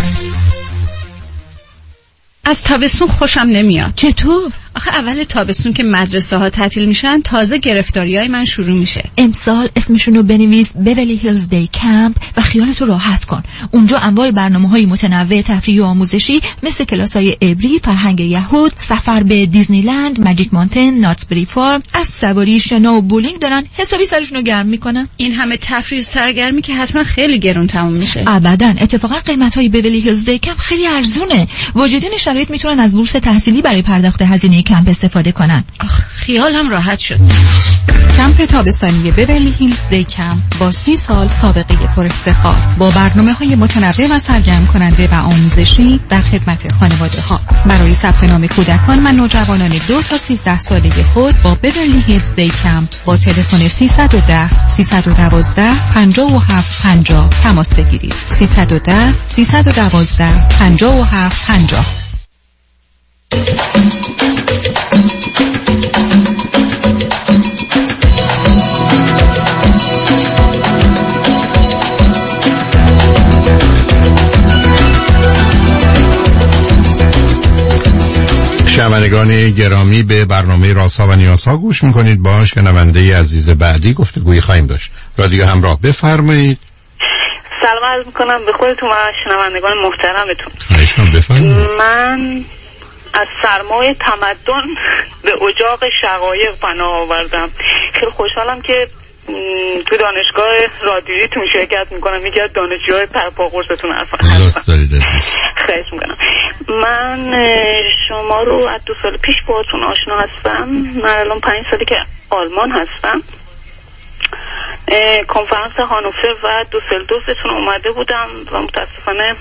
از تابستون خوشم نمیاد. چطور؟ آخه اول تابستون که مدرسه ها تعطیل میشن تازه گرفتاری های من شروع میشه. امسال اسمشونو بنویس بیولی هیلز دی کمپ و خیالتو راحت کن. اونجا انواع برنامه‌های متنوع تفریحی و آموزشی مثل کلاس‌های عبری، فرهنگ یهود، سفر به دیزنیلند، ماجیک مانتن، ناتسبری فارم، اسب سواری، شنا و بولینگ دارن. حسابی سرشونو گرم میکنن. این همه تفریح سرگرمی که حتما خیلی گرون تموم میشه. ابداً. اتفاقا قیمت‌های بیولی هیلز دی کمپ خیلی ارزونه. واجدین شرایط میتونن از بورس تحصیلی برای پرداخت هزینه کمپ استفاده کنن. خیالم راحت شد. کمپ تابستانی بیولی هیلز دی کمپ با 30 سال سابقه پر افتخار با برنامه‌های متنوع و سرگرم کننده و آموزشی در خدمت خانواده‌ها. برای ثبت نام کودکان و نوجوانان 2 تا 13 ساله خود با بیولی هیلز دی کمپ با تلفن 310 312 57 50 تماس بگیرید. 310 312 57 50. شنوندگان گرامی، به برنامه رازها و نیازها گوش میکنید. با شنونده عزیز بعدی گفتگویی خواهیم داشت. رادیو همراه، بفرمایید. سلام عرض میکنم به خودتون و شنوندگان محترمتون. خواهش کنم، بفرمایید. من از سرمای تمدن به اجاق شقایق پناه آوردم. خیلی خوشحالم که تو دانشگاه رادیوییتون شرکت میکنم. یکی از دانشجوهای پرپا قرصتون هستم. خواهش میکنم. من شما رو از 2 سال پیش باهاتون آشنا هستم. من الان 5 سالی که آلمان هستم. کنفرانس هانوفر و دوسلدورفتون اومده بودم و متاسفانه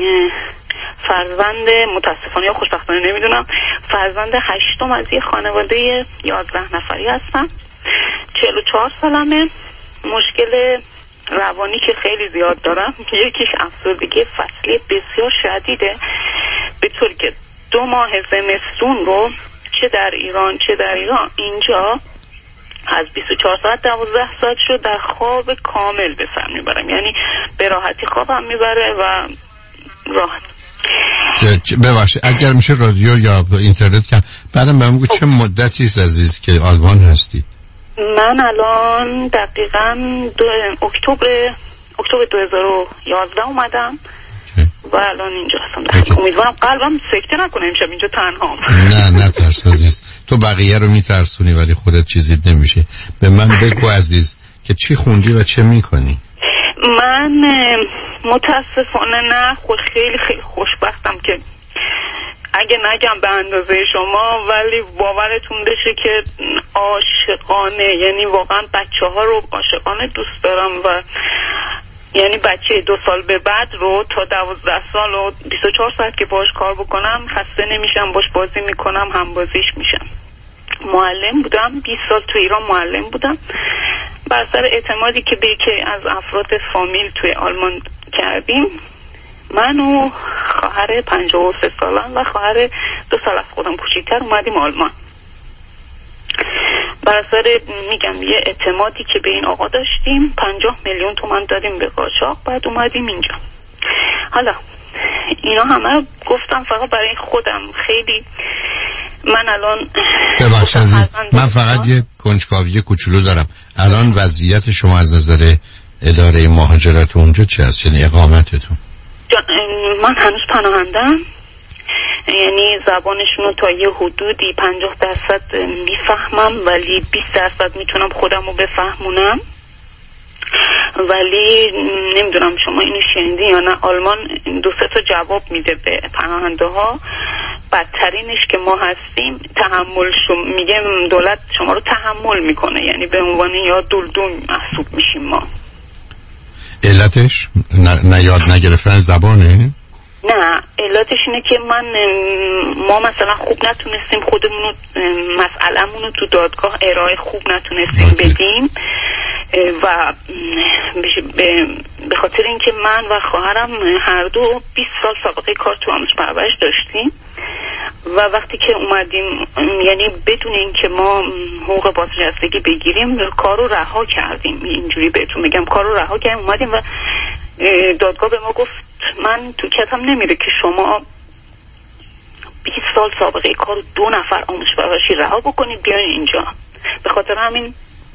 یا خوشبختانه نمیدونم، فرزند 8م از یه خانواده 11 نفری هستم. 44 سالمه. مشکل روانی که خیلی زیاد دارم، یکیش افسردگی فصلی بسیار شدیده، به طوری که 2 ماه زمستون رو چه در ایران چه در ایران اینجا از 24 ساعت 12 ساعت شد در خواب کامل به سر میبرم. یعنی به راحتی خوابم میبره و راحت. ببخشید اگر میشه رادیو یا اینترنت که بعدم بهم بگو چه مدتی است عزیز که آلمان هستی؟ من الان دقیقاً اکتبر 2011 اومدم و الان اینجا هستم. امیدوارم قلبم سکته نکنه امشب اینجا تنهام. نه ترس عزیز، تو بقیه رو میترسونی ولی خودت چیزی نمیشه. به من بگو عزیز که چی خوندی و چه میکنی؟ من متاسفانه نه، خیلی خیلی خوشبختم که اگه نگم به اندازه شما، ولی باورتون بشه که عاشقانه، یعنی واقعا بچه ها رو عاشقانه دوست دارم و یعنی بچه 2 سال به بعد رو تا 12 سال و 24 ساعت که باش کار بکنم خسته نمیشم، باش بازی میکنم، هم بازیش میشم. معلم بودم 20 سال تو ایران، معلم بودم. بر سر اعتمادی که به یکی از افراد فامیل توی آلمان کردیم، من و خواهر 53 سالم و خواهر 2 سال از خودم کوچیک‌تر اومدیم آلمان. بر سر میگم یه اعتمادی که به این آقا داشتیم 50 میلیون تومان دادیم به قاچاق، بعد اومدیم اینجا. حالا اینا همه رو گفتم فقط برای خودم. خیلی من الان من فقط یه کنجکاوی کوچولو دارم. الان وضعیت شما از نظر اداره مهاجرت اونجا چه است؟ یعنی اقامتتون؟ من هنوز پناهنده‌ام، یعنی زبانشون رو تا یه حدودی 50% میفهمم ولی 20% میتونم خودم رو بفهمونم. ولی نمیدونم شما اینو شنیدی یا نه، آلمان 2-3 تا جواب میده به پناهنده ها. بدترینش که ما هستیم تحمل میگه دولت شما رو تحمل میکنه، یعنی به عنوان یا دلدون محسوب میشیم ما. علتش نه یاد نگرفتن زبانه؟ نه، علتش اینه که ما مثلا خوب نتونستیم خودمونو مسئله‌مونو تو دادگاه ارائه خوب نتونستیم بدیم و به خاطر اینکه من و خواهرم هر دو 20 سال سابقه کار تو آموزش پرورش داشتیم و وقتی که اومدیم یعنی بدون اینکه ما حقوق بازنشستگی بگیریم کار رو رها کردیم. اینجوری بهتون میگم کار رو رها کردیم، اومدیم و دادگاه به ما گفت من تو کتم نمیره که شما 20 سال سابقه کار 2 نفر آموزش پرورشی رها بکنید بیاین اینجا. به خاطر همین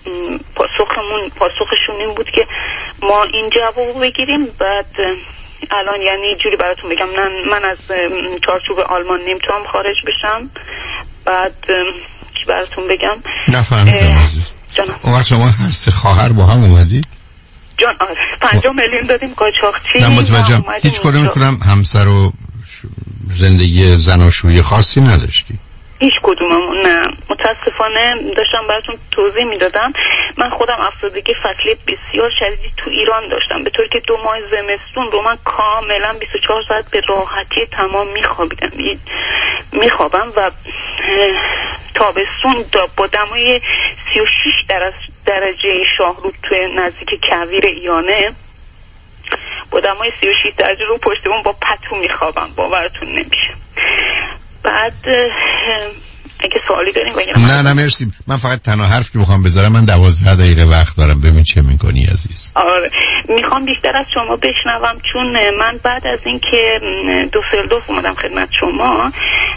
پاسخشون این بود که ما این جوابو بگیریم. بعد الان یعنی جوری براتون بگم من از چارچوب آلمان نمیتونم خارج بشم. بعد چی براتون بگم؟ نفهمیدم عزیز. اون وقت شما هر 3 خواهر با هم اومدید؟ جان 50 میلیون دادیم قاچاقچی. نه متوجهم. هیچ کدوم کنم همسر و زندگی زناشویی خاصی نداشتی؟ هیچ کدوممون نه. متاسفانه داشتم براتون توضیح میدادم، من خودم افسردگی فصلی بسیار شدیدی تو ایران داشتم، به طوری که 2 ماه زمستون رو من کاملا 24 ساعت به راحتی تمام میخوابم و تابستون با دمای 36 درجه شاهرود توی نزدیک کویر ایانه با دمای 36 درجه رو پشتمون با پتو میخوابم، باورتون نمیشه. بعد اگه سوالی دارین بگین. نه مرسی، من فقط تنها حرف که میخوام بذارم، من 12 دقیقه وقت دارم، ببین چه میکنی عزیز. آره میخوام بیشتر از شما بشنوم، چون من بعد از این که دوسلدورف اومدم خدمت شما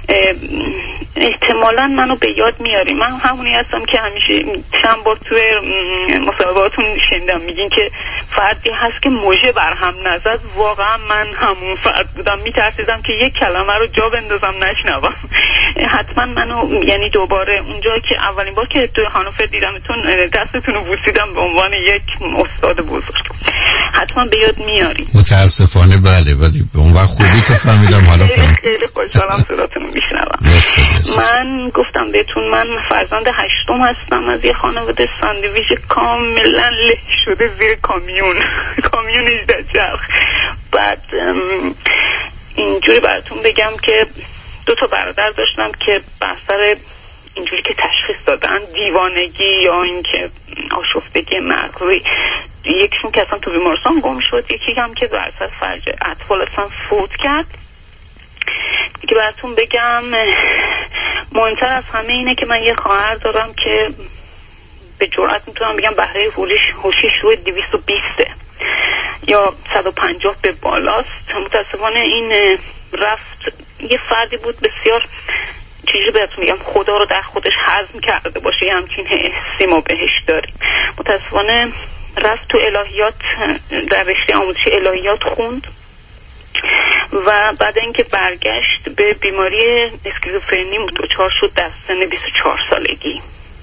احتمالاً منو به یاد میاری. من همونی هستم که همیشه چند بار توی مصاحبهاتون شنیدم میگین که فردی هست که موجه برهم نزد. واقعا من همون فرد بودم، میترسیدم که یک کلمه رو جا بندازم نشنوم. حتما منو یعنی دوباره اونجا که اولین بار که توی هانوفر دیدمتون دستتون رو بوسیدم به عنوان یک استاد بزرگ، حتما به یاد میاری. متاسفانه بله، ولی به اون وقت خوبی که فهمیدم. حالا خیلی خوشحالم صداتون رو میشنوم. من گفتم بهتون من فرزند 8م هستم از یه خانواده ساندویچ کاملا له شده زیر کامیون 18 چرخ. بعد اینجوری براتون بگم که 2 برادر داشتم که بر سر اینجوری که تشخیص دادن دیوانگی یا اینکه آشفتگی مغزی، یکیشون که اصلا تو بیمارستان گم شد، یکی هم که بر اساس فرج اطفال اصلا فوت کرد. دیگه براتون بگم مهمتر از همه اینه که من یه خواهر دارم که به جرئت میتونم بگم بهره هوشیش روی 220 یا 150 به بالاست. متاسفانه این رفت، یه فردی بود بسیار چیزی بهتون میگم خدا رو در خودش هضم کرده باشه، یه همچین حسی ما بهش داریم. متاسفانه رفت تو الهیات، در رشته آموزشی الهیات خوند و بعد اینکه برگشت به بیماری اسکیزوفرنی دچار شد در سن 24 سالگی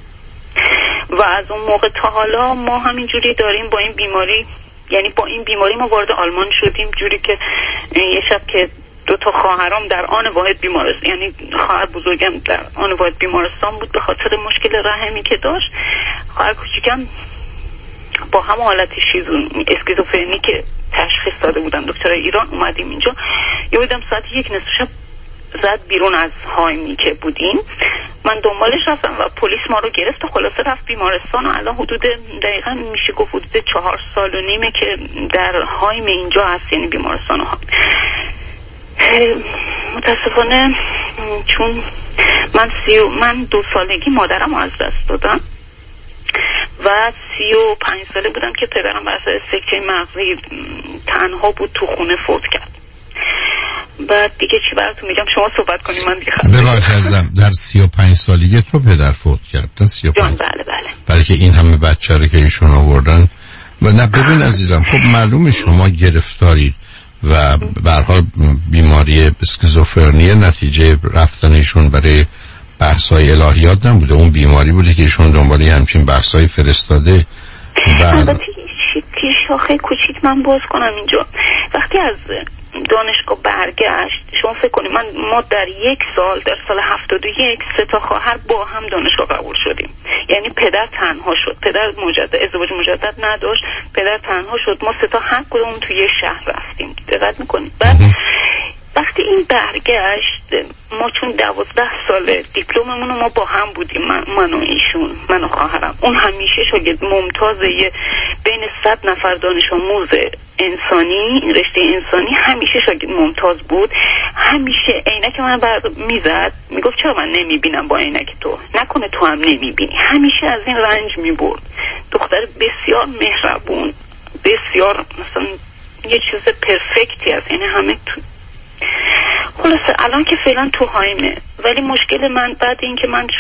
و از اون موقع تا حالا ما همینجوری داریم با این بیماری، یعنی با این بیماری ما وارد آلمان شدیم جوری که یه شب که 2 خواهرام در آن واحد بیمارستان، یعنی خواهر بزرگم در آن واحد بیمارستان بود به خاطر مشکل رحمی که داشت، خواهر کوچیکم با هم حالت اسکیزوفرنی که تشخیص داده بودن دکتر ایران اومدیم اینجا. یادم ساعت 1 نصف شب زد بیرون از هایمی که بودیم. من دنبالش رفتم و پلیس ما رو گرفت و خلاصه رفت بیمارستان و الان حدود دقیقا میشه گفت حدود 4 سال و نیمه که در هایم اینجا هست، یعنی بیمارستان ها. متاسفانه چون من 2 سالگی مادرم از دست دادم و 35 ساله بودم که پدرم بر اثر سکته مغزی تنها بود تو خونه فوت کرد. بعد دیگه چی براتون میگم، شما صحبت کنیم من دیگه خسته. ببخشید در 35 سالگی تو پدر فوت کرد؟ تا 35. بله. بلکه این همه بچه رو که ایشون آوردن و نه ببین عزیزم، خب معلومه شما گرفتارید و به هر حال بیماری اسکیزوفرنی نتیجه رفتنشون برای بحث‌های الهیات نبوده، اون بیماری بوده که ایشون دنبال همچین بحث‌های فرستاده. البته شاخه کوچیک من باز کنم اینجا، وقتی از دانشگاه برگشت شما فکر کنید ما در 1 سال در سال 71 3 خواهر با هم دانشگاه قبول شدیم. یعنی پدر تنها شد، پدر ازدواج مجدد نداشت، پدر تنها شد، ما 3 هر کدوم توی یه شهر رفتیم. دقت میکنید؟ بعد وقتی این برگشت ما چون 12 سال دیپلممون ما با هم بودیم، من و ایشون، من و خواهرم. اون همیشه شاگرد ممتاز بین 100 نفر دانش آموز انسانی، رشته انسانی، همیشه شاگرد ممتاز بود. همیشه عینک من میزد، میگفت چرا من نمیبینم با عینک تو، نکنه تو هم نمیبینی. همیشه از این رنج میبرد. دختر بسیار مهربون، بسیار مثلا یه چیز پرفکتی از این همه تو. خلاصه الان که فعلا تو هایمه، ولی مشکل من بعد این که من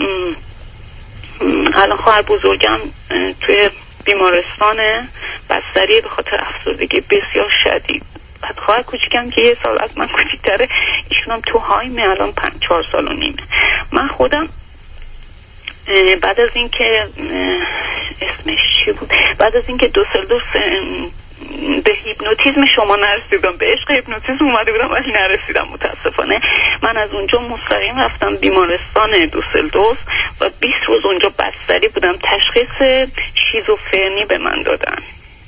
الان خواهر بزرگم توی بیمارستانه بستری به خاطر افسردگی بسیار شدید. بعد خواهر کوچیکم که 1 سال از من کوچیک‌تره، ایشون هم تو هایمه الان 4 سال و نیمه. من خودم بعد از این که اسمش چی بود، بعد از این که دوسلدورف به هیپنوتیزم شما نرسیدم، به عشق هیپنوتیزم اومده بودم ولی نرسیدم متاسفانه. من از اونجا مستقیم رفتم بیمارستان دوسلدورف و 20 روز اونجا بستری بودم. تشخیص شیزوفرنی به من دادن.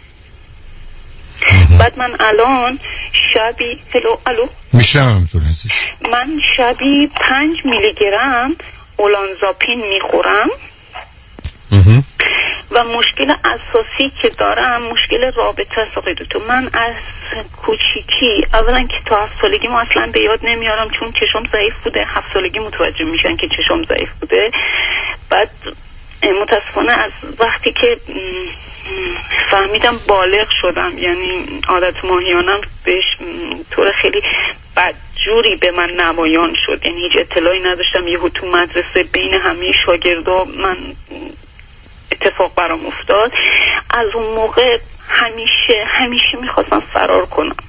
بعد من الان شبی الو میشنم تو عزیز، من شبی 5 میلی گرم اولانزاپین میخورم و مشکل اساسی که دارم مشکل رابطه است آقای دکتر. من از کوچیکی اولا که تا 7 سالگی ما اصلا به یاد نمیارم چون چشم ضعیف بوده. 7 سالگی متوجه میشن که چشم ضعیف بوده. بعد متاسفانه از وقتی که فهمیدم بالغ شدم، یعنی عادت ماهیانم بهش طور خیلی بدجوری به من نمایان شد، یعنی هیچ اطلاعی نداشتم. یهو تو مدرسه بین همه شاگردا من اتفاق برام افتاد. از اون موقع همیشه میخواستم فرار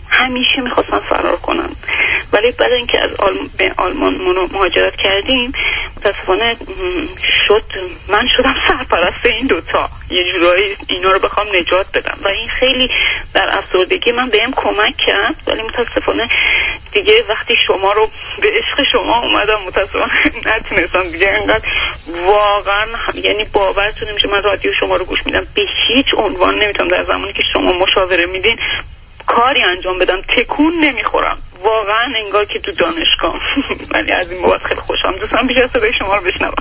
کنم، ولی بعد اینکه از به آلمان مهاجرت کردیم متاسفانه من شدم سرپرست این دوتا، یه جورایی اینا رو بخوام نجات بدم و این خیلی در افسردگی من بهم کمک کرد. ولی متاسفانه دیگه وقتی شما رو به عشق شما اومدم متاسفانه نتونستم دیگه انقدر، واقعا یعنی باورتون نمیشه من رادیو شما رو گوش میدم، به هیچ عنوان نمیتونم در زمانی که شما مشاوره میدین کاری انجام بدم، تکون نمیخورم، واقعا انگار که تو دانشگاه. ولی از این بابت خیلی خوشم، دوستم بیشتر صدای شما رو بشنوم.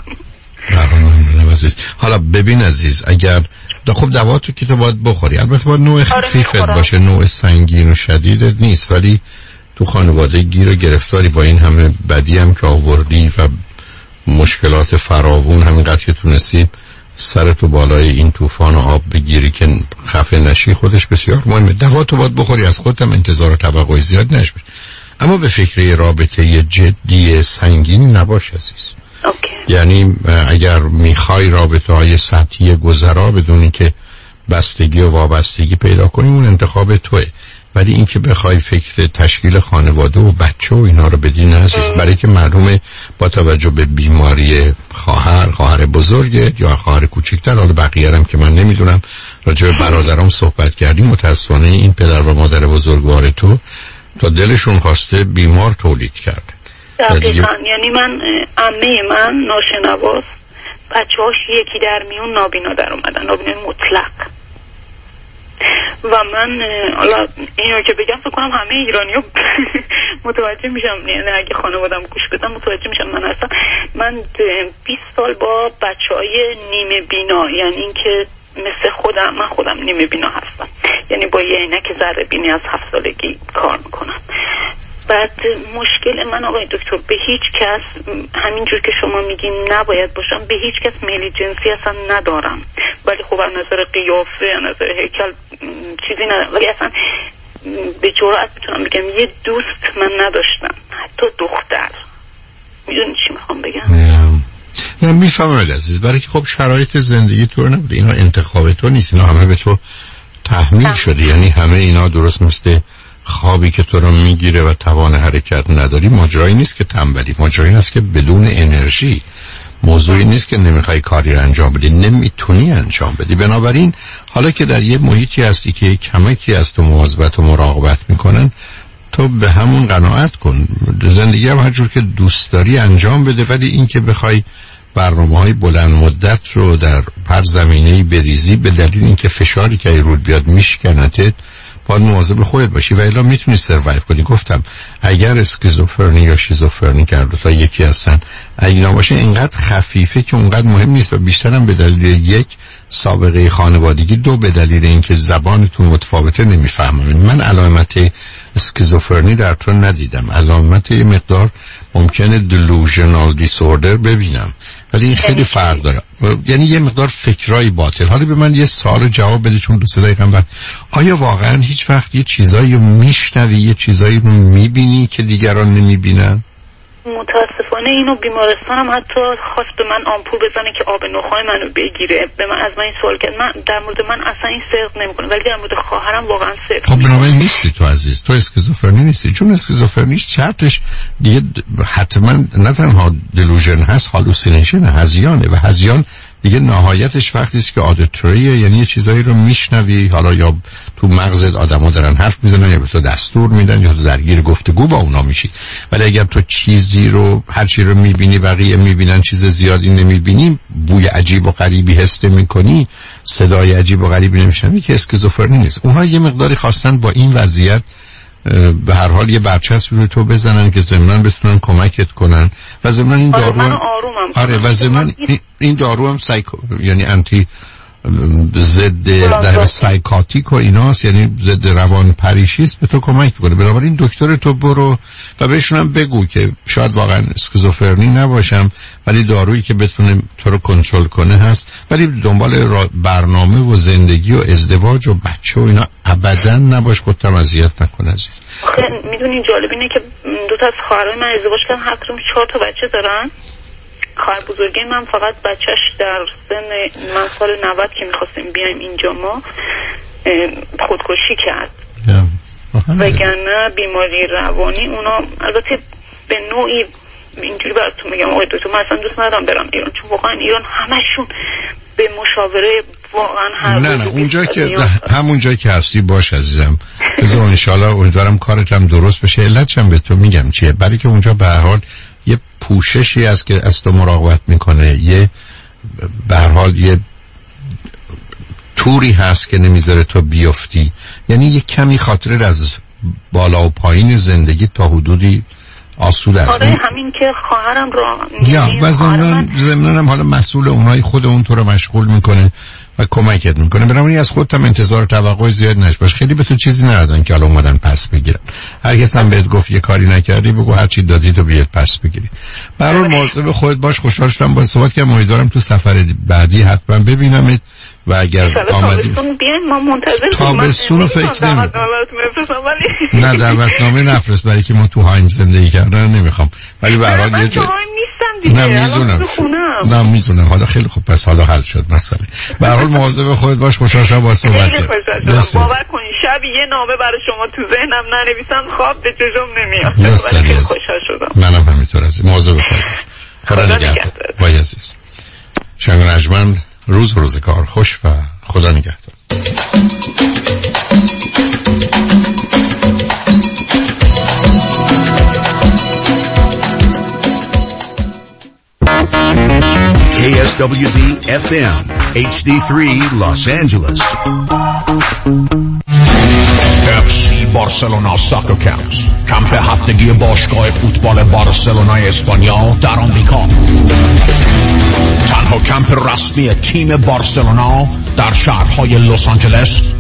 حالا ببین عزیز، اگر خب دواتو که تو باید بخوری، البته باید نوع خفیفت باشه، نوع سنگین و شدیدت نیست، ولی تو خانواده گیر و گرفتاری با این همه بدی هم که آوردی و مشکلات فراوون، همینقدر که تونستی سرتو بالای این طوفان آب بگیری که خفه نشی، خودش بسیار مهمه. دواتو باید بخوری، از خودت هم انتظار و توقعی زیاد نشه، اما به فکر رابطه جدی سنگین نباش عزیز. یعنی اگر میخوای رابطه های سطحی گذرا بدونی که بستگی و وابستگی پیدا کنی، اون انتخاب توئه، ولی این که بخوای فکر تشکیل خانواده و بچه و اینا رو بدی نه عزیز، برای که معلومه با توجه به بیماری خواهر بزرگت یا خواهر کوچکتر، حالا بقیه هم که من نمیدونم، راجع به برادرام صحبت کردیم، متاسفانه این پدر و مادر بزرگوار تو تا دلشون خواسته بیمار تولید کرده. دقیقا، یعنی عمه من ناشنواست، بچه‌هاش یکی در میون نابینا در اومدن، نابینا مطلق. و من حالا اینو که بگم فکر کنم همه ایرانی‌ها متوجه میشم، یعنی اگه خانواده‌ام گوش بدن متوجه میشن من 20 سال با بچه‌های نیمه بینا، یعنی اینکه مثل من خودم نیمه بینا هستم، یعنی با یه عینک ذره بینی از 7 سالگی کار میکنم. بعد مشکل من آقای دکتر به هیچ کس، همینجور که شما میگین نباید باشم، به هیچ کس میل جنسی اصلا ندارم، ولی خب از نظر قیافه، از نظر هیکل چیزی ندارم، ولی اصلا به جرئت میتونم بگم یه دوست من نداشتم، حتی دختر. میدونی چی میخوام بگم؟ نه میفهمم عزیز، برای که خب شرایط زندگی تو رو نبوده، اینا انتخاب تو نیست، اینا همه به تو تحمیل شده، یعنی همه اینا درست مثل خوابی که تو رو میگیره و توان حرکت نداری، ماجرایی نیست که تنبلی، ماجرایی نیست که بدون انرژی، موضوعی نیست که نمیخوای کاری رو انجام بدی، نمیتونی انجام بدی. بنابراین حالا که در یه محیطی هستی که کمکی از تو مواظبت و مراقبت میکنن، تو به همون قناعت کن، زندگی هم هر جور که دوست داری انجام بده، ولی این که بخوای برنامه‌های بلند مدت رو در هر زمینه‌ای بریزی به دلیل اینکه فشاری که رود بیاد میشکنتت، باید مواظب خودت باشی و الا میتونی سروایو کنی. گفتم اگر اسکیزوفرنی یا شیزوفرنی کرد تا یکی هستن، اگه اینا باشه اینقدر خفیفه که اونقدر مهم نیست و بیشترم به دلیل یک سابقه خانوادگی، دو به دلیل اینکه زبانتون متفاوته نمیفهمن. من علامت اسکیزوفرنی در تو ندیدم، علامت یه مقدار ممکنه دلوژنال دیسوردر ببینم، ولی این خیلی فرق داره، یعنی یه مقدار فکرای باطل. حالا به من یه سوال جواب بده، چون 2 دقیقه بعد، آیا واقعا هیچ وقت یه چیزایی رو میشنوی، یه چیزایی رو میبینی که دیگران نمیبینن؟ متاسفانه اینو بیمارستانم حتی خواست به من آمپول بزنه که آب نخای منو بگیره، به من از من این سوال کرد. من در مورد من اصلا این صدق نمیکنه، ولی در مورد خواهرم واقعا صدق. خب بنابراین نیستی تو عزیز، تو اسکیزوفرنی نیستی، چون اسکیزوفرنی شرطش دیگه حتما نه تنها دلوژن هست، هالوسینیشن، هذیانه، و هذیان دیگه نهایتش وقتی است که آدیتوریه، یعنی یه چیزایی رو میشنوی، حالا یا تو مغزت آدما دارن حرف میزنن یا به تو دستور میدن یا تو درگیر گفتگو با اونا میشی. ولی اگر تو چیزی رو، هر چی رو میبینی بقیه میبینن، چیز زیادی نمیبینی، بوی عجیب و غریبی حس میکنی، صدای عجیب و غریبی نمیشنوی، که اسکیزوفرنی نیست. اونها یه مقداری خواستن با این وضعیت به هر حال یه برچسب رو تو بزنن که ضمناً بتونن کمکت کنن و ضمناً این دارو هم، آره، و ضمناً این دارو هم یعنی آنتی ضد در سایکاتیک و ایناست، یعنی ضد روان پریشیست، به تو کمک کنه. بنابراین دکتر تو برو و بهشونم بگو که شاید واقعا اسکیزوفرنی نباشم ولی دارویی که بتونه تو رو کنترل کنه هست، ولی دنبال برنامه و زندگی و ازدواج و بچه و اینا ابدا نباش، خودت اذیت نکن عزیز. میدونین جالب اینه که دو تا از خواهرای من ازدواج کردن، هر کدوم 4 تا بچه دارن. خواهر بزرگی من فقط بچهش در سن من سال 90 که میخواستیم بیایم اینجا ما خودکشی کرد. وگرنه بیماری روانی اونا البته به نوعی اینجوری براتون میگم آقای دکتر، من اصلا دوست ندارم برم ایران، چون واقعا ایران همشون به مشاوره واقعا هر نه اونجا که همون جایی که هستی باش عزیزم. بذار ان شاء الله امیدوارم کارت هم درست بشه. علتش هم به تو میگم چیه، برای که اونجا به هر حال یه پوششی است که از تو مراقبت میکنه، یه به هر حال یه توری هست که نمیذاره تو بیفتی، یعنی یه کمی خاطره از بالا و پایین زندگی تا حدودی آسوده است. آره همین که خواهرم را و ضمناً هم حالا مسئول اونای خود اون تو رو مشغول میکنه و کمکت میکنه. بنابراین از خودت هم انتظار توقع زیاد نش. خیلی به تو چیزی ندادن که حالا اومدن پس بگیرن. هر کس هم بهت گفت یه کاری نکردی بگو هر چی دادی تو بیاد پس بگیری. برای مواظب خودت باش. خوشحال شدم با صحبت کردم. امیدوارم تو سفر بعدی حتما ببینمت و اگر آمدی ما منتظر تابستون فکر نمی نه دعوتنامه نفرست برای که ما تو هایم زندگی کردن نمیخوام، ولی به هر حال یه جا نه میدونم حالا خیلی خوب، پس حالا حل شد مسئله. به هر حال مواظب خودت باش. خوشحال شدم با صحبت کردم. باور کنین شب یه نامه برای شما تو ذهنم ننویسم خواب به چشم نمیاد. خیلی خوشحال شدم. منم همینطور عزیز. مواظب خودت باش. خدا نگهدار. وای عزیز. شنگ نجمن روزگار خوش و خدا نگهدار. KSWB FM HD3 Los Angeles. FC بارسلونا ساکر کمپس، کمپ هفتگی باشگاه فوتبال بارسلونای اسپانیا در آمریکا. تنها کمپ رسمی تیم بارسلونا در شهرهای لس آنجلس،